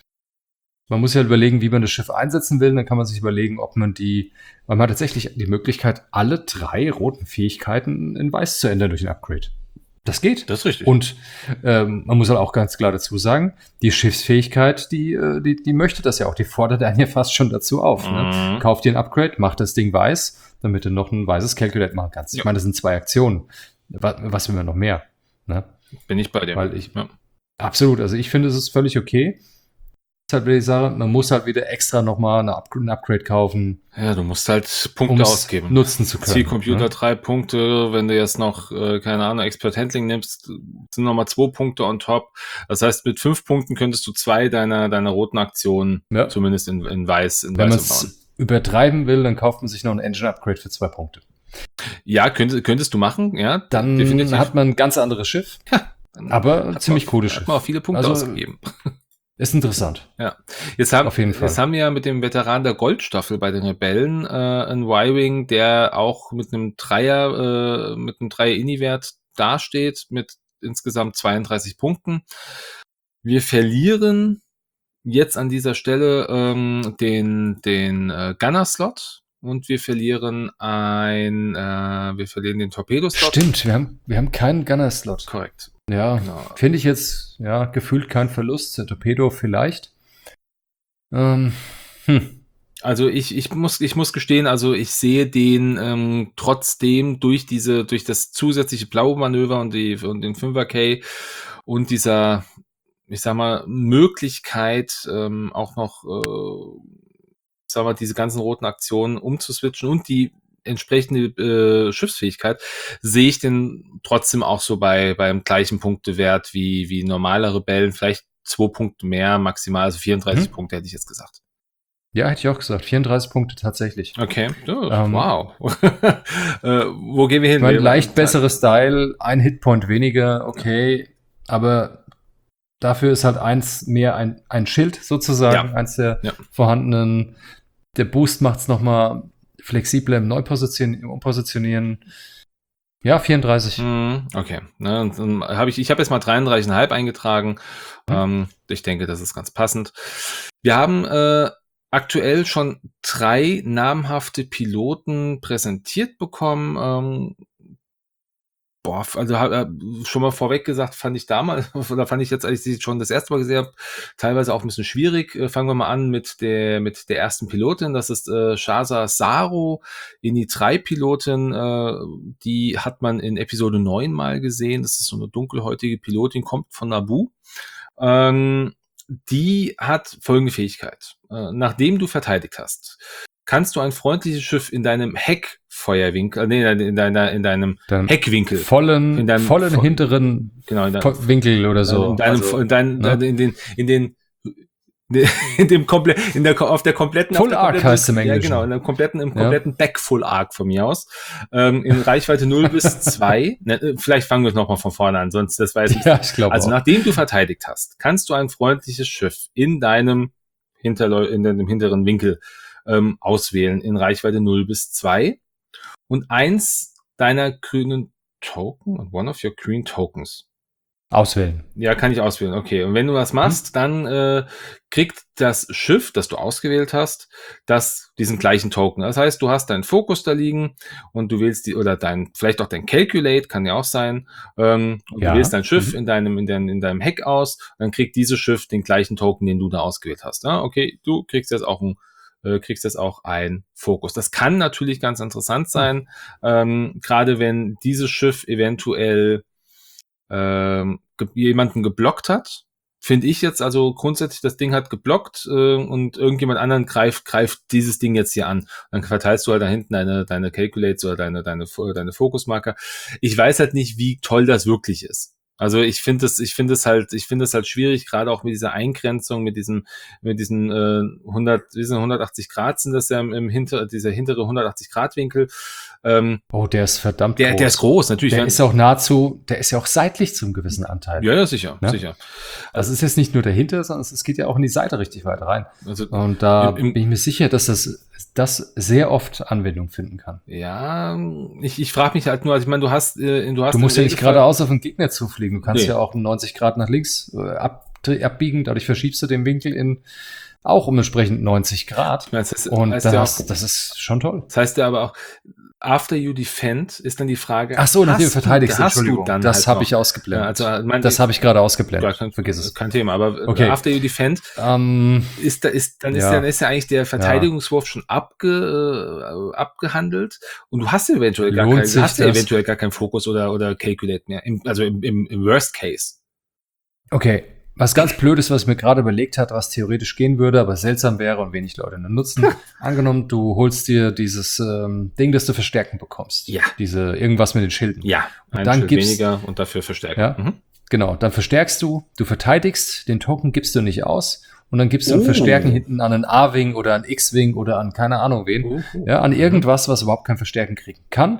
Man muss ja überlegen, wie man das Schiff einsetzen will. Dann kann man sich überlegen, ob man die, weil man hat tatsächlich die Möglichkeit, alle drei roten Fähigkeiten in weiß zu ändern durch ein Upgrade. Das geht. Das ist richtig. Und ähm, man muss halt auch ganz klar dazu sagen, die Schiffsfähigkeit, die, äh, die, die möchte das ja auch. Die fordert einen ja fast schon dazu auf. Mhm. Ne? Kauf dir ein Upgrade, mach das Ding weiß, damit du noch ein weißes Calculate machen kannst. Ja. Ich meine, das sind zwei Aktionen. Was, was will man noch mehr? Ne? Bin ich bei dir. Weil ich- ja. Absolut. Also ich finde, es ist völlig okay. Das ist halt wieder die Sache, man muss halt wieder extra nochmal eine Up ein Upgrade kaufen, ja, du musst halt Punkte um es ausgeben. nutzen zu können. Zielcomputer ne? drei Punkte, wenn du jetzt noch, äh, keine Ahnung, Expert Handling nimmst, sind nochmal zwei Punkte on top. Das heißt, mit fünf Punkten könntest du zwei deiner, deiner roten Aktionen Ja. zumindest in, in weiß, in Wenn man weiß umbauen. es übertreiben will, dann kauft man sich noch ein Engine Upgrade für zwei Punkte. Ja, könntest, könntest du machen, ja. Dann definitiv. hat man ein ganz anderes Schiff, Dann aber hat ziemlich man, cooles hat Schiff. man auch viele Punkte Also, ausgegeben. Ist interessant. Jetzt haben, Auf jeden Fall. jetzt haben wir ja mit dem Veteran der Goldstaffel bei den Rebellen äh, einen Y-Wing, der auch mit einem Dreier, äh, mit einem Dreier-Ini-Wert dasteht, mit insgesamt zweiunddreißig Punkten. Wir verlieren jetzt an dieser Stelle ähm, den, den äh, Gunner-Slot und wir verlieren ein, äh, wir verlieren den Torpedo-Slot. Stimmt, wir haben, wir haben keinen Gunner-Slot. Korrekt. Ja, Genau. finde ich jetzt, ja, gefühlt kein Verlust. Der Torpedo vielleicht. Ähm, hm. Also ich, ich muss, ich muss gestehen, also ich sehe den ähm, trotzdem durch diese, durch das zusätzliche blaue Manöver und die und den fünfer K und dieser, ich sag mal, Möglichkeit ähm, auch noch, äh, sag mal, diese ganzen roten Aktionen umzuswitchen und die entsprechende äh, Schiffsfähigkeit, sehe ich den trotzdem auch so bei beim gleichen Punktewert wie wie normale Rebellen, vielleicht zwei Punkte mehr, maximal, also vierunddreißig Mhm. Punkte hätte ich jetzt gesagt. Ja, hätte ich auch gesagt. vierunddreißig Punkte tatsächlich. Okay, ja, Ähm, wow. äh, wo gehen wir hin? Ich meine, Wir- leicht besseres Style, ein Hitpoint weniger, okay. Aber dafür ist halt eins mehr ein, ein Schild sozusagen, Ja. eins der Ja. vorhandenen. Der Boost macht es nochmal flexibler im Neupositionieren, im Umpositionieren. Ja, vierunddreißig. Hm, okay. Ne, und dann habe ich, ich habe jetzt mal dreiunddreißig Komma fünf eingetragen. Hm. Ähm, ich denke, das ist ganz passend. Wir haben äh, aktuell schon drei namhafte Piloten präsentiert bekommen. Ähm, boah, also hab, äh, schon mal vorweg gesagt, fand ich damals, oder fand ich jetzt, als ich sie schon das erste Mal gesehen habe, teilweise auch ein bisschen schwierig. Äh, fangen wir mal an mit der, mit der ersten Pilotin. Das ist äh, Shaza Saro, Ini drei Pilotin. Äh, die hat man in Episode neun mal gesehen. Das ist so eine dunkelhäutige Pilotin, kommt von Naboo. Ähm, die hat folgende Fähigkeit. Äh, nachdem du verteidigt hast, kannst du ein freundliches Schiff in deinem Heckfeuerwinkel, nee, in deiner, in deinem Dann Heckwinkel, vollen, in deinem vollen vo- hinteren genau, in deinem, Winkel oder so. in deinem, Also, in deinem, ne? in den, in den, in dem komple in der auf der kompletten Full auf der Arc kompletten, heißt im ja Englischen. genau, in dem kompletten im Ja. kompletten Back Full Arc von mir aus, ähm, in Reichweite null bis zwei. Ne, vielleicht fangen wir es nochmal von vorne an, sonst das weiß ich. Ja, ich glaube Also auch. nachdem du verteidigt hast, kannst du ein freundliches Schiff in deinem Hinterleu in deinem hinteren Winkel ähm, auswählen in Reichweite null bis zwei und eins deiner grünen Token, one of your green tokens. Auswählen. Ja, kann ich auswählen. Okay. Und wenn du das machst, hm? dann äh, kriegt das Schiff, das du ausgewählt hast, das diesen gleichen Token. Das heißt, du hast deinen Fokus da liegen und du wählst die oder dein vielleicht auch dein Calculate, kann ja auch sein. Ähm, und ja. Du wählst dein Schiff mhm. in deinem in deinem in deinem Heck aus, dann kriegt dieses Schiff den gleichen Token, den du da ausgewählt hast. Ja, okay, du kriegst jetzt auch ein äh, kriegst jetzt auch ein Fokus. Das kann natürlich ganz interessant sein, mhm. ähm, gerade wenn dieses Schiff eventuell ähm, ge- jemanden geblockt hat, finde ich jetzt, also grundsätzlich das Ding hat geblockt äh, und irgendjemand anderen greift greift dieses Ding jetzt hier an. Dann verteilst du halt da hinten deine deine Calculates oder deine deine deine Fokusmarker. Ich weiß halt nicht, wie toll das wirklich ist. Also ich finde es, ich finde es halt, ich finde es halt schwierig, gerade auch mit dieser Eingrenzung, mit diesem, mit diesen äh, hundert, wie sind hundertachtzig Grad sind das ja im, im hinter, dieser hintere hundertachtzig Grad Winkel. Ähm, oh, der ist verdammt der, groß. Der ist groß, natürlich. Der ist auch nahezu, der ist ja auch seitlich zum gewissen Anteil. Ja, ja, sicher, ne? sicher. Also es ist jetzt nicht nur dahinter, sondern es geht ja auch in die Seite richtig weit rein. Also und da im, im, bin ich mir sicher, dass das, das sehr oft Anwendung finden kann. Ja, ich, ich frage mich halt nur, also ich meine, du hast, äh, du hast. Du musst ja nicht geradeaus auf den Gegner zufliegen. Du kannst nee. ja auch neunzig Grad nach links äh, ab, abbiegen. Dadurch verschiebst du den Winkel in auch um entsprechend neunzig Grad. Meine, das heißt, und heißt das, ja auch, das ist schon toll. Das heißt ja aber auch, after you defend ist dann die Frage. Ach so, nachdem du verteidigst, hast du dann das halt habe ich ausgeblendet. Ja, also, mein, das habe ich gerade ausgeblendet. Kein, Vergiss es. Kein Thema, aber okay. after you defend um, ist da ist dann ist ja. dann ist ja eigentlich der Verteidigungswurf ja. schon abge, äh, abgehandelt und du hast eventuell gar Lohnt kein, sich hast ja das? eventuell gar keinen Fokus oder oder Calculate mehr. Im, also im, im, im Worst Case. Okay. Was ganz blöd ist, was ich mir gerade überlegt hat, was theoretisch gehen würde, aber seltsam wäre und wenig Leute nur nutzen. Angenommen, du holst dir dieses ähm, Ding, das du verstärken bekommst. Ja. Diese irgendwas mit den Schilden. Ja. Und ein dann Schild gibst, weniger und dafür verstärken. Ja. Mhm. Genau. Dann verstärkst du, du verteidigst, den Token gibst du nicht aus und dann gibst du ein oh. Verstärken hinten an einen A-Wing oder einen X-Wing oder an keine Ahnung wen. Oh. Ja, an irgendwas, was überhaupt kein Verstärken kriegen kann.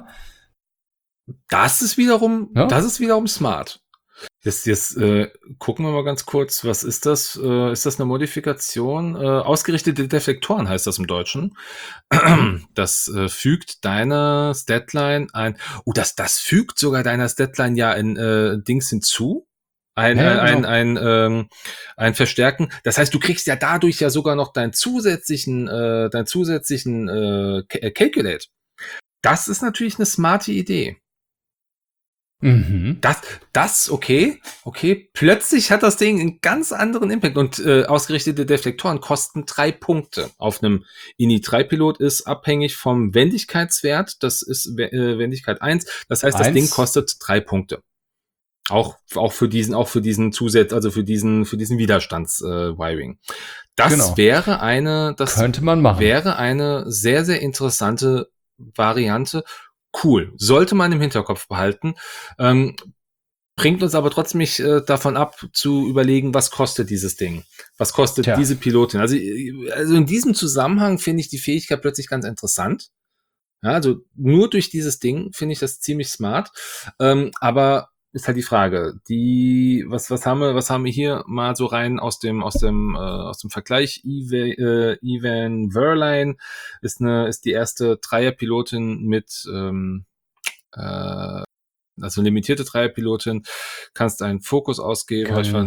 Das ist wiederum, ja? das ist wiederum smart. Jetzt, jetzt äh, gucken wir mal ganz kurz, was ist das? Äh, ist das eine Modifikation? Äh, ausgerichtete Deflektoren heißt das im Deutschen. Das äh, fügt deiner Statline ein. Oh, das, das fügt sogar deiner Statline ja ein äh, Dings hinzu. Ein, ja, ein, genau. ein, ein, ähm, ein Verstärken. Das heißt, du kriegst ja dadurch ja sogar noch deinen zusätzlichen, äh, deinen zusätzlichen äh, Calculate. Das ist natürlich eine smarte Idee. Mhm. Das, das, okay, okay. Plötzlich hat das Ding einen ganz anderen Impact und äh, ausgerichtete Deflektoren kosten drei Punkte. Auf einem Ini drei Pilot ist abhängig vom Wendigkeitswert. Das ist äh, Wendigkeit eins. Das heißt, das Eins. Ding kostet drei Punkte. Auch, auch für diesen, auch für diesen Zusatz, also für diesen, für diesen Widerstands-Wiring. Äh, das Genau. wäre eine, das Könnte man machen. wäre eine sehr, sehr interessante Variante. Cool. Sollte man im Hinterkopf behalten. Ähm, bringt uns aber trotzdem nicht äh, davon ab, zu überlegen, was kostet dieses Ding? Was kostet Tja. diese Pilotin? Also, also in diesem Zusammenhang finde ich die Fähigkeit plötzlich ganz interessant. Ja, also nur durch dieses Ding finde ich das ziemlich smart. Ähm, aber ist halt die Frage, die, was, was haben wir, was haben wir hier mal so rein aus dem, aus dem, äh, aus dem Vergleich? Eva, äh, Evan Verline ist eine, ist die erste Dreierpilotin mit, ähm, äh, also limitierte Dreierpilotin, kannst einen Fokus ausgeben. Kann, ich fand,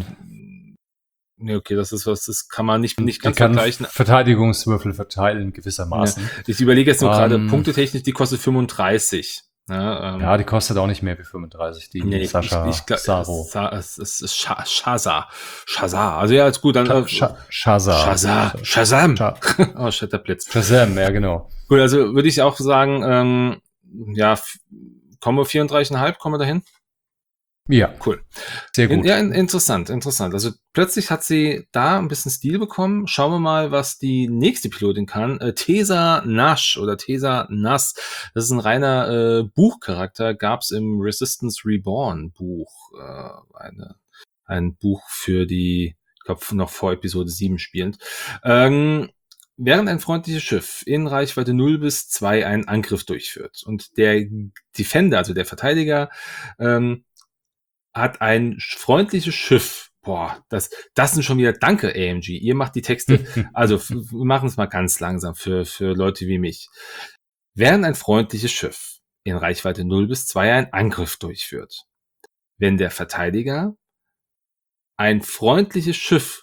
nee, okay, das ist was, das kann man nicht, nicht die ganz kann vergleichen. Verteidigungswürfel verteilen gewissermaßen. Ja, ich überlege jetzt nur Ähm, gerade, punktetechnisch, die kostet fünfunddreißig. Ja, ähm, Ja, die kostet auch nicht mehr wie fünfunddreißig, die nee, Sascha ich, ich, glaub, Saro. Es, es, es ist Sha- Shazar. Shazar. Also ja, ist gut. Dann, Sha- äh, Sha- Shazar. Shazar. Shazam. Sha- Oh, Shatterblitz. Shazam, ja genau. Gut, also würde ich auch sagen, ähm, ja, f- kommen wir vierunddreißig Komma fünf, kommen wir dahin? Ja, Cool. sehr In, gut. ja, in, interessant, interessant. Also plötzlich hat sie da ein bisschen Stil bekommen. Schauen wir mal, was die nächste Pilotin kann. Äh, Tesa Nash oder Tesa Nass. Das ist ein reiner äh, Buchcharakter. Gab es im Resistance Reborn Buch. Äh, eine, ein Buch für die, ich glaube, noch vor Episode sieben spielend. Ähm, Während ein freundliches Schiff in Reichweite null bis zwei einen Angriff durchführt und der Defender, also der Verteidiger, ähm, hat ein freundliches Schiff. Boah, das, das sind schon wieder, danke A M G, ihr macht die Texte. Also f- wir machen es mal ganz langsam für, für Leute wie mich. Während ein freundliches Schiff in Reichweite null bis zwei einen Angriff durchführt, wenn der Verteidiger ein freundliches Schiff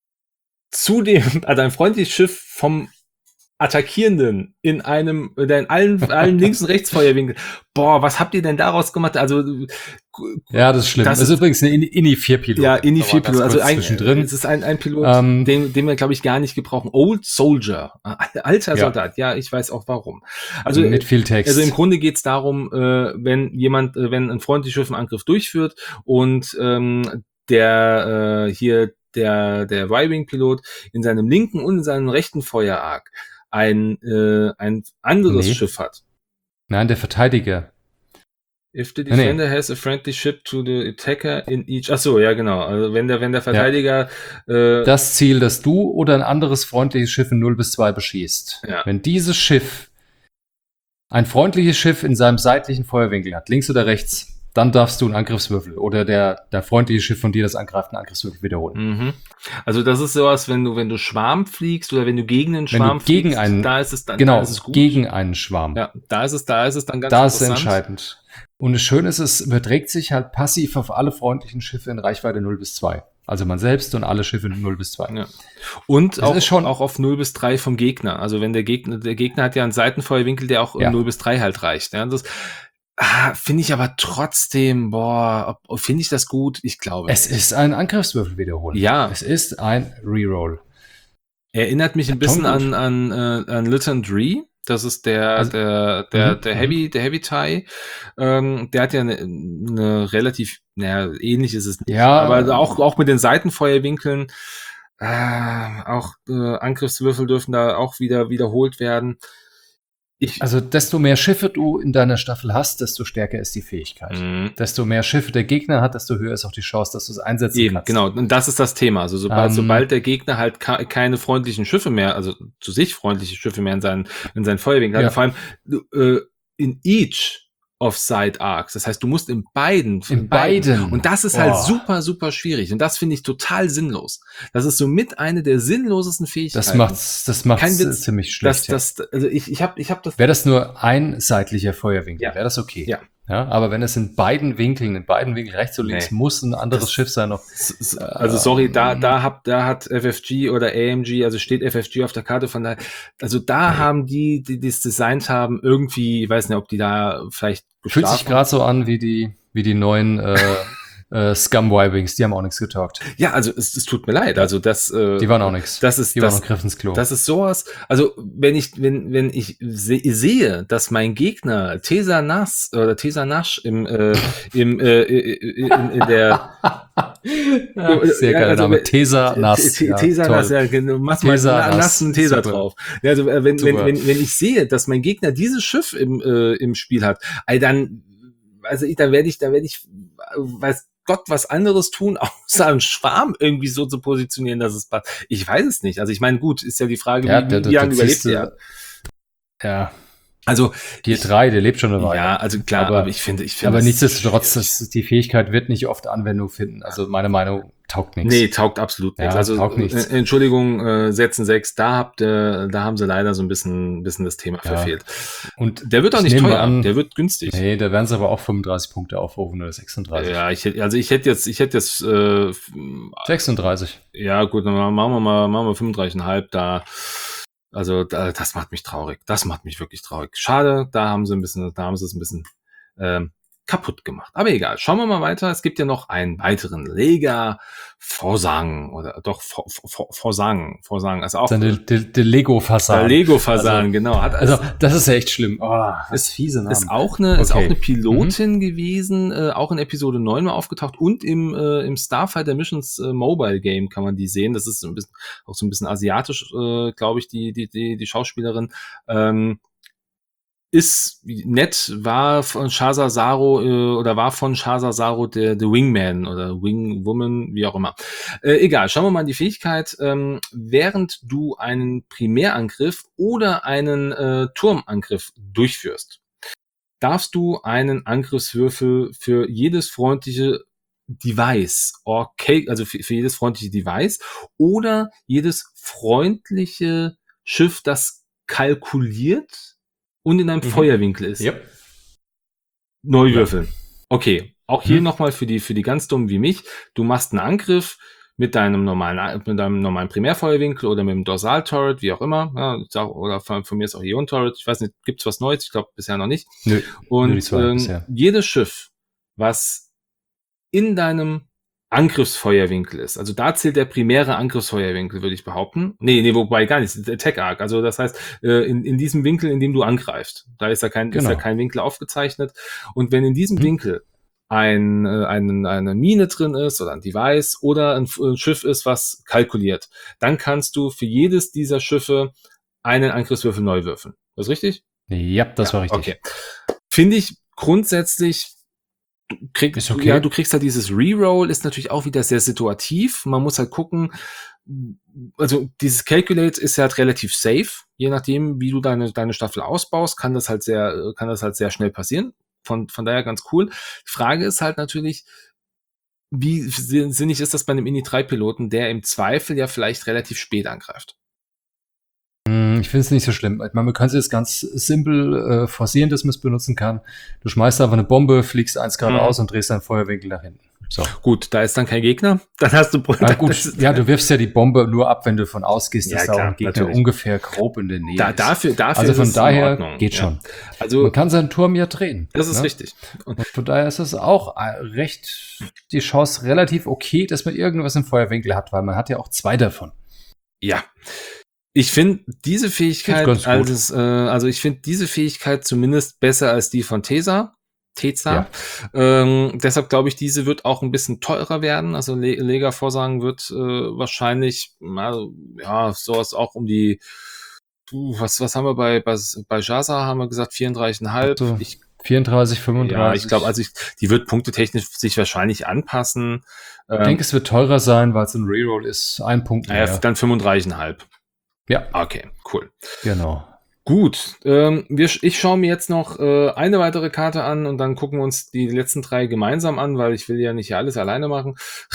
zu dem, also ein freundliches Schiff vom Attackierenden in einem, oder in allen, allen links- und rechtsfeuerwinkeln. Boah, was habt ihr denn daraus gemacht? Also, Ja, das ist schlimm. Das Das, ist- ist übrigens eine Ini vier Pilot. ja, Ini vier Pilot, also ein, zwischendrin. es ist ein, ein Pilot, Ähm, den, den wir, glaube ich, gar nicht gebrauchen. Old Soldier, äh, alter Ja. Soldat, ja, ich weiß auch warum. Also, mit viel Text. also im Grunde geht's darum, äh, wenn jemand, äh, wenn ein freundliches Schiff einen Angriff durchführt und ähm, der äh, hier der der Y-Wing-Pilot in seinem linken und in seinem rechten Feuerarg ein äh, ein anderes Nee. Schiff hat. Nein, der Verteidiger. If the Nee, nee. defender has a friendly ship to the attacker in each. Ach so, ja genau. Also wenn der wenn der Verteidiger äh, Das Ziel, das du oder ein anderes freundliches Schiff in null bis zwei beschießt. Ja. Wenn dieses Schiff ein freundliches Schiff in seinem seitlichen Feuerwinkel hat, links oder rechts, dann darfst du einen Angriffswürfel oder der, der freundliche Schiff von dir, das angreift, einen Angriffswürfel wiederholen. Mhm. Also das ist sowas, wenn du wenn du Schwarm fliegst oder wenn du gegen einen Wenn du Schwarm gegen fliegst, einen- da ist es dann Genau, da ist es gut. gegen einen Schwarm. Ja, da ist es da ist es dann ganz Da ist es interessant. entscheidend. Und das Schöne ist, es überträgt sich halt passiv auf alle freundlichen Schiffe in Reichweite null bis zwei. Also man selbst und alle Schiffe in null bis zwei. Ja. Und Das auch, ist schon- auch auf null bis drei vom Gegner. Also wenn der Gegner, der Gegner hat ja einen Seitenfeuerwinkel, der auch Ja. null bis drei halt reicht. Ja, das ah, finde ich aber trotzdem, boah, ob- finde ich das gut? Ich glaube. Es ist ein Angriffswürfel wiederholen. Ja. Es ist ein Reroll. Erinnert mich ein Ja, schon bisschen gut. an, an, äh, an Lytton Dree. Das ist der, Also- der, der, Mhm, der mhm. Heavy, der Heavy Tie. Ähm, der hat ja eine, eine relativ, naja, ähnlich ist es nicht. Ja. Aber auch, auch mit den Seitenfeuerwinkeln, äh, auch äh, Angriffswürfel dürfen da auch wieder wiederholt werden. Ich, Also desto mehr Schiffe du in deiner Staffel hast, desto stärker ist die Fähigkeit. Mhm. Desto mehr Schiffe der Gegner hat, desto höher ist auch die Chance, dass du es einsetzen Eben, kannst. genau. Und das ist das Thema. Also sobald, Ähm, sobald der Gegner halt ka- keine freundlichen Schiffe mehr, also zu sich freundliche Schiffe mehr in seinen, in seinen Feuerwinkel Ja. hat, vor allem äh, in each of Side Arcs. Das heißt, du musst in beiden. In beiden. Und das ist Boah. halt super, super schwierig. Und das finde ich total sinnlos. Das ist somit eine der sinnlosesten Fähigkeiten. Das macht's, das macht's Kein Witz. ziemlich das, schlecht. ja. das, also ich, ich habe ich hab das. Wäre das nur ein seitlicher Feuerwinkel, Ja. wäre das okay. Ja. Ja, aber wenn es in beiden Winkeln, in beiden Winkeln rechts und links, Nee. muss ein anderes Das- Schiff sein noch. S- s- Also sorry, da Ähm. da hab da hat F F G oder A M G, also steht F F G auf der Karte, von daher, also da Nee. haben die, die das designt haben, irgendwie, ich weiß nicht, ob die da vielleicht Fühlt sich geschlafen- gerade so an wie die, wie die neuen äh, äh, Scum-Y-Wings, die haben auch nichts getaugt. Ja, also es, es tut mir leid. Also das, äh, Die waren auch nichts. Das ist die das, waren noch Griff ins Klo. Das ist sowas. Also wenn ich wenn wenn ich se sehe, dass mein Gegner Tesa Nas oder Tesa Nash im äh, im äh, in, in der ja, sehr geiler also, Name. Tesa Nass. Tesa ja, Nass, ja, genau. Mach mal na, nassen Tesa drauf. Ja, also wenn, wenn, wenn, wenn ich sehe, dass mein Gegner dieses Schiff im, äh, im Spiel hat, also dann, also ich, dann werde ich, dann werde ich, weiß Gott, was anderes tun, außer einen Schwarm irgendwie so zu positionieren, dass es passt. Ich weiß es nicht. Also ich meine, gut, ist ja die Frage, ja, wie, der, wie, wie lange überlebt er? Ja. Also Tier drei, der lebt schon eine Weile. Ja, also klar, aber, aber ich finde, ich finde. Aber nichtsdestotrotz, das, die Fähigkeit wird nicht oft Anwendung finden. Also meine Meinung taugt nichts. Nee, taugt absolut nichts. Ja, also taugt nichts. Äh, Entschuldigung, äh, Sätzen sechs, da habt ihr, da haben sie leider so ein bisschen, bisschen das Thema ja. verfehlt. Und der wird auch nicht teuer, an, der wird günstig. Nee, da werden sie aber auch fünfunddreißig Punkte aufrufen oder sechsunddreißig. Ja, ich hätte, also ich hätte jetzt, ich hätte jetzt äh, sechsunddreißig. Ja, gut, dann machen wir mal, machen wir fünfunddreißig Komma fünf da. Also da, das macht mich traurig. Das macht mich wirklich traurig. Schade, da haben sie ein bisschen, da haben sie es ein bisschen ähm, kaputt gemacht. Aber egal, schauen wir mal weiter. Es gibt ja noch einen weiteren Lega Forsang oder doch Forsang, Forsang, also auch der, der, der Lego Fasan. Der Lego Fasan, also, genau. Hat also das ist ja echt schlimm. Oh, ist fiese Namen. Ist auch eine, okay. ist auch eine Pilotin mhm. gewesen, äh, auch in Episode neun mal aufgetaucht und im äh, im Starfighter Missions äh, Mobile Game kann man die sehen. Das ist so ein bisschen auch so ein bisschen asiatisch, äh, glaube ich, die die die die Schauspielerin. Ähm, ist nett, war von Shaza Zaro äh, oder war von Shaza Zaro der, der Wingman oder Wingwoman, wie auch immer. Äh, egal, schauen wir mal in die Fähigkeit. Ähm, während du einen Primärangriff oder einen äh, Turmangriff durchführst, darfst du einen Angriffswürfel für jedes freundliche Device, okay, also für, für jedes freundliche Device oder jedes freundliche Schiff, das kalkuliert und in einem mhm. Feuerwinkel ist. Yep. Neu würfeln. Okay, auch hier mhm. nochmal für die für die ganz Dummen wie mich. Du machst einen Angriff mit deinem normalen mit deinem normalen Primärfeuerwinkel oder mit dem Dorsal-Turret, wie auch immer. Ja, oder von, von mir ist auch Ion-Turret. Ich weiß nicht, gibt's was Neues? Ich glaube bisher noch nicht. Nö, und ähm, jedes Schiff, was in deinem Angriffsfeuerwinkel ist. Also da zählt der primäre Angriffsfeuerwinkel, würde ich behaupten. Nee, nee, wobei gar nicht, der Attack Arc. Also das heißt, in, in diesem Winkel, in dem du angreifst, da ist ja kein, genau. ist ja kein Winkel aufgezeichnet. Und wenn in diesem hm. Winkel ein, ein, eine Mine drin ist oder ein Device oder ein, ein Schiff ist, was kalkuliert, dann kannst du für jedes dieser Schiffe einen Angriffswürfel neu würfeln. Das ist richtig? Ja, das ja, war richtig. Okay. Finde ich grundsätzlich Krieg, ist okay. Ja, du kriegst halt dieses Reroll, ist natürlich auch wieder sehr situativ. Man muss halt gucken, also dieses Calculate ist ja halt relativ safe. Je nachdem, wie du deine, deine Staffel ausbaust, kann das halt sehr, kann das halt sehr schnell passieren. Von, von daher ganz cool. Die Frage ist halt natürlich, wie sinnig ist das bei einem Ini drei Piloten, der im Zweifel ja vielleicht relativ spät angreift? Ich finde es nicht so schlimm. Ich meine, man kann es jetzt ganz simpel äh, forcieren, dass man es benutzen kann. Du schmeißt einfach eine Bombe, fliegst eins geradeaus mhm. und drehst deinen Feuerwinkel nach hinten. So. Gut, da ist dann kein Gegner. Dann hast du... Ja, gut, ja, du wirfst ja die Bombe nur ab, wenn du davon ausgehst, dass ja, klar, da auch ein Gegner natürlich. ungefähr grob in der Nähe da, ist. Dafür, dafür also von ist daher in Ordnung. geht ja. schon. Also, man kann seinen Turm ja drehen. Das ist ne? richtig. Und von daher ist es auch recht, die Chance relativ okay, dass man irgendwas im Feuerwinkel hat, weil man hat ja auch zwei davon. Ja. Ich finde diese Fähigkeit, als, äh, also ich finde diese Fähigkeit zumindest besser als die von Tesa. Teza. Ja. Ähm, deshalb glaube ich, diese wird auch ein bisschen teurer werden. Also Le- Lega Vorsagen wird äh, wahrscheinlich, also, ja, sowas auch um die, uh, was was haben wir bei bei, bei Jaza, haben wir gesagt vierunddreißig Komma fünf. Also, ich, vierunddreißig, fünfunddreißig. Ja, ich glaube, also ich, die wird punktetechnisch sich wahrscheinlich anpassen. Ich ähm, denke, es wird teurer sein, weil es ein Reroll ist. Ein Punkt mehr. Ja, dann fünfunddreißig Komma fünf. Ja. Okay, cool. Genau. Gut, ähm, wir, ich schaue mir jetzt noch äh, eine weitere Karte an und dann gucken wir uns die letzten drei gemeinsam an, weil ich will ja nicht hier alles alleine machen.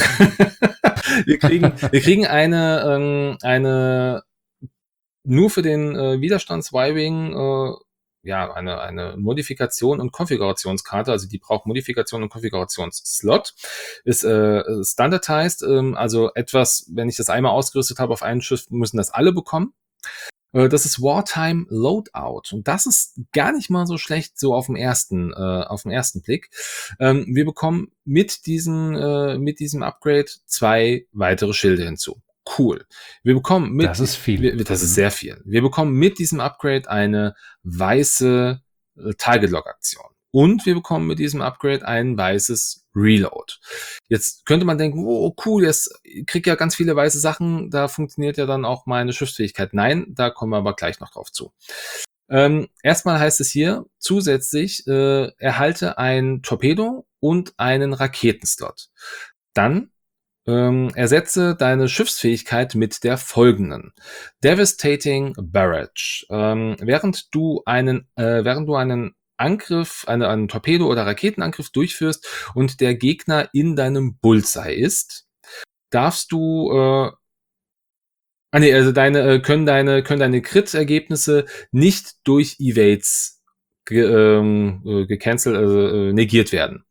wir kriegen, wir kriegen eine, ähm, eine nur für den äh, Widerstands-Y-Wing, äh, ja, eine, eine Modifikation und Konfigurationskarte, also die braucht Modifikation und Konfigurationsslot, ist äh, standardized, ähm, also etwas, wenn ich das einmal ausgerüstet habe auf einen Schiff, müssen das alle bekommen. Äh, das ist Wartime Loadout. Und das ist gar nicht mal so schlecht, so auf dem ersten, äh, auf dem ersten Blick. Ähm, wir bekommen mit diesem, äh, mit diesem Upgrade zwei weitere Schilde hinzu. Cool. Wir bekommen mit, Das ist viel. Wir, das ist sehr viel. Wir bekommen mit diesem Upgrade eine weiße äh, Target-Lock-Aktion. Und wir bekommen mit diesem Upgrade ein weißes Reload. Jetzt könnte man denken, oh cool, jetzt krieg ja ganz viele weiße Sachen, da funktioniert ja dann auch meine Schiffsfähigkeit. Nein, da kommen wir aber gleich noch drauf zu. Ähm, erstmal heißt es hier zusätzlich, äh, erhalte ein Torpedo und einen Raketenslot. Dann ähm, ersetze deine Schiffsfähigkeit mit der folgenden. Devastating Barrage. Ähm, während du einen, äh, während du einen Angriff, eine, einen Torpedo- oder Raketenangriff durchführst und der Gegner in deinem Bullseye ist, darfst du, äh, ah nee, also deine, äh, können deine, können deine Crit-Ergebnisse nicht durch Evades ge, ähm, äh, gecancelt, also äh, negiert werden.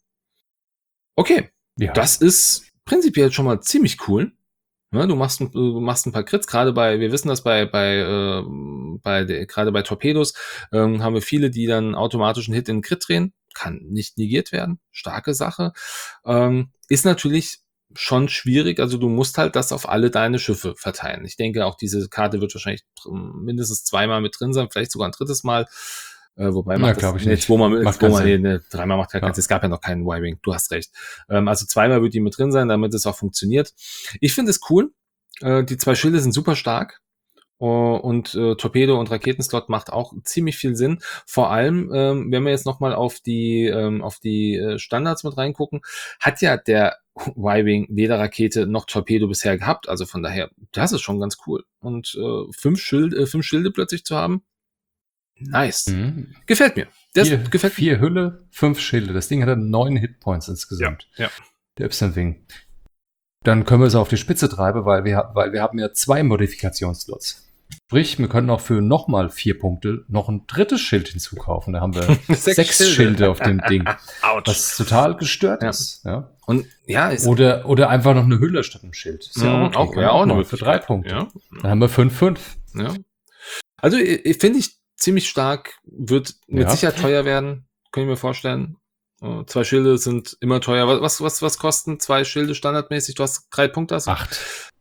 Okay, Ja. das ist prinzipiell schon mal ziemlich cool. Ja, du machst, ein- du machst ein paar Crits, gerade bei, wir wissen das bei, bei, äh, bei der- gerade bei Torpedos, ähm, haben wir viele, die dann automatisch einen Hit in den Crit drehen. Kann nicht negiert werden. Starke Sache. Ähm, ist natürlich schon schwierig. Also du musst halt das auf alle deine Schiffe verteilen. Ich denke, auch diese Karte wird wahrscheinlich ähm, mindestens zweimal mit drin sein, vielleicht sogar ein drittes Mal. Äh, wobei Na, macht das, glaub ich nee, nicht. zweimal, Macht zweimal, keinen nee, Sinn. nee, dreimal macht keinen Ja. Sinn. Es gab ja noch keinen Y-Wing. Du hast recht. Ähm, also zweimal wird die mit drin sein, damit es auch funktioniert. Ich finde es cool. Äh, die zwei Schilde sind super stark. Uh, und äh, Torpedo und Raketenslot macht auch ziemlich viel Sinn. Vor allem, ähm, wenn wir jetzt nochmal auf die ähm, auf die äh, Standards mit reingucken, hat ja der Y-Wing weder Rakete noch Torpedo bisher gehabt. Also von daher, das ist schon ganz cool. Und äh, fünf, Schild, äh, fünf Schilde plötzlich zu haben, nice. Mhm. Gefällt mir. Das vier, gefällt vier Hülle, fünf Schilde. Das Ding hat dann neun Hitpoints mir. insgesamt. Ja. Der Y-Wing. Dann können wir es auf die Spitze treiben, weil wir, weil wir haben ja zwei Modifikationslots. Sprich, wir können auch für nochmal vier Punkte noch ein drittes Schild hinzukaufen. Da haben wir Sechs sechs, Schilde. Schilde auf dem Ding. Autsch. Was total gestört Ja. ist. Ja. Und ja, ist Oder, oder einfach noch eine Hülle statt einem Schild. Ist ja Mm, auch, okay. auch, Können wir ja, auch eine machen für drei Möglichkeit. Punkte. Ja. Dann haben wir fünf, fünf. Ja. Also ich, ich finde ich ziemlich stark, wird mit Ja. Sicherheit teuer werden, kann ich mir vorstellen. Äh, Zwei Schilde sind immer teuer. Was, was, was, was kosten zwei Schilde standardmäßig? Du hast drei Punkte. Hast du? Acht.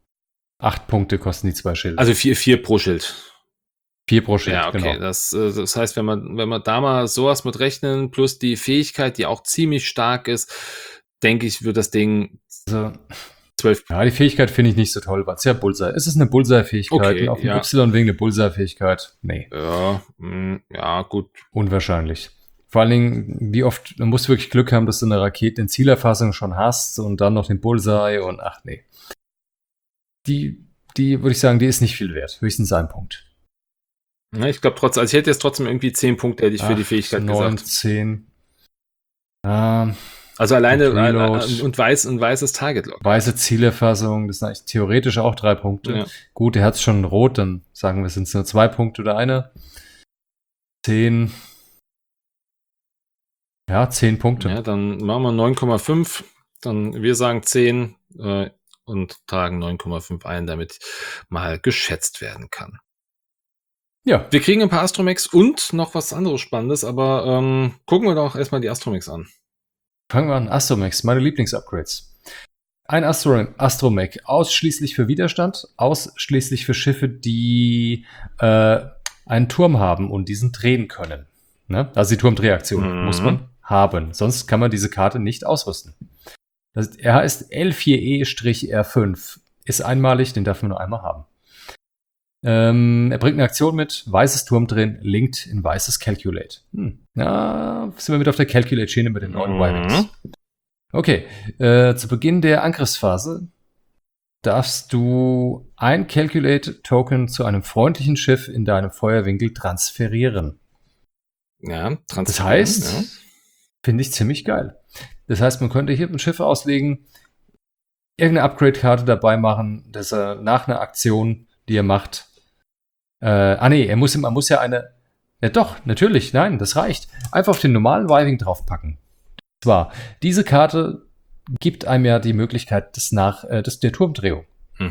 Acht Punkte kosten die zwei Schilde. Also vier, vier pro Schild. vier pro Schild, Ja, okay. genau. Das, äh, das heißt, wenn man, wenn man da mal sowas mit rechnen, plus die Fähigkeit, die auch ziemlich stark ist, denke ich, wird das Ding Also, zwölf. ja, die Fähigkeit finde ich nicht so toll, weil es ja Bullseye. Es ist eine Bullseye-Fähigkeit. Okay, und auf dem ja. Y-Wing eine Bullseye-Fähigkeit. Nee, Ja, mh, ja, gut. unwahrscheinlich. Vor allen Dingen, wie oft, du musst wirklich Glück haben, dass du eine Rakete in Zielerfassung schon hast und dann noch den Bullseye und ach nee. Die, die würde ich sagen, die ist nicht viel wert. Höchstens ein Punkt. Ja, ich glaube trotzdem, also ich hätte jetzt trotzdem irgendwie zehn Punkte hätte ich für die Acht, Fähigkeit neun, gesagt. zehn. Ähm, Also alleine Und Reload. äh, und weiß und weißes Target Lock. weiße Zielerfassung, das sind eigentlich theoretisch auch drei Punkte. Ja. Gut, der hat es schon rot, dann sagen wir, sind es nur zwei Punkte oder eine. Zehn. Ja, zehn Punkte. Ja, dann machen wir neun Komma fünf. Dann wir sagen zehn äh, und tragen neun Komma fünf ein, damit mal geschätzt werden kann. Ja, Wir kriegen ein paar Astromechs und noch was anderes Spannendes, aber ähm, gucken wir doch erstmal die Astromechs an. fangen wir an. Astromechs, meine Lieblingsupgrades. Ein Astro Astromech, ausschließlich für Widerstand, ausschließlich für Schiffe, die äh, einen Turm haben und diesen drehen können. Ne? Also die Turmdrehaktion Mhm. muss man haben, sonst kann man diese Karte nicht ausrüsten. Das, er heißt L vier E R fünf, ist einmalig, den darf man nur einmal haben. Ähm, er bringt eine Aktion mit, weißes Turmdrehen, linkt in weißes Calculate. Hm. Ja, sind wir mit auf der Calculate-Schiene mit den neuen Mhm. Y-Wings. Okay, äh, zu Beginn der Angriffsphase darfst du ein Calculate-Token zu einem freundlichen Schiff in deinem Feuerwinkel transferieren. Ja, Das transferieren, heißt, ja. finde ich ziemlich geil. Das heißt, man könnte hier ein Schiff auslegen, irgendeine Upgrade-Karte dabei machen, dass er nach einer Aktion, die er macht, äh, ah nee, er muss, man muss ja eine, ja doch, natürlich, nein, das reicht. Einfach auf den normalen Y-Wing draufpacken. Und zwar, diese Karte gibt einem ja die Möglichkeit des nach, äh, des, der Turmdrehung. Mhm.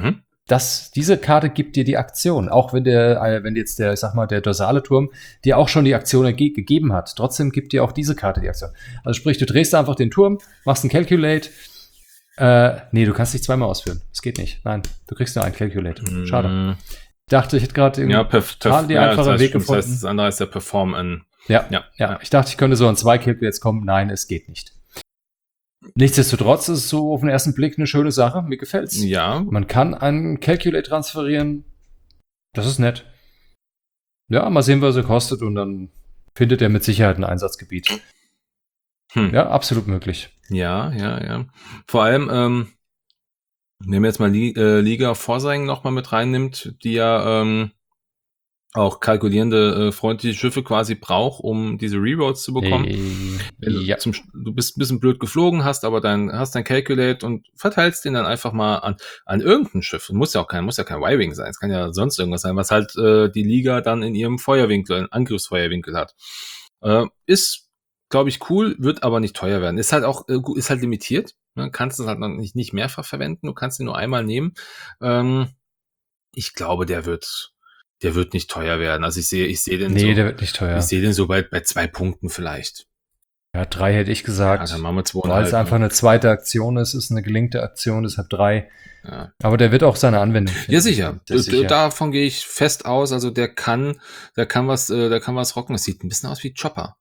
das, diese Karte gibt dir die Aktion, auch wenn der, äh, wenn jetzt der, ich sag mal, der dorsale Turm dir auch schon die Aktion ge- gegeben hat. Trotzdem gibt dir auch diese Karte die Aktion. Also sprich, du drehst einfach den Turm, machst einen Calculate. Äh, nee, du kannst nicht zweimal ausführen. Das geht nicht. Nein, du kriegst nur einen Calculate. Schade. Mm. Ich dachte, ich hätte gerade Ja, perf, perf, die ja, das einfachen heißt, Weg das gefunden. heißt, das andere ist der Perform an. Ja, Ja, ja, ja. ich dachte, ich könnte so an zwei Calculates kommen. Nein, es geht nicht. Nichtsdestotrotz ist es so auf den ersten Blick eine schöne Sache. Mir gefällt's. Ja, Man kann einen Calculate transferieren. Das ist nett. Ja, mal sehen, was er kostet und dann findet er mit Sicherheit ein Einsatzgebiet. Hm. Ja, absolut möglich. ja, ja, ja. Vor allem, ähm, wenn man jetzt mal Li äh, Liga Forsaing noch mal mit reinnimmt, die ja ähm, auch kalkulierende, äh, freundliche Schiffe quasi braucht, um diese Rerolls zu bekommen. Äh, Wenn du, ja. zum, du bist ein bisschen blöd geflogen, hast aber dein, hast dein Calculate und verteilst den dann einfach mal an, an irgendein Schiff. Muss ja auch kein, muss ja kein Y-Wing sein. Es kann ja sonst irgendwas sein, was halt äh, die Liga dann in ihrem Feuerwinkel, in Angriffsfeuerwinkel hat. Äh, ist, glaube ich, cool, wird aber nicht teuer werden. Ist halt auch, äh, gu- ist halt limitiert. Ne? Kannst es halt noch nicht, nicht mehrfach verwenden. Du kannst ihn nur einmal nehmen. Ähm, ich glaube, der wird, der wird nicht teuer werden. Also ich sehe, ich sehe den Nee, so, der wird nicht teuer. ich sehe den so bei, bei zwei Punkten vielleicht. Ja, drei hätte ich Ja, gesagt. dann machen wir Weil zweieinhalb. es einfach eine zweite Aktion ist, ist eine gelingte Aktion, deshalb drei. Ja. Aber der wird auch seine Anwendung finden. Ja, sicher. Das ist D- sicher. Davon gehe ich fest aus. Also der kann, der kann was, äh, der kann was rocken. Das sieht ein bisschen aus wie Chopper.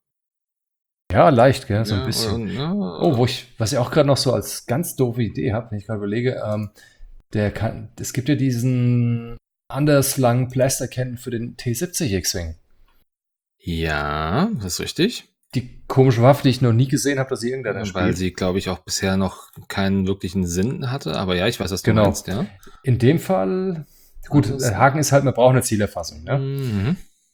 Ja, leicht, gell, so ein Ja, bisschen. und, ja, Oh, wo ich, was ich auch gerade noch so als ganz doofe Idee habe, wenn ich gerade überlege, ähm, der kann, es gibt ja diesen Underslung Blaster Cannon für den T siebzig X-Wing. ja, das ist richtig. Die komische Waffe, die ich noch nie gesehen habe, dass sie irgendeiner Weil spielt. sie, glaube ich, auch bisher noch keinen wirklichen Sinn hatte. Aber ja, ich weiß, was du Genau. meinst, ja. In dem Fall, gut, Also es- der Haken ist halt, man braucht eine Zielerfassung. Ne? Mhm.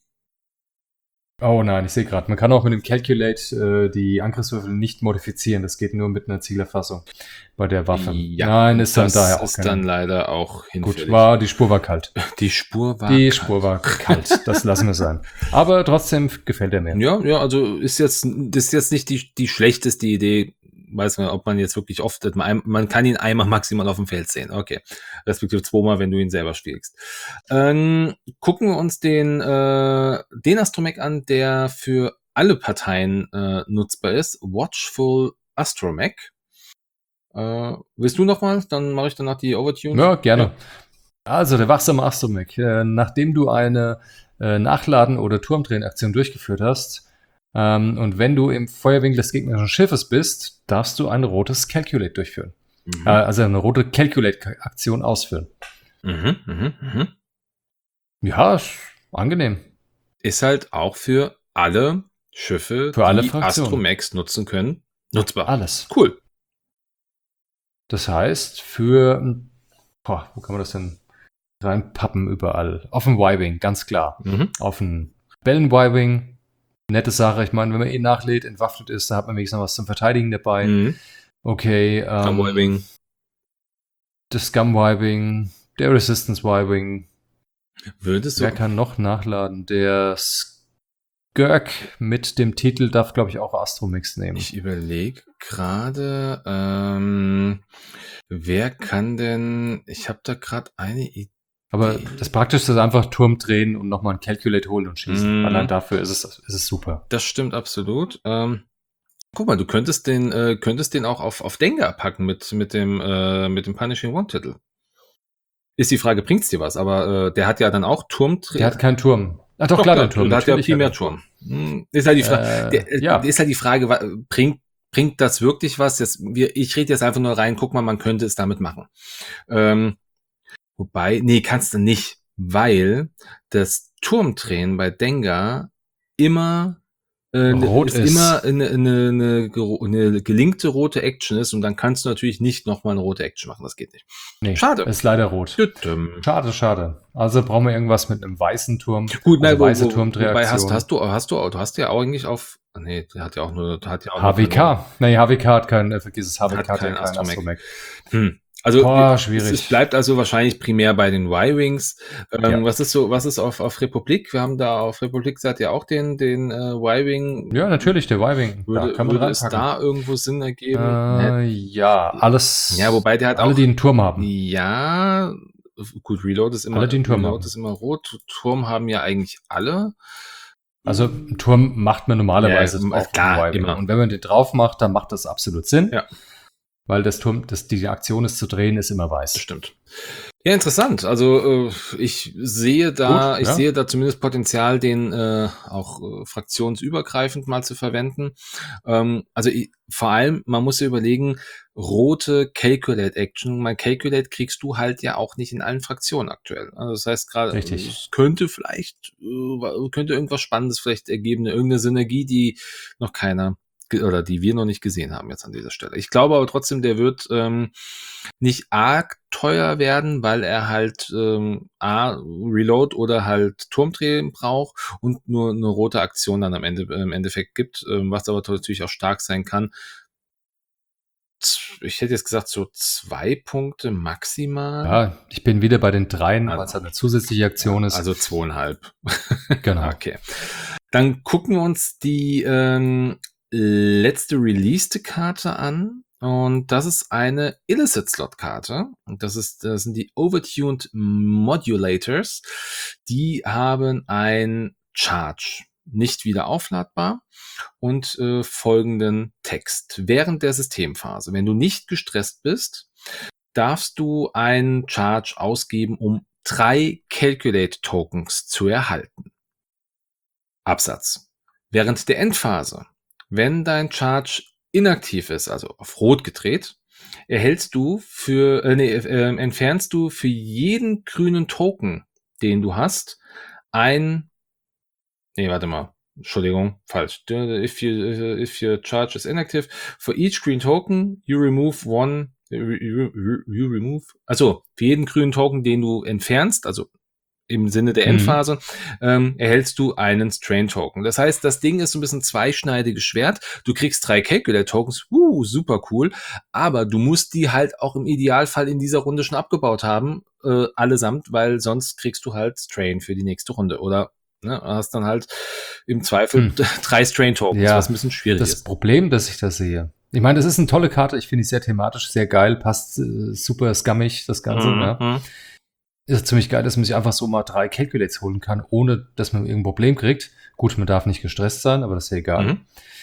Oh nein, ich sehe gerade, man kann auch mit dem Calculate äh, die Angriffswürfel nicht modifizieren. Das geht nur mit einer Zielerfassung bei der Waffe. Ja, Nein, ist dann das daher auch ist keine. dann leider auch hinfällig. Gut, war, die Spur war kalt. die Spur war Die kalt. Spur war kalt, das lassen wir sein. Aber trotzdem gefällt er mir. Ja, ja, also ist jetzt, das ist jetzt nicht die, die schlechteste Idee. Weiß man, ob man jetzt wirklich oft, man, man kann ihn einmal maximal auf dem Feld sehen. Okay. Respektive zweimal, wenn du ihn selber spielst. Ähm, gucken wir uns den, äh, den Astromech an, der für alle Parteien äh, nutzbar ist. Watchful Astromech. Äh, willst du noch mal? Dann mache ich danach die Overtune. Ja, gerne. Also, der wachsame Astromech. Äh, nachdem du eine äh, Nachladen- oder Turmdrehen-Aktion durchgeführt hast, ähm, und wenn du im Feuerwinkel des gegnerischen Schiffes bist, darfst du ein rotes Calculate durchführen. Mhm. Äh, also eine rote Calculate-Aktion ausführen. Mhm, mhm, mhm. Ja, ist angenehm. Ist halt auch für alle Schiffe, Für alle die Fraktionen. Astromechs nutzen können, nutzbar. Alles. Cool. Das heißt, für, boah, wo kann man das denn reinpappen überall? Auf dem Y-Wing, ganz klar. Mhm. Auf dem Rebellen-Y-Wing, nette Sache. Ich meine, wenn man eh nachlädt, entwaffnet ist, da hat man wenigstens noch was zum Verteidigen dabei. Mhm. Okay, Am ähm, Y-Wing. das Scum-Y-Wing, der Resistance-Y-Wing. Würdest du, Wer kann noch nachladen? Der Skirk mit dem Titel darf, glaube ich, auch Astromix nehmen. ich überlege gerade, ähm, wer kann denn, ich habe da gerade eine Idee. Aber das Praktischste ist einfach Turm drehen und nochmal ein Calculate holen und schießen. Mhm. Allein dafür ist es, ist es super. Das stimmt absolut. Ähm, guck mal, du könntest den, äh, könntest den auch auf, auf Dengar packen mit, mit dem, äh, mit dem Punishing One-Titel. Ist die Frage, bringt's dir was? Aber äh, der hat ja dann auch Turm. Der hat keinen Turm. Ach doch, klar, der Turm. Der hat ja Natürlich primär hat er einen Turm. Hm, Ist halt die Frage. Äh, der, ja. Ist halt die Frage, wa- bringt bringt das wirklich was? Jetzt, wir, ich rede jetzt einfach nur rein. Guck mal, man könnte es damit machen. Ähm, wobei, nee, kannst du nicht, weil das Turmdrehen bei Dengar immer äh, Rot ist, ist. immer eine, eine, eine, gero- eine gelinkte rote Action ist und dann kannst du natürlich nicht nochmal eine rote Action machen. Das geht nicht. Nee, Schade. ist leider rot. Tütüm. Schade, schade. Also brauchen wir irgendwas mit einem weißen Turm. Gut, also nein, wo, weiße wo, Turmdreaktion. wobei hast, hast du, hast du, du hast ja auch eigentlich auf, ah, nee, der hat ja auch nur, der hat ja auch H W nur, K. Nee, H W K hat keinen, äh, vergiss es, H W K Hat hat ja keinen keinen Astromech. Astromech. Hm. Also Boah, es, schwierig. es bleibt also wahrscheinlich primär bei den Y-Wings. Ähm, Ja. Was ist so, was ist auf, auf Republik? Wir haben da auf Republik seid ja auch den, den äh, Y-Wing. Ja, natürlich, der Y-Wing. Da Würde, kann man würde es reinpacken. da irgendwo Sinn ergeben? Äh, ja, alles. Ja, wobei der hat alle, auch- die einen Turm haben. Ja, gut, Reload ist immer, Alle, die einen Turm Reload haben. ist immer rot. Turm haben ja eigentlich alle. Also einen Turm macht man normalerweise Ja, drauf klar, auf dem Y-Wing. immer. Und wenn man den drauf macht, dann macht das absolut Sinn. Ja. Weil das Turm, das, die Aktion ist zu drehen, ist immer weiß. Das stimmt. Ja, interessant. Also äh, ich sehe da, Gut, ich ja. sehe da zumindest Potenzial, den äh, auch äh, fraktionsübergreifend mal zu verwenden. Ähm, also ich, vor allem, man muss ja überlegen, rote Calculate Action. Mein Calculate kriegst du halt ja auch nicht in allen Fraktionen aktuell. Also das heißt gerade, Richtig. es könnte vielleicht, äh, könnte irgendwas Spannendes vielleicht ergeben, irgendeine Synergie, die noch keiner ge- oder die wir noch nicht gesehen haben jetzt an dieser Stelle. Ich glaube aber trotzdem, der wird ähm, nicht arg teuer werden, weil er halt ähm, A, Reload oder halt Turmdrehen braucht und nur eine rote Aktion dann am Ende im Endeffekt gibt, ähm, was aber natürlich auch stark sein kann. Z- Ich hätte jetzt gesagt, so zwei Punkte maximal. Ja, ich bin wieder bei den dreien, Also- weil es halt eine zusätzliche Aktion ist. Also zweieinhalb. Genau. Okay. Dann gucken wir uns die ähm, letzte released Karte an. Und das ist eine Illicit-Slot-Karte. Und das ist, das sind die Overtuned Modulators. Die haben ein Charge, nicht wieder aufladbar und äh, folgenden Text. Während der Systemphase, wenn du nicht gestresst bist, darfst du einen Charge ausgeben, um drei Calculate-Tokens zu erhalten. Absatz. Während der Endphase, wenn dein Charge inaktiv ist, also auf Rot gedreht, erhältst du für, äh, nee, äh, entfernst du für jeden grünen Token, den du hast, ein, nee, warte mal, Entschuldigung, falsch. If you, if your charge is inactive, for each green token, you remove one, you, you, you remove, also für jeden grünen Token, den du entfernst, also im Sinne der Mhm. Endphase, ähm, erhältst du einen Strain-Token. Das heißt, das Ding ist so ein bisschen zweischneidiges Schwert. Du kriegst drei Calculate-Tokens, uh, super cool, aber du musst die halt auch im Idealfall in dieser Runde schon abgebaut haben, äh, allesamt, weil sonst kriegst du halt Strain für die nächste Runde. Oder ne, hast dann halt im Zweifel Hm. drei Strain-Tokens, Ja, was ein bisschen schwierig Das ist. Problem, das ich da sehe, ich meine, das ist eine tolle Karte, ich finde die sehr thematisch, sehr geil, passt äh, super scammig, das Ganze. Mhm, Ne? mhm. Ist ziemlich geil, dass man sich einfach so mal drei Calculates holen kann, ohne dass man irgendein Problem kriegt. Gut, man darf nicht gestresst sein, aber das ist ja egal. Mhm.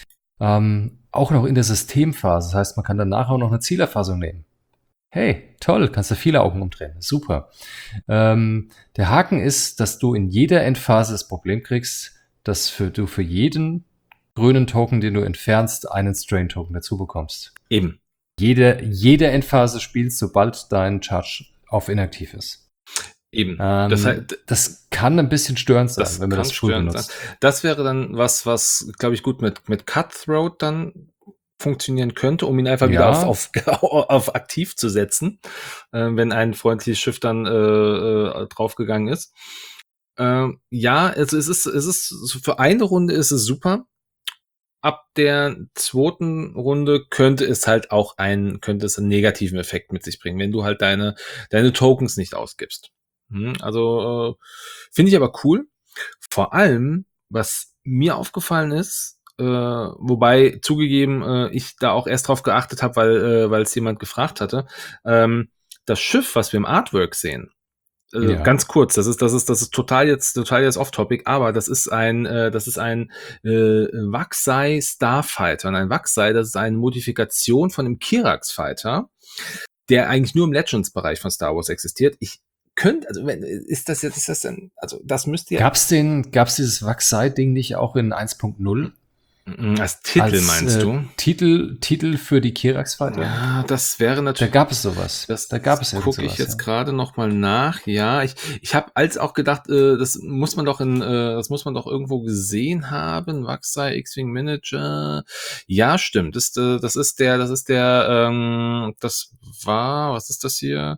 Ähm, auch noch in der Systemphase, das heißt, man kann danach auch noch eine Zielerfassung nehmen. Hey, toll, kannst du viele Augen umdrehen, super. Ähm, der Haken ist, dass du in jeder Endphase das Problem kriegst, dass für, du für jeden grünen Token, den du entfernst, einen Strain-Token dazu bekommst. Eben. Jede, jede Endphase spielst, sobald dein Charge auf inaktiv ist. Eben. Ähm, Das das, heißt, das kann ein bisschen störend sein, Das wenn man kann das früh störend benutzt. Das wäre dann was, was, glaube ich, gut mit, mit Cutthroat dann funktionieren könnte, um ihn einfach wieder Ja. auf, auf, auf aktiv zu setzen, äh, wenn ein freundliches Schiff dann äh, äh, draufgegangen ist. Ähm, ja, also es ist, es ist, für eine Runde ist es super. Ab der zweiten Runde könnte es halt auch einen, könnte es einen negativen Effekt mit sich bringen, wenn du halt deine, deine Tokens nicht ausgibst. Hm, also äh, finde ich aber cool. Vor allem, was mir aufgefallen ist, äh, wobei zugegeben, äh, ich da auch erst drauf geachtet habe, weil äh, weil es jemand gefragt hatte, ähm, das Schiff, was wir im Artwork sehen, äh, Ja. ganz kurz, das ist das ist das ist total jetzt total jetzt off-topic, aber das ist ein äh, das ist ein äh, Waxai Starfighter und ein Waxai, das ist eine Modifikation von dem Kirax Fighter, der eigentlich nur im Legends-Bereich von Star Wars existiert. Ich könnte, also wenn, ist das jetzt, ist das denn, also das müsste ja Gab's den, gab's dieses Waxai-Ding nicht auch in eins Punkt null? Mm, als Titel Als, meinst äh, du? Titel, Titel für die Kirax-Fighter? Ja, das wäre Da natürlich. gab es sowas. Das, da gab es das irgend gucke ich sowas, jetzt ja. gerade noch mal nach. Ja, ich, ich habe als auch gedacht, äh, das muss man doch in, äh, das muss man doch irgendwo gesehen haben. Waxai X-Wing Manager. Ja, stimmt. Das, äh, das ist der, das ist der, ähm, das war, was ist das hier?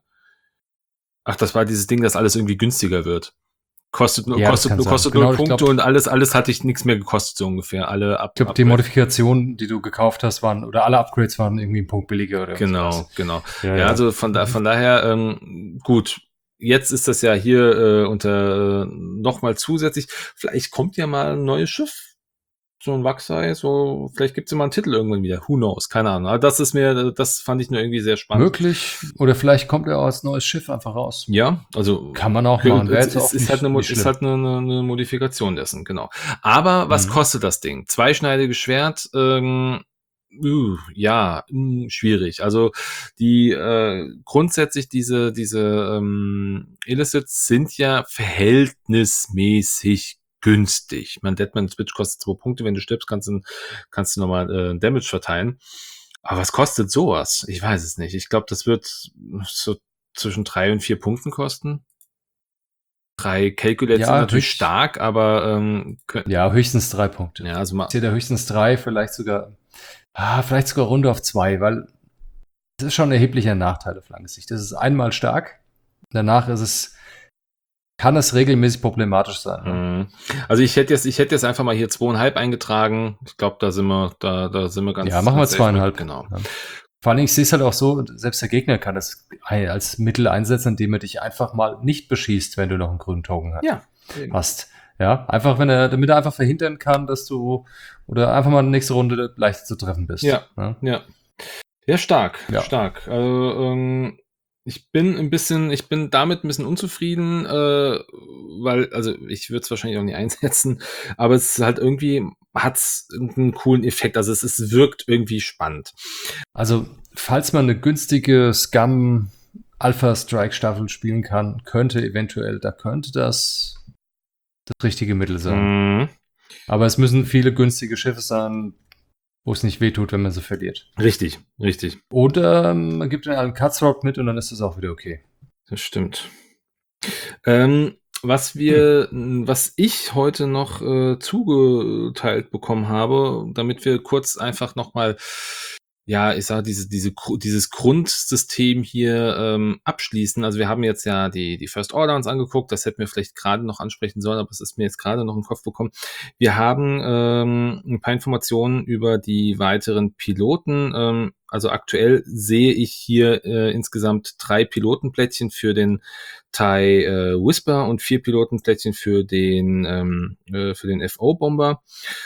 Ach, das war dieses Ding, das alles irgendwie günstiger wird. Kostet nur, Ja, das kostet kann nur, sein. kostet Genau, nur ich Punkte glaub- und alles, alles hatte ich nichts mehr gekostet, so ungefähr. Alle ab, Ich glaube, die Upgrades. Modifikationen, die du gekauft hast, waren, oder alle Upgrades waren irgendwie einen Punkt billiger oder Genau, sowas. genau. Ja, Ja, ja. also von, da, Mhm. von daher, ähm, gut. Jetzt ist das ja hier äh, unter äh, nochmal zusätzlich. Vielleicht kommt ja mal ein neues Schiff so ein Wachsei, so, vielleicht gibt's ja mal einen Titel irgendwann wieder. Who knows? Keine Ahnung. Aber das ist mir, das fand ich nur irgendwie sehr spannend. Möglich. Oder vielleicht kommt er auch als neues Schiff einfach raus. Ja, also Kann man auch machen. Wäre es jetzt ist, auch ist nicht, halt, eine, Mo- nicht ist schlimm. halt eine, eine, eine Modifikation dessen, genau. Aber was Mhm. kostet das Ding? Zweischneidiges Schwert, ähm, uh, ja, mh, schwierig. Also die äh, grundsätzlich diese diese ähm, Illicits sind ja verhältnismäßig günstig. Mein Deadman Switch kostet zwei Punkte, wenn du stirbst, kannst du kannst du nochmal äh, Damage verteilen. Aber was kostet sowas? Ich weiß es nicht. Ich glaube, das wird so zwischen drei und vier Punkten kosten. Drei Calculates Ja, sind natürlich höchst- stark, aber ähm, kö- Ja, höchstens drei Punkte. ja, also mal, Ich sehe da höchstens drei, vielleicht sogar, ah, vielleicht sogar runter auf zwei, weil es ist schon ein erheblicher Nachteil auf lange Sicht. Das ist einmal stark, danach ist es, kann es regelmäßig problematisch sein. Ne? Mhm. Also ich hätte jetzt, ich hätte jetzt einfach mal hier zweieinhalb eingetragen. Ich glaube, da sind wir, da, da sind wir ganz. Ja, machen wir ganz safe zweieinhalb. mit. Genau. Ja. Vor allen Dingen, ich sehe es halt auch so, selbst der Gegner kann das als Mittel einsetzen, indem er dich einfach mal nicht beschießt, wenn du noch einen grünen Token hast. Ja. hast. Ja, einfach, wenn er, damit er einfach verhindern kann, dass du, oder einfach mal nächste Runde leicht zu treffen bist. Ja. Ja, Ja. Ja, stark, Ja. stark. Also, ähm, ich bin ein bisschen, ich bin damit ein bisschen unzufrieden, äh, weil, also ich würde es wahrscheinlich auch nicht einsetzen, aber es ist halt irgendwie, hat's einen coolen Effekt. Also es, es wirkt irgendwie spannend. Also, falls man eine günstige Scum Alpha Strike Staffel spielen kann, könnte eventuell, da könnte das das richtige Mittel sein. Mhm. Aber es müssen viele günstige Schiffe sein, wo es nicht wehtut, wenn man sie verliert. Richtig, richtig. Oder ähm, man gibt dann einen Cutthroat mit und dann ist das auch wieder okay. Das stimmt. Ähm, was wir, was ich heute noch äh, zugeteilt bekommen habe, damit wir kurz einfach nochmal, ja, ich sage, diese, diese, Gru- dieses Grundsystem hier ähm, abschließen. Also wir haben jetzt ja die, die First Order uns angeguckt, das hätten wir vielleicht gerade noch ansprechen sollen, aber es ist mir jetzt gerade noch in den Kopf gekommen. Wir haben ähm, ein paar Informationen über die weiteren Piloten. Ähm, also aktuell sehe ich hier äh, insgesamt drei Pilotenplättchen für den TIE äh, Whisper und vier Pilotenplättchen für den ähm, äh, für den F O-Bomber.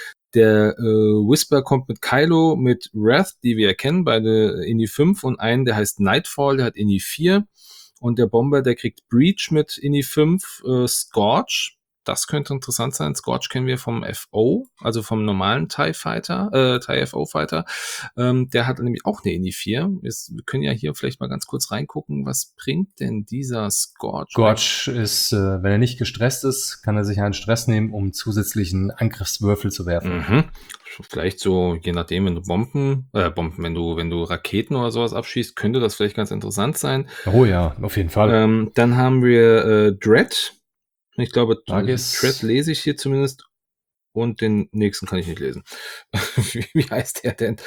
Der äh, Whisper kommt mit Kylo, mit Wrath, die wir erkennen, beide Ini fünf und einen, der heißt Nightfall, der hat Ini vier. Und der Bomber, der kriegt Breach mit Ini fünf, äh, Scorch. Das könnte interessant sein. Scorch kennen wir vom F O, also vom normalen TIE Fighter, äh, TIE F O Fighter. Ähm, der hat nämlich auch eine Ini vier. Ist, wir können ja hier vielleicht mal ganz kurz reingucken, was bringt denn dieser Scorch? Gorge ist, äh, wenn er nicht gestresst ist, kann er sich einen Stress nehmen, um zusätzlichen Angriffswürfel zu werfen. Mhm. Vielleicht so, je nachdem, wenn du Bomben, äh, Bomben, wenn du, wenn du Raketen oder sowas abschießt, könnte das vielleicht ganz interessant sein. Oh ja, auf jeden Fall. Ähm, dann haben wir äh, Dread. Ich glaube, Agis. Dread lese ich hier zumindest. Und den nächsten kann ich nicht lesen. wie, wie heißt der denn?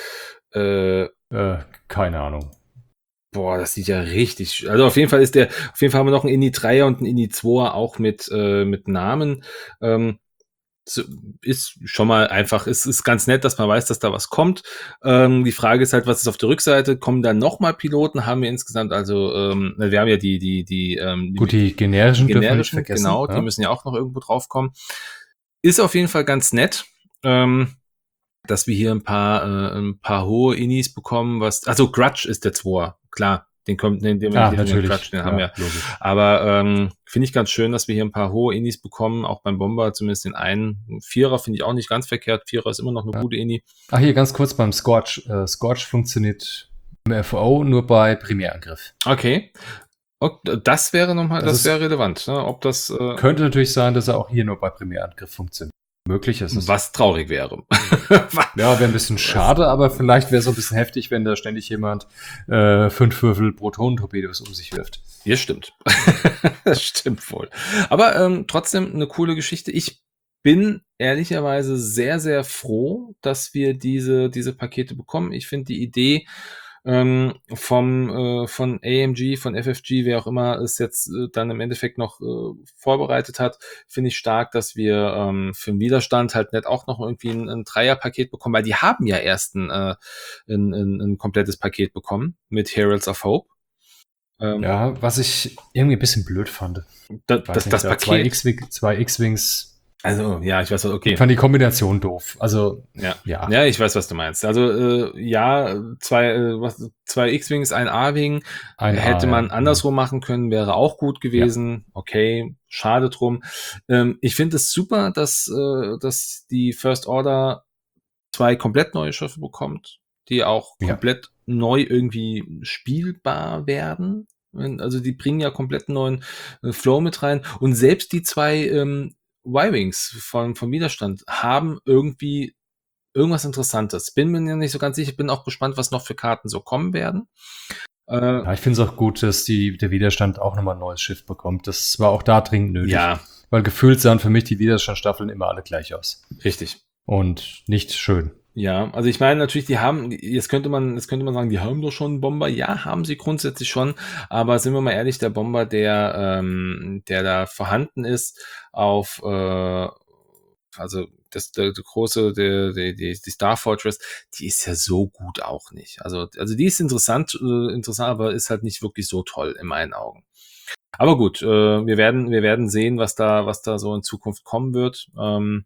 Äh, Äh, keine Ahnung. boah, das sieht ja richtig. Also auf jeden Fall ist der, auf jeden Fall haben wir noch einen Ini dreier und einen Ini zweier auch mit, äh, mit Namen. Ähm, so, ist schon mal einfach, es ist ganz nett, dass man weiß, dass da was kommt. Ähm, die Frage ist halt, was ist auf der Rückseite? Kommen dann nochmal Piloten? Haben wir insgesamt, also ähm, wir haben ja die, die, die, ähm, Gut, die generischen, die dürfen wir nicht generischen, vergessen. genau, ja? die müssen ja auch noch irgendwo draufkommen. Ist auf jeden Fall ganz nett, ähm, dass wir hier ein paar, äh, ein paar hohe Inis bekommen, was, also Grudge ist der Zweier, klar. Den kommt, den, den, Ah, den natürlich. Grudge, den Ja, haben wir. logisch. Aber ähm, finde ich ganz schön, dass wir hier ein paar hohe Inis bekommen, auch beim Bomber, zumindest den einen. Vierer finde ich auch nicht ganz verkehrt. Vierer ist immer noch eine Ja. gute Ini. Ach, hier ganz kurz beim Scorch. Äh, Scorch funktioniert im F O nur bei Primärangriff. Okay. Und das wäre nochmal, Das das, ist- wäre relevant, ne? Ob das äh, Könnte natürlich sein, dass er auch hier nur bei Primärangriff funktioniert. Möglich ist es. was traurig wäre. Ja, wäre ein bisschen schade, aber vielleicht wäre es so ein bisschen heftig, wenn da ständig jemand äh, fünf Würfel Protonentorpedos um sich wirft. Ja, stimmt. Das stimmt wohl. Aber ähm, trotzdem eine coole Geschichte. Ich bin ehrlicherweise sehr, sehr froh, dass wir diese, diese Pakete bekommen. Ich finde die Idee ähm, vom äh, von A M G, von F F G, wer auch immer es jetzt äh, dann im Endeffekt noch äh, vorbereitet hat, finde ich stark, dass wir ähm, für den Widerstand halt nicht auch noch irgendwie ein, ein Dreierpaket bekommen, weil die haben ja erst ein, äh, ein, ein, ein komplettes Paket bekommen mit Heralds of Hope. Ähm, Ja, was ich irgendwie ein bisschen blöd fand. da, Weiß das, nicht, das da Zwei Paket. X-Wing- zwei X-Wings Also, ja, ich weiß, okay. Ich fand die Kombination doof. Also, Ja. ja. Ja, ich weiß, was du meinst. Also, äh, ja, zwei, äh, was, zwei X-Wings, ein A-Wing, Ein hätte A, man ja. andersrum machen können, wäre auch gut gewesen. Okay, schade drum. Ähm, ich finde es super, dass, äh, dass die First Order zwei komplett neue Schiffe bekommt, die auch Ja. komplett neu irgendwie spielbar werden. Wenn- Also die bringen ja komplett neuen äh, Flow mit rein. Und selbst die zwei ähm, Y-Wings von, vom Widerstand haben irgendwie irgendwas Interessantes. Bin mir nicht so ganz sicher, bin auch gespannt, was noch für Karten so kommen werden. Äh, Ja, ich finde es auch gut, dass die, der Widerstand auch nochmal ein neues Schiff bekommt. Das war auch da dringend nötig. ja, Weil gefühlt sahen für mich die Widerstandsstaffeln immer alle gleich aus. richtig. Und nicht schön. Ja, also ich meine natürlich, die haben, jetzt könnte man, jetzt könnte man sagen, die haben doch schon einen Bomber. Ja, haben sie grundsätzlich schon, aber sind wir mal ehrlich, der Bomber, der, ähm, der da vorhanden ist, auf, äh, also das, der, der große, der, der, die, die Star Fortress, die ist ja so gut auch nicht. Also, also die ist interessant, äh, interessant, aber ist halt nicht wirklich so toll in meinen Augen. Aber gut, äh, wir werden, wir werden sehen, was da, was da so in Zukunft kommen wird. Ähm,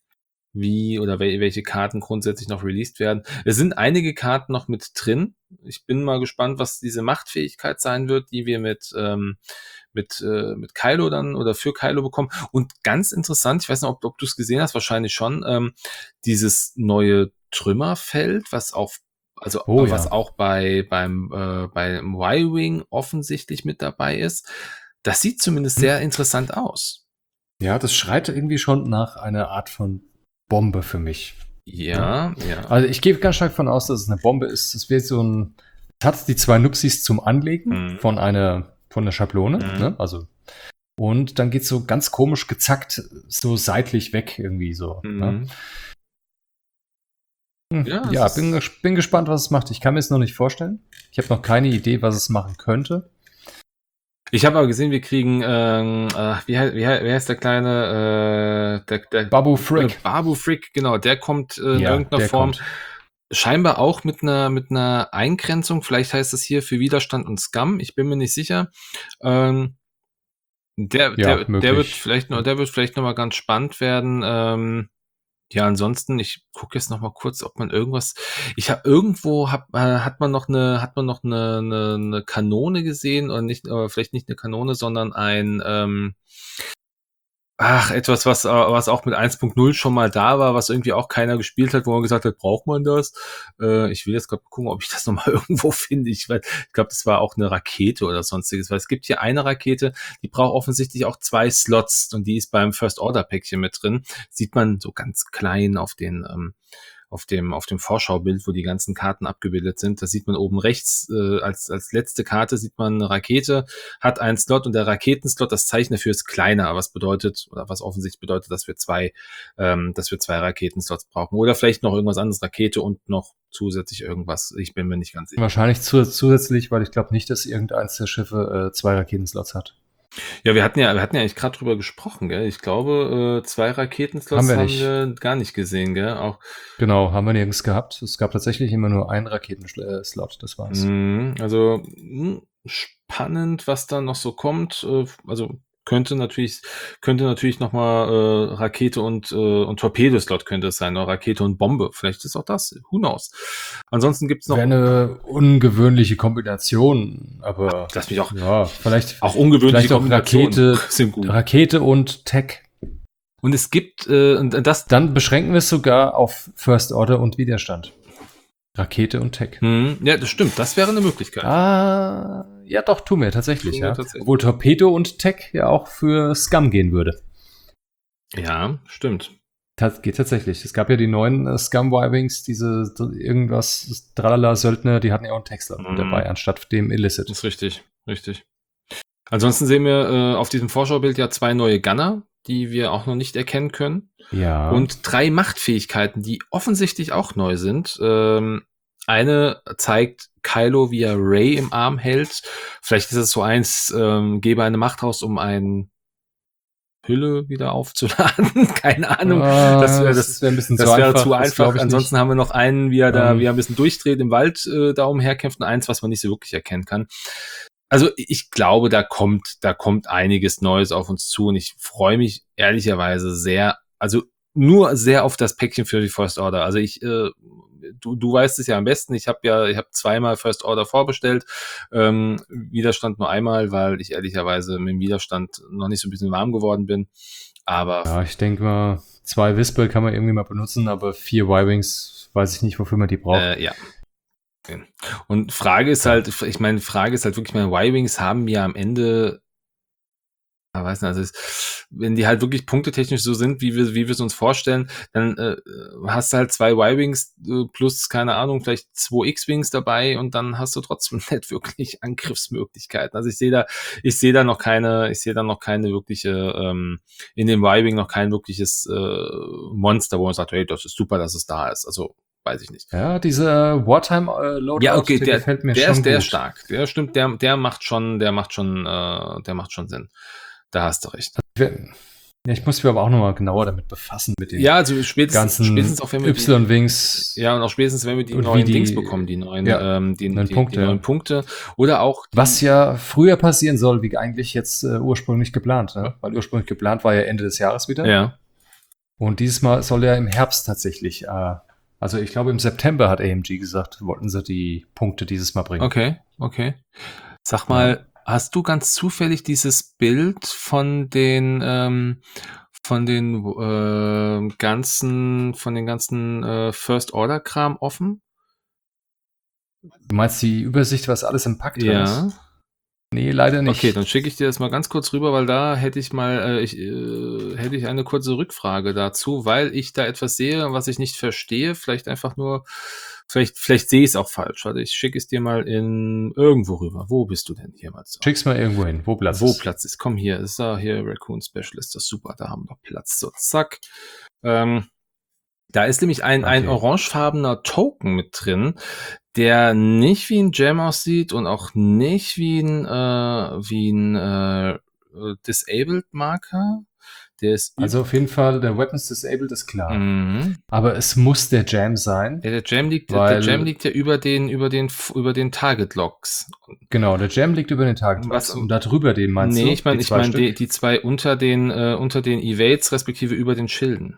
wie oder wel welche Karten grundsätzlich noch released werden. Es sind einige Karten noch mit drin. Ich bin mal gespannt, was diese Machtfähigkeit sein wird, die wir mit ähm, mit äh, mit Kylo dann oder für Kylo bekommen. Und ganz interessant, ich weiß nicht, ob, ob du es gesehen hast, wahrscheinlich schon, ähm, dieses neue Trümmerfeld, was auch also Oh, was ja. auch bei beim äh, beim Y-Wing offensichtlich mit dabei ist. Das sieht zumindest Hm. sehr interessant aus. Ja, das schreit irgendwie schon nach einer Art von Bombe für mich. Ja, ja. Also ich gehe ganz stark davon aus, dass es eine Bombe ist. Es wird so ein, es hat die zwei Nuxis zum Anlegen Mhm. von einer, von der Schablone, Mhm. ne? Also, und dann geht's so ganz komisch gezackt, so seitlich weg irgendwie so. Ne? Mhm. Hm, Ja, Ja, es bin, ist, ges- bin gespannt, was es macht. Ich kann mir es noch nicht vorstellen. Ich habe noch keine Idee, was es machen könnte. ich habe aber gesehen, wir kriegen, ähm, äh, wie, hei- wie, hei- wie heißt der kleine, äh, der, der Babu Frick. Äh, Babu Frick, genau, der kommt äh, in Ja, irgendeiner der Form kommt. scheinbar auch mit einer mit einer Eingrenzung. Vielleicht heißt das hier für Widerstand und Scum. Ich bin mir nicht sicher. Ähm, der, Ja, der, der möglich. wird vielleicht noch, der wird vielleicht noch mal ganz spannend werden. Ähm, ja, ansonsten, ich gucke jetzt noch mal kurz, ob man irgendwas. Ich habe irgendwo hab, äh, hat man noch eine hat man noch eine, eine, eine Kanone gesehen oder nicht, aber vielleicht nicht eine Kanone, sondern ein ähm, ach, etwas, was, äh, was auch mit eins Punkt null schon mal da war, was irgendwie auch keiner gespielt hat, wo man gesagt hat, braucht man das? Äh, ich will jetzt gerade gucken, ob ich das nochmal irgendwo finde. Ich, weiß, ich glaube, das war auch eine Rakete oder sonstiges, weil es gibt hier eine Rakete, die braucht offensichtlich auch zwei Slots und die ist beim First Order Päckchen mit drin. Sieht man so ganz klein auf den, ähm, auf dem, auf dem Vorschaubild, wo die ganzen Karten abgebildet sind. Da sieht man oben rechts, äh, als, als letzte Karte sieht man eine Rakete, hat einen Slot und der Raketenslot, das Zeichen dafür ist kleiner, was bedeutet, oder was offensichtlich bedeutet, dass wir zwei, ähm, dass wir zwei Raketenslots brauchen. Oder vielleicht noch irgendwas anderes, Rakete und noch zusätzlich irgendwas. Ich bin mir nicht ganz sicher. Wahrscheinlich zu, zusätzlich, weil ich glaube nicht, dass irgendeins der Schiffe äh, zwei Raketenslots hat. Ja, wir hatten ja, wir hatten ja eigentlich gerade drüber gesprochen, gell? Ich glaube, äh, zwei Raketenslots Haben wir haben nicht. wir gar nicht gesehen, gell? Auch Genau, haben wir nirgends gehabt. Es gab tatsächlich immer nur einen Raketenslot, das war's. Mhm, also mh, spannend, was da noch so kommt. Äh, Also könnte natürlich, könnte natürlich noch mal äh, Rakete und äh, und Torpedoslot könnte es sein, oder Rakete und Bombe. Vielleicht ist auch das. Who knows? Ansonsten gibt's noch Wäre eine ungewöhnliche Kombination, aber lass mich auch ja, vielleicht, auch ungewöhnliche vielleicht auch Kombinationen Rakete, sind gut. Rakete und Tech. Und es gibt äh, und das Dann beschränken wir es sogar auf First Order und Widerstand. Rakete und Tech. hm, ja, das stimmt. Das wäre eine Möglichkeit. Ah, ja doch, tun wir tatsächlich, Tun wir ja. tatsächlich. Obwohl Torpedo und Tech ja auch für Scum gehen würde. Ja, stimmt. Das geht tatsächlich. Es gab ja die neuen äh, Scum-Y-Wings, diese d- irgendwas, Tralala-Söldner, die hatten ja auch einen Textler Mhm. dabei, anstatt dem Illicit. Das ist richtig, richtig. Ansonsten sehen wir äh, auf diesem Vorschaubild ja zwei neue Gunner, die wir auch noch nicht erkennen können. Ja. Und drei Machtfähigkeiten, die offensichtlich auch neu sind. Ähm, eine zeigt Kylo, wie er Rey im Arm hält. Vielleicht ist es so eins, ähm, gebe eine Macht raus, um ein Hülle wieder aufzuladen. Keine Ahnung. Ah, das wäre das das, wäre ein bisschen das zu wäre einfach. zu das einfach. glaub ich Ansonsten nicht. haben wir noch einen, wie er da, Ähm. wie er ein bisschen durchdreht im Wald, äh, da umherkämpft und eins, was man nicht so wirklich erkennen kann. also ich glaube, da kommt, da kommt einiges Neues auf uns zu und ich freue mich ehrlicherweise sehr, also nur sehr auf das Päckchen für die First Order. Also ich, äh, du, du weißt es ja am besten, ich habe ja, ich habe zweimal First Order vorbestellt, ähm, Widerstand nur einmal, weil ich ehrlicherweise mit dem Widerstand noch nicht so ein bisschen warm geworden bin. Aber Ja, ich denke mal, zwei Wispel kann man irgendwie mal benutzen, aber vier Y-Wings weiß ich nicht, wofür man die braucht. Äh, ja. Okay. Und Frage ist halt, ich meine, Frage ist halt wirklich, meine Y-Wings haben ja am Ende, ich weiß nicht, also es, wenn die halt wirklich punktetechnisch so sind, wie wir, wie wir es uns vorstellen, dann äh, hast du halt zwei Y-Wings äh, plus, keine Ahnung, vielleicht zwei X-Wings dabei und dann hast du trotzdem nicht wirklich Angriffsmöglichkeiten. Also ich sehe da, ich sehe da noch keine, ich sehe da noch keine wirkliche, ähm, in dem Y-Wing noch kein wirkliches äh, Monster, wo man sagt, hey, das ist super, dass es da ist. Also weiß ich nicht. Ja, dieser Wartime-Loadout, Ja, okay, der, der, gefällt mir der schon ist, der gut. ist stark. Der stimmt, der, der macht schon, der macht schon, äh, der macht schon Sinn. Da hast du recht. Ja, ich muss mich aber auch nochmal genauer damit befassen, mit den Ja, also spätestens, ganzen spätestens auch wenn wir die, Y-Wings. ja, und auch spätestens, wenn wir die Und wie neuen die- Dings bekommen, die neuen, ja, ähm, die, neuen die, Punkte, die neuen ja. Punkte. Oder auch die, Was ja früher passieren soll, wie eigentlich jetzt äh, ursprünglich geplant. Ne? Weil ursprünglich geplant war ja Ende des Jahres wieder. ja. Und dieses Mal soll ja im Herbst tatsächlich, äh, also ich glaube im September hat A M G gesagt, wollten sie die Punkte dieses Mal bringen. Okay, okay. Sag mal, hast du ganz zufällig dieses Bild von den, ähm, von den äh, ganzen, von den ganzen äh, First Order Kram offen? Du meinst die Übersicht, was alles im Pack drin Ja. ist? Nee, leider nicht. Okay, dann schicke ich dir das mal ganz kurz rüber, weil da hätte ich mal, äh, ich, äh, hätte ich eine kurze Rückfrage dazu, weil ich da etwas sehe, was ich nicht verstehe. Vielleicht einfach nur, vielleicht, vielleicht sehe ich es auch falsch. Warte, ich schicke es dir mal in irgendwo rüber. Wo bist du denn hier mal? So. Schick's mal irgendwo hin, wo Platz Wo ist. Platz ist. Komm hier, ist da hier Raccoon Specialist, das ist super, da haben wir Platz. So, zack. Ähm, da ist nämlich ein, ein Okay. orangefarbener Token mit drin, der nicht wie ein Gem aussieht und auch nicht wie ein, äh, wie ein äh, Disabled Marker. Der ist üb- Also auf jeden Fall, der Weapons Disabled ist klar. Mhm. Aber es muss der Jam sein. Ja, der Gem liegt, der Weil- Gem liegt ja über den, über den, über den Target Locks. Genau, der Jam liegt über den Tag. Was- Und da drüber den meinst du? Nee, ich meine, Die ich zwei meine Stück? die, die zwei unter den, äh, unter den Evades respektive über den Schilden.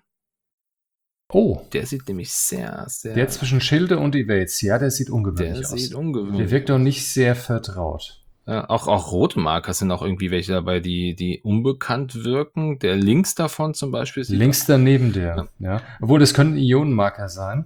Oh, Der sieht nämlich sehr, sehr. der zwischen Schilde und Evades. Ja, der sieht der ungewöhnlich sieht aus. ungewöhnlich. Der wirkt doch nicht sehr vertraut. Ja, auch, auch rote Marker sind auch irgendwie welche dabei, die, die unbekannt wirken. Der links davon zum Beispiel sieht Links daneben der. Ja. Obwohl, das könnten Ionenmarker sein.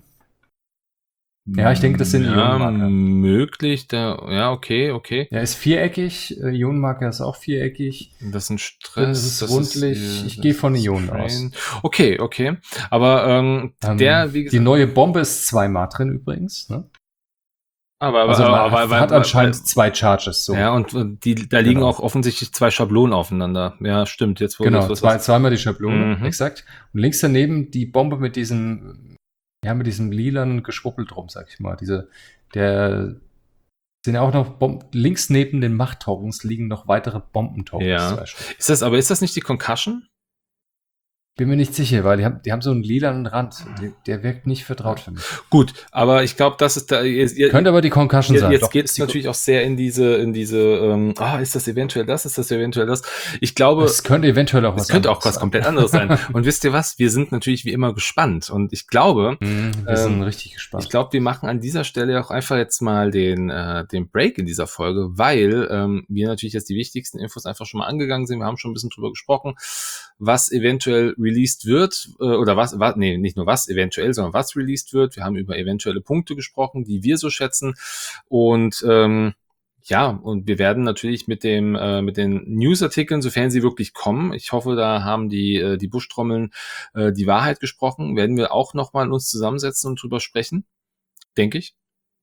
Ja, ich denke, das sind ja, Ionenmarker. möglich. Da, ja, okay, okay. Er ist viereckig. äh, Ionenmarker ist auch viereckig. Das sind Stress. Das ist rundlich. hier- Ich gehe von das ist Ionen Train. aus. Okay, okay. Aber ähm, Ähm, der, wie die gesagt, neue Bombe ist zweimal drin übrigens. Ne? aber, aber, Also man aber, aber, hat aber, anscheinend zwei Charges. So. Ja, und und die, da liegen Genau. auch offensichtlich zwei Schablonen aufeinander. Ja, stimmt. Jetzt wo Genau, das, was, zwei, zweimal die Schablone, Mhm. exakt. Und links daneben die Bombe mit diesem, ja, mit diesem lilanen Geschwuppel drum, sag ich mal. Diese, der, sind ja auch noch Bomben, links neben den Macht-Tokens liegen noch weitere Bombentokens. Ja. zwei Stück. ist das, aber ist das nicht die Concussion? Bin mir nicht sicher, weil die haben, die haben so einen lilanen Rand. Der, der wirkt nicht vertraut für mich. Gut, aber ich glaube, das ist da. Ihr, ihr, Könnte aber die Concussion Jetzt, sein. jetzt Doch, geht es ist die- natürlich auch sehr in diese, in diese, ähm, ah, ist das eventuell das, ist das eventuell das? Ich glaube, Es könnte eventuell auch was es könnte auch anderes was sein. komplett anderes sein. Und wisst ihr was? Wir sind natürlich wie immer gespannt. Und ich glaube, Mhm, wir sind Ähm, richtig gespannt. ich glaube, wir machen an dieser Stelle auch einfach jetzt mal den, äh, den Break in dieser Folge, weil ähm, wir natürlich jetzt die wichtigsten Infos einfach schon mal angegangen sind. Wir haben schon ein bisschen drüber gesprochen, was eventuell released wird, äh, oder was, was, nee, nicht nur was eventuell, sondern was released wird. Wir haben über eventuelle Punkte gesprochen, die wir so schätzen. Und ähm, ja, und wir werden natürlich mit dem äh, mit den Newsartikeln, sofern sie wirklich kommen, ich hoffe, da haben die äh, die Buschtrommeln äh, die Wahrheit gesprochen, werden wir auch nochmal uns zusammensetzen und drüber sprechen, denke ich.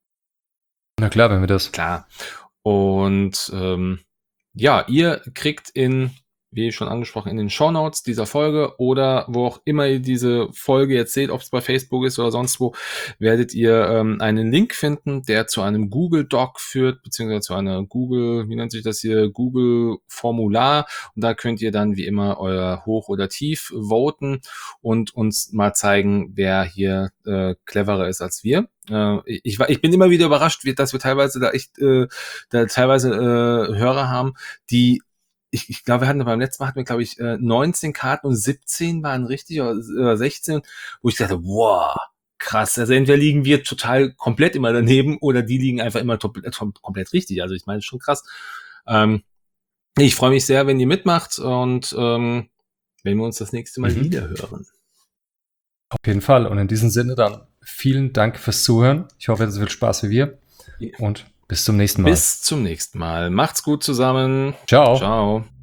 Na klar, wenn wir das. Klar. Und ähm, ja, ihr kriegt in wie schon angesprochen, in den Shownotes dieser Folge oder wo auch immer ihr diese Folge jetzt seht, ob es bei Facebook ist oder sonst wo, werdet ihr ähm, einen Link finden, der zu einem Google Doc führt, beziehungsweise zu einer Google, wie nennt sich das hier, Google Formular. Und da könnt ihr dann wie immer euer Hoch oder Tief voten und uns mal zeigen, wer hier äh, cleverer ist als wir. Äh, ich, ich bin immer wieder überrascht, dass wir teilweise da echt äh, da teilweise äh, Hörer haben, die Ich, ich glaube, wir hatten beim letzten Mal hatten wir, glaube ich, neunzehn Karten und siebzehn waren richtig oder sechzehn, wo ich dachte, wow, krass. Also entweder liegen wir total komplett immer daneben oder die liegen einfach immer top, top, komplett richtig. Also ich meine, schon krass. Ähm, ich freue mich sehr, wenn ihr mitmacht und ähm, wenn wir uns das nächste Mal Mhm. wieder hören. Auf jeden Fall. Und in diesem Sinne dann vielen Dank fürs Zuhören. Ich hoffe, ihr hattet so viel Spaß wie wir. Und bis zum nächsten Mal. Bis zum nächsten Mal. Macht's gut zusammen. Ciao. Ciao.